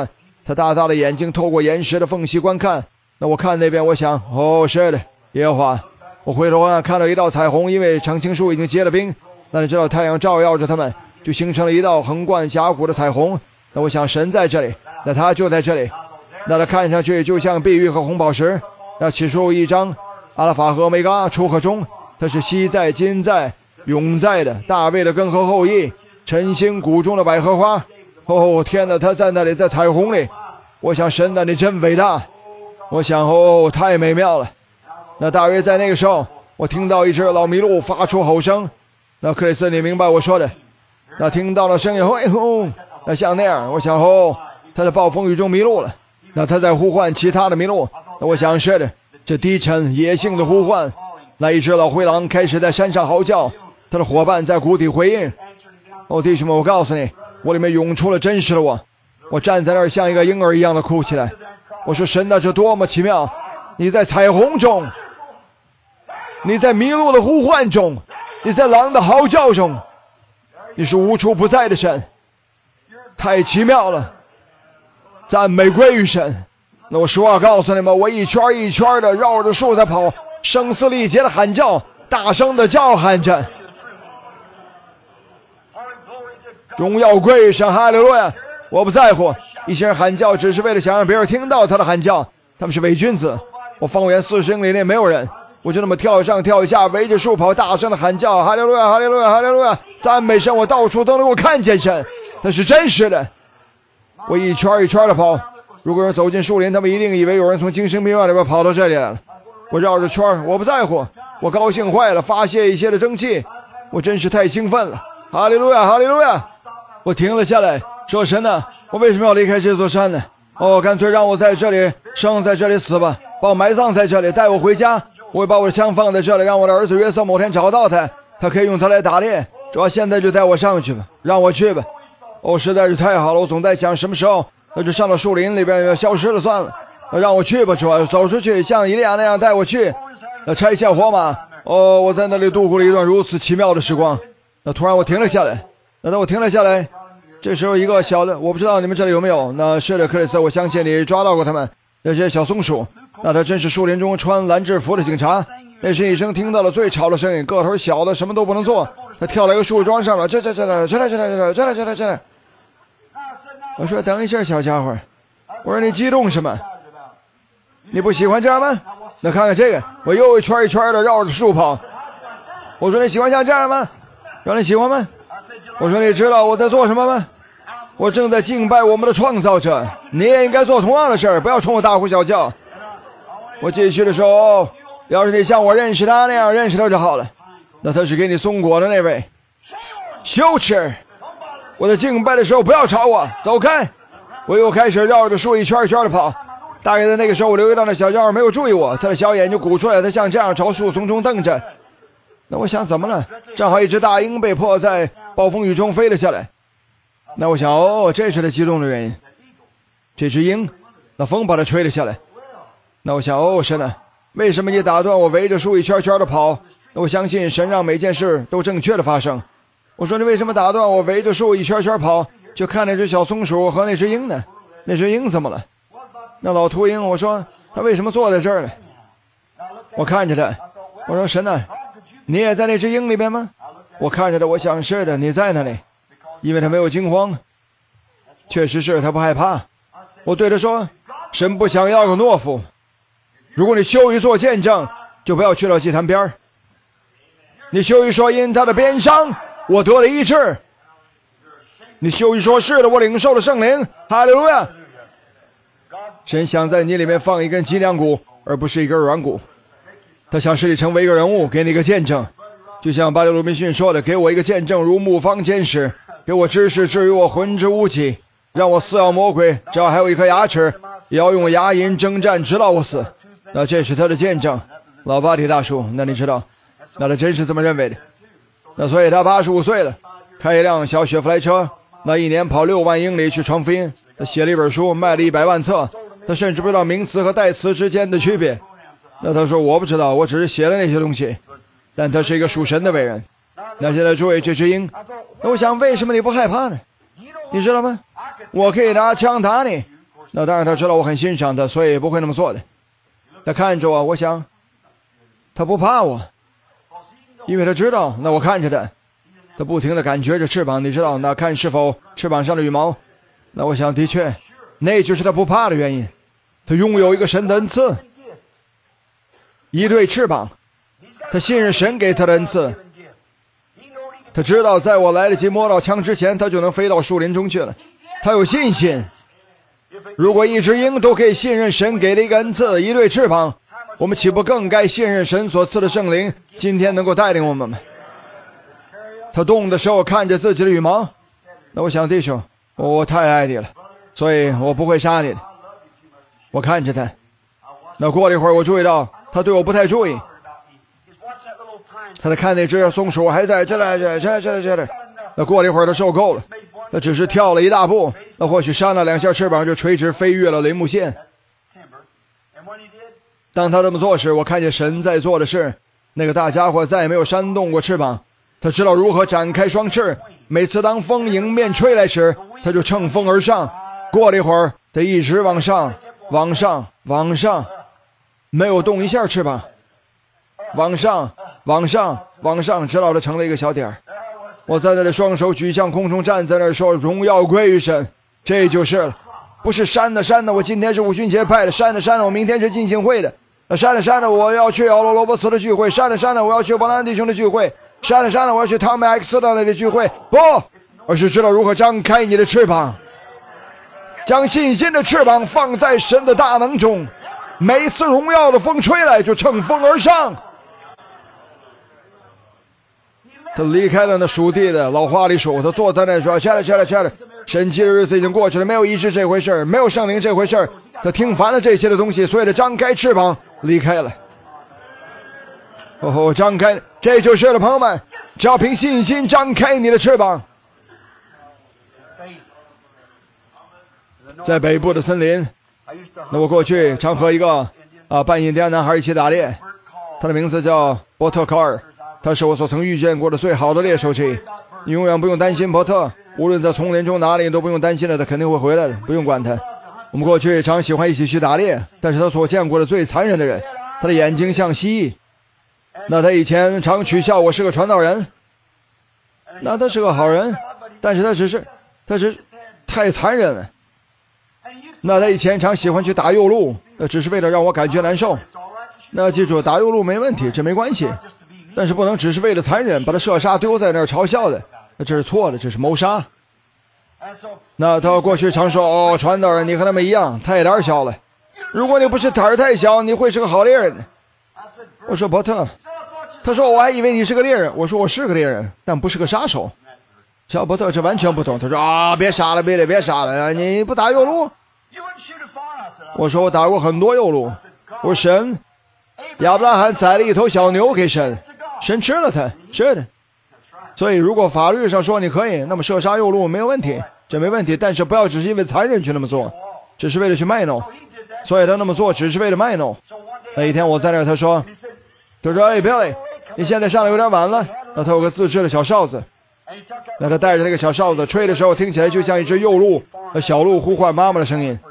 他大大的眼睛透过岩石的缝隙观看。那我看那边，我想，哦，是的，耶和华。我回头看到一道彩虹，因为常青树已经结了冰。那你知道太阳照耀着它们，就形成了一道横贯峡谷的彩虹。那我想神在这里，那他就在这里。那他看上去就像碧玉和红宝石。那启示录1章，阿拉法和欧米伽，初和终，他是昔在、今在、永在的，大卫的根和后裔，晨星谷中的百合花。哦，天哪，他在那里，在彩虹里。我想神的你真伟大。我想哦，太美妙了。那大约在那个时候，我听到一只老麋鹿发出吼声。那克里斯，你明白我说的？那听到了声音，吼，那像那样，我想哦，他在暴风雨中迷路了。那他在呼唤其他的麋鹿。那我想是的，这低沉野性的呼唤。那一只老灰狼开始在山上嚎叫，他的伙伴在谷底回应。哦，弟兄们，我告诉你，我里面涌出了真实的我。我站在那儿像一个婴儿一样的哭起来。我说神啊，这多么奇妙！你在彩虹中，你在麋鹿的呼唤中，你在狼的嚎叫中，你是无处不在的神，太奇妙了！赞美归于神。那我实话告诉你们，我一圈一圈的绕着树在跑，声嘶力竭的喊叫，大声的叫喊着，荣耀归于神，哈利路亚！我不在乎，一些人喊叫只是为了想让别人听到他的喊叫，他们是伪君子。我方圆40英里内没有人，我就那么跳上跳下，围着树跑，大声的喊叫，哈利路亚，哈利路亚，哈利路亚！赞美神，我到处都能够看见神，那是真实的。我一圈一圈的跑，如果人走进树林，他们一定以为有人从精神病院里边跑到这里来了。我绕着圈，我不在乎，我高兴坏了，发泄一些的蒸汽，我真是太兴奋了，哈利路亚，哈利路亚！我停了下来，说神啊，我为什么要离开这座山呢？哦，干脆让我在这里生，在这里死吧，把我埋葬在这里，带我回家。我会把我的枪放在这里，让我的儿子约瑟某天找到他，他可以用它来打猎。主要现在就带我上去吧，让我去吧。哦，实在是太好了，我总在想什么时候那就上到树林里边消失了算了。让我去吧，主要走出去，像以利亚那样带我去。拆下火马。哦，我在那里度过了一段如此奇妙的时光。那突然我停了下来。等我停了下来，这时候一个小的，我不知道你们这里有没有，那是的，克里斯，我相信你抓到过他们，那些小松鼠。那他真是树林中穿蓝制服的警察。那是一声听到了最吵的声音，个头小的什么都不能做。他跳到一个树桩上了，这来。我说等一下，小家伙，我说你激动什么？你不喜欢这样吗？那看看这个，我又一圈一圈的绕着树跑。我说你喜欢像这样吗？让你喜欢吗？我说你知道我在做什么吗？我正在敬拜我们的创造者，你也应该做同样的事儿，不要冲我大呼小叫。我继续的说，要是你像我认识他那样认识他就好了。那他是给你松果的那位。羞耻！我在敬拜的时候不要吵我，走开！我又开始绕着树一圈一圈的跑。大概在那个时候，我留意到那小家伙没有注意我，他的小眼就鼓出来，他像这样朝树丛中瞪着。那我想怎么了？正好一只大鹰被迫在暴风雨中飞了下来。那我想，哦，这是他激动的原因。这只鹰，那风把它吹了下来。那我想，哦，神啊，为什么你打断我围着树一圈圈的跑？那我相信神让每件事都正确的发生。我说你为什么打断我围着树一圈圈跑，就看那只小松鼠和那只鹰呢？那只鹰怎么了？那老秃鹰，我说他为什么坐在这儿呢？我看着他，我说神啊，你也在那只鹰里边吗？我看着他，我想是的，你在那里，因为他没有惊慌，确实是他不害怕。我对他说，神不想要个懦夫，如果你羞于做见证，就不要去到祭坛边儿。你羞于说因他的鞭伤我得了医治，你羞于说是的，我领受了圣灵，哈利路亚。神想在你里面放一根脊梁骨，而不是一根软骨。他想使你成为一个人物，给你一个见证，就像巴黎鲁宾逊说的，给我一个见证如牧方坚实，给我知识至于我魂之无极，让我撕咬魔鬼，只要还有一颗牙齿，也要用牙龈征战直到我死。那这是他的见证。老巴提大叔，那你知道，那他真是这么认为的。那所以他85岁了，开一辆小雪佛兰车，那一年跑6万英里去传福音。他写了一本书，卖了100万册，他甚至不知道名词和代词之间的区别。那他说我不知道，我只是写了那些东西。但他是一个属神的伟人。那现在诸位，这只鹰，那我想为什么你不害怕呢？你知道吗？我可以拿枪打你， 那当然他知道我很欣赏他，所以不会那么做的。他看着我，我想他不怕我，因为他知道，那我看着他，他不停地感觉着翅膀，你知道，那看是否翅膀上的羽毛。那我想的确，那就是他不怕的原因。他拥有一个神的恩赐，一对翅膀，他信任神给他的恩赐。他知道在我来得及摸到枪之前，他就能飞到树林中去了。他有信心。如果一只鹰都可以信任神给的一个恩赐，一对翅膀，我们岂不更该信任神所赐的圣灵今天能够带领我们吗？他动的时候看着自己的羽毛，那我想弟兄，我太爱你了，所以我不会杀你的。我看着他，那过了一会儿我注意到他对我不太注意，他在看那只松鼠还在这里。那过了一会儿他受够了，他只是跳了一大步，那或许扇了两下翅膀就垂直飞越了林木线。当他这么做时，我看见神在做的事，那个大家伙再也没有扇动过翅膀，他知道如何展开双翅。每次当风迎面吹来时，他就乘风而上。过了一会儿，他一直往上，没有动一下翅膀，往上，直到他成了一个小点儿。我在那里双手举向空中，站在那儿说：“荣耀归于神。”这就是了，不是山的，我今天是五旬节派的；山的，我明天是浸信会的；山的，我要去奥罗伯茨的聚会；山的，我要去伯兰弟兄的聚会；山的，我要去汤米·艾克斯的那里聚会。不，而是知道如何张开你的翅膀，将信心的翅膀放在神的大能中，每一次荣耀的风吹来就乘风而上。他离开了那属地的老花梨树，他坐在那说：“下来，神奇的日子已经过去了，没有医治这回事，没有圣灵这回事。”他听烦了这些的东西，所以他张开翅膀离开了。张开，这就是了，朋友们，只要凭信心张开你的翅膀。在北部的森林，那我过去常和一个半印第安男孩一起打猎，他的名字叫波特考尔。他是我所曾遇见过的最好的猎手之一。你永远不用担心波特，无论在丛林中哪里都不用担心了，他肯定会回来的，不用管他。我们过去常喜欢一起去打猎，但是他所见过的最残忍的人，他的眼睛像蜥蜴。那他以前常取笑我是个传道人，那他是个好人，但是他只是太残忍了。那他以前常喜欢去打右鹿，只是为了让我感觉难受。那记住，打右鹿没问题，这没关系，但是不能只是为了残忍把他射杀丢在那儿嘲笑的，这是错的，这是谋杀。那他过去常说：“传道人，你和他们一样，太胆小了。如果你不是胆儿太小，你会是个好猎人。”我说：“伯特。”他说：“我还以为你是个猎人。”我说：“我是个猎人，但不是个杀手。”小伯特这完全不懂。他说：“别杀了，别杀了，你不打右鹿？”我说：“我打过很多右鹿。”我说：“神，亚伯拉罕宰了一头小牛给神，神吃了它，是的。所以如果法律上说你可以，那么射杀右鹿没有问题，这没问题。但是不要只是因为残忍去那么做，只是为了去卖弄。所以他那么做只是为了卖弄。那一天我在那儿，他说：“哎 ，Billy， 你现在上来有点晚了。”那他有个自制的小哨子，那他带着那个小哨子吹的时候，听起来就像一只幼鹿、小鹿呼唤妈妈的声音。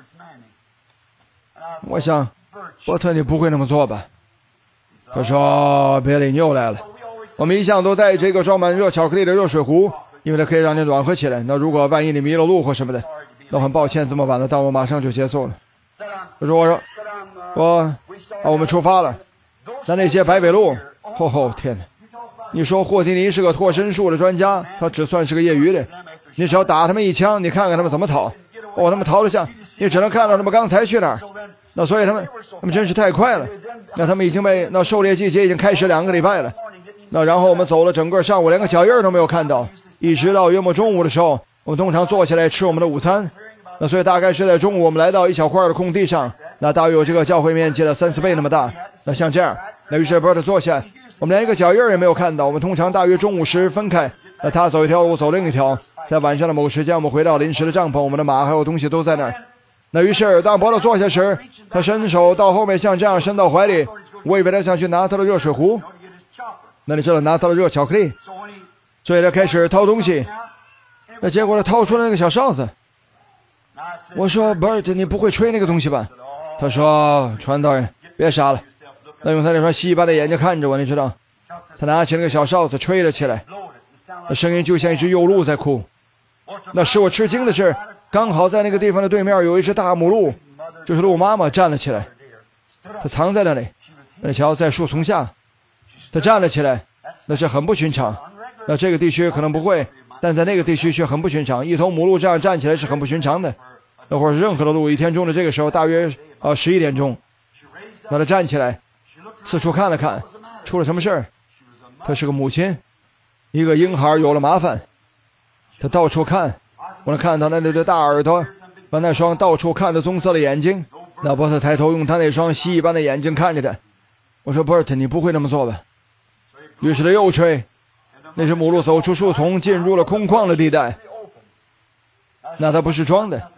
我想，波特，你不会那么做吧？他说：“别理，你又来了。我们一向都带这个装满热巧克力的热水壶，因为它可以让你暖和起来。那如果万一你迷了路或什么的，那很抱歉这么晚了，但我马上就结束了。”他说：“我们出发了。那些白尾鹿，天哪！你说霍提尼是个脱身术的专家，他只算是个业余的。你只要打他们一枪，你看看他们怎么逃。他们逃得像，你只能看到他们刚才去哪儿。那所以他们真是太快了。那他们已经被那狩猎季节已经开始2个礼拜了。那然后我们走了整个上午，连个脚印都没有看到，一直到约莫中午的时候，我们通常坐下来吃我们的午餐。那所以大概是在中午，我们来到一小块的空地上，那大约有这个教会面积的3-4倍那么大。那像这样，那于是伯特坐下，我们连一个脚印也没有看到。我们通常大约中午时分开，那他走一条，我走另一条。在晚上的某时间，我们回到临时的帐篷，我们的马还有东西都在那儿。那于是当伯特坐下时，他伸手到后面，像这样伸到怀里，我以为他想去拿他的热水壶。那你知道拿他的热巧克力，所以他开始掏东西。那结果他掏出了那个小哨子。 我说 Bert， 你不会吹那个东西吧？他说传道人别傻了，那用他那双蜥蜴般的眼睛看着我，你知道。他拿起那个小哨子吹了起来，那声音就像一只幼鹿在哭。那使我吃惊的是，刚好在那个地方的对面有一只大母鹿，就是鹿妈妈站了起来。她藏在那里，那瞧在树丛下，她站了起来，那是很不寻常。那这个地区可能不会，但在那个地区却很不寻常。一头母鹿这样站起来是很不寻常的。那会儿任何的鹿，一天中的这个时候大约11点钟，那她站起来，四处看了看，出了什么事儿？她是个母亲，一个婴孩有了麻烦。她到处看，我能看到那对大耳朵和那双到处看的棕色的眼睛。那波特抬头用他那双蜥蜴般的眼睛看着他。我说 Bert， 你不会那么做吧？于是他又吹，那只母鹿走出树丛，进入了空旷的地带。那她不是装的，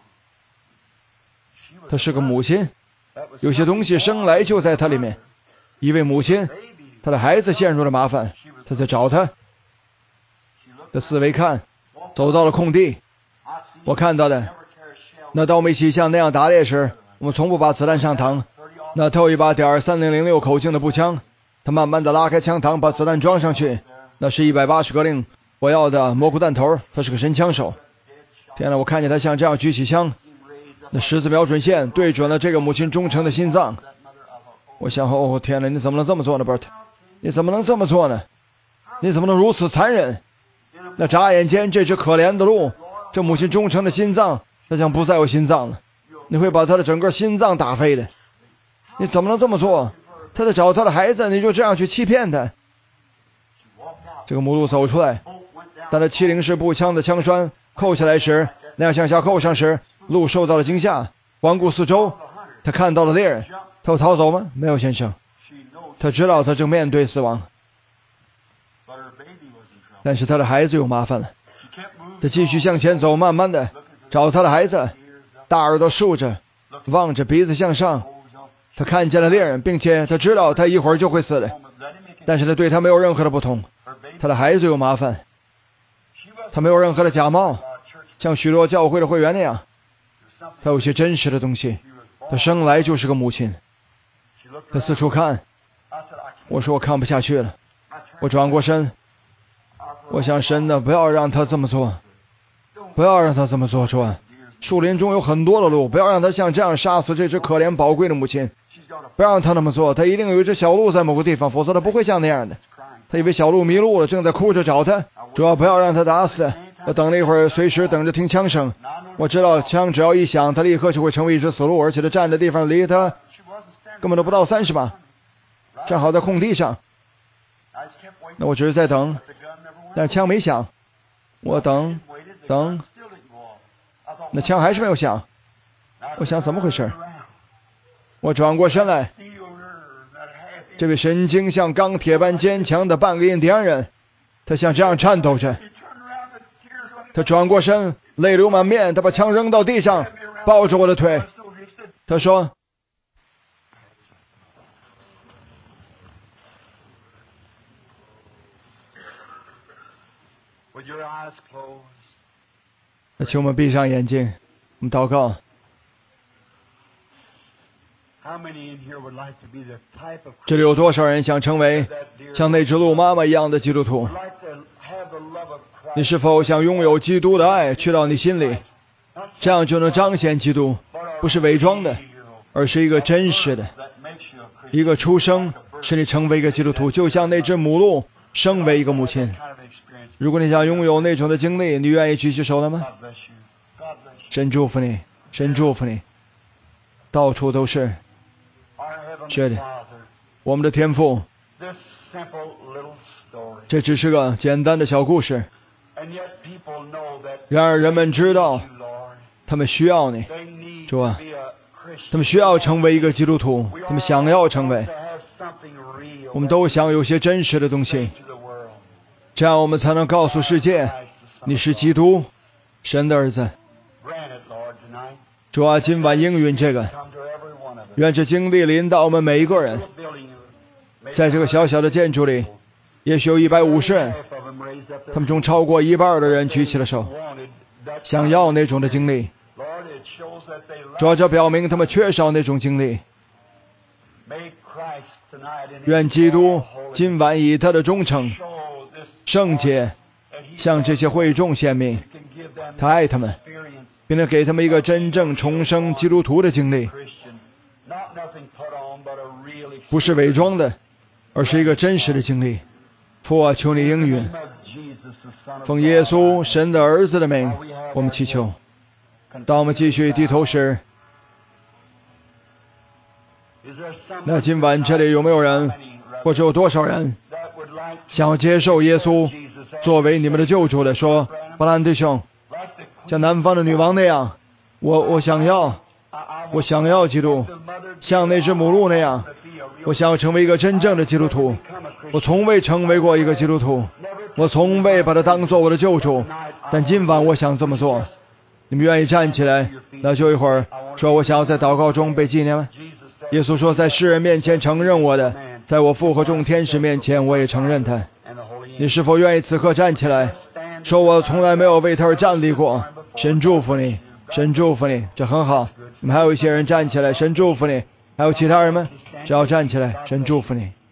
她是个母亲，有些东西生来就在她里面。一位母亲，她的孩子陷入了麻烦，她在找他。她四围看，走到了空地。我看到的，那当我们一起像那样打猎时，我们从不把子弹上膛。那他有一把.3006口径的步枪，他慢慢的拉开枪膛，把子弹装上去。那是180格令火药的蘑菇弹头，他是个神枪手。天哪，我看见他像这样举起枪，那10字瞄准线对准了这个母亲忠诚的心脏。我想，哦天哪，你怎么能这么做呢 Bert？ 你怎么能这么做呢？你怎么能如此残忍？那眨眼间，这只可怜的鹿，这母亲忠诚的心脏，那将不再有心脏了。你会把他的整个心脏打飞的。你怎么能这么做？他在找他的孩子，你就这样去欺骗他。这个母鹿走出来，当他70式步枪的枪栓扣下来时，那样向下扣上时，鹿受到了惊吓，环顾四周，他看到了猎人。他有逃走吗？没有，先生。他知道他正面对死亡，但是他的孩子有麻烦了。他继续向前走，慢慢的找他的孩子，大耳朵竖着，望着，鼻子向上。他看见了猎人，并且他知道他一会儿就会死的，但是他对他没有任何的不同。他的孩子有麻烦，他没有任何的假冒，像许多教会的会员那样，他有些真实的东西。他生来就是个母亲。他四处看，我说我看不下去了，我转过身，我想神的不要让他这么做，不要让他这么做，主啊，树林中有很多的鹿，不要让他像这样杀死这只可怜宝贵的母亲，不要让他那么做。他一定有一只小鹿在某个地方，否则他不会像那样的。他以为小鹿迷路了，正在哭着找他。主要不要让他打死他。我等了一会儿，随时等着听枪声。我知道枪只要一响，他立刻就会成为一只死鹿，而且他站的地方离他根本都不到30码，正好在空地上。那我只是在等，但枪没响。我等，那枪还是没有响。我想怎么回事？我转过身来，这位神经像钢铁般坚强的半个印第安人，他像这样颤抖着。他转过身，泪流满面，他把枪扔到地上，抱着我的腿。他说那请我们闭上眼睛，我们祷告。这里有多少人想成为像那只鹿妈妈一样的基督徒？你是否想拥有基督的爱去到你心里，这样就能彰显基督，不是伪装的，而是一个真实的，一个出生使你成为一个基督徒，就像那只母鹿生为一个母亲。如果你想拥有那种的经历，你愿意举起手了吗？神祝福你，神祝福你，到处都是。是的，我们的天父，这只是个简单的小故事，然而人们知道他们需要你，主啊，他们需要成为一个基督徒，他们想要成为，我们都想有些真实的东西，这样我们才能告诉世界你是基督，神的儿子。主啊，今晚应允这个，愿这经历临到我们每一个人。在这个小小的建筑里，也许有150人，他们中超过1半的人举起了手，想要那种的经历。 主要这表明他们缺少那种经历。愿基督今晚以他的忠诚、圣洁向这些会众显明，他爱他们，并能给他们一个真正重生基督徒的经历，不是伪装的，而是一个真实的经历。父啊，求你应允，奉耶稣神的儿子的名，我们祈求。当我们继续低头时，那今晚这里有没有人，或者有多少人想要接受耶稣作为你们的救主的？说，布兰弟兄，像南方的女王那样，我想要基督，像那只母鹿那样，我想要成为一个真正的基督徒。我从未成为过一个基督徒，我从未把它当做我的救主，但今晚我想这么做。你们愿意站起来？那就一会儿说，我想要在祷告中被纪念吗？耶稣说，在世人面前承认我的，在我父和众天使面前我也承认他。你是否愿意此刻站起来，说，我从来没有为他而站立过？神祝福你，神祝福你，这很好。你们还有一些人站起来，神祝福你。还有其他人吗？只要站起来，神祝福你。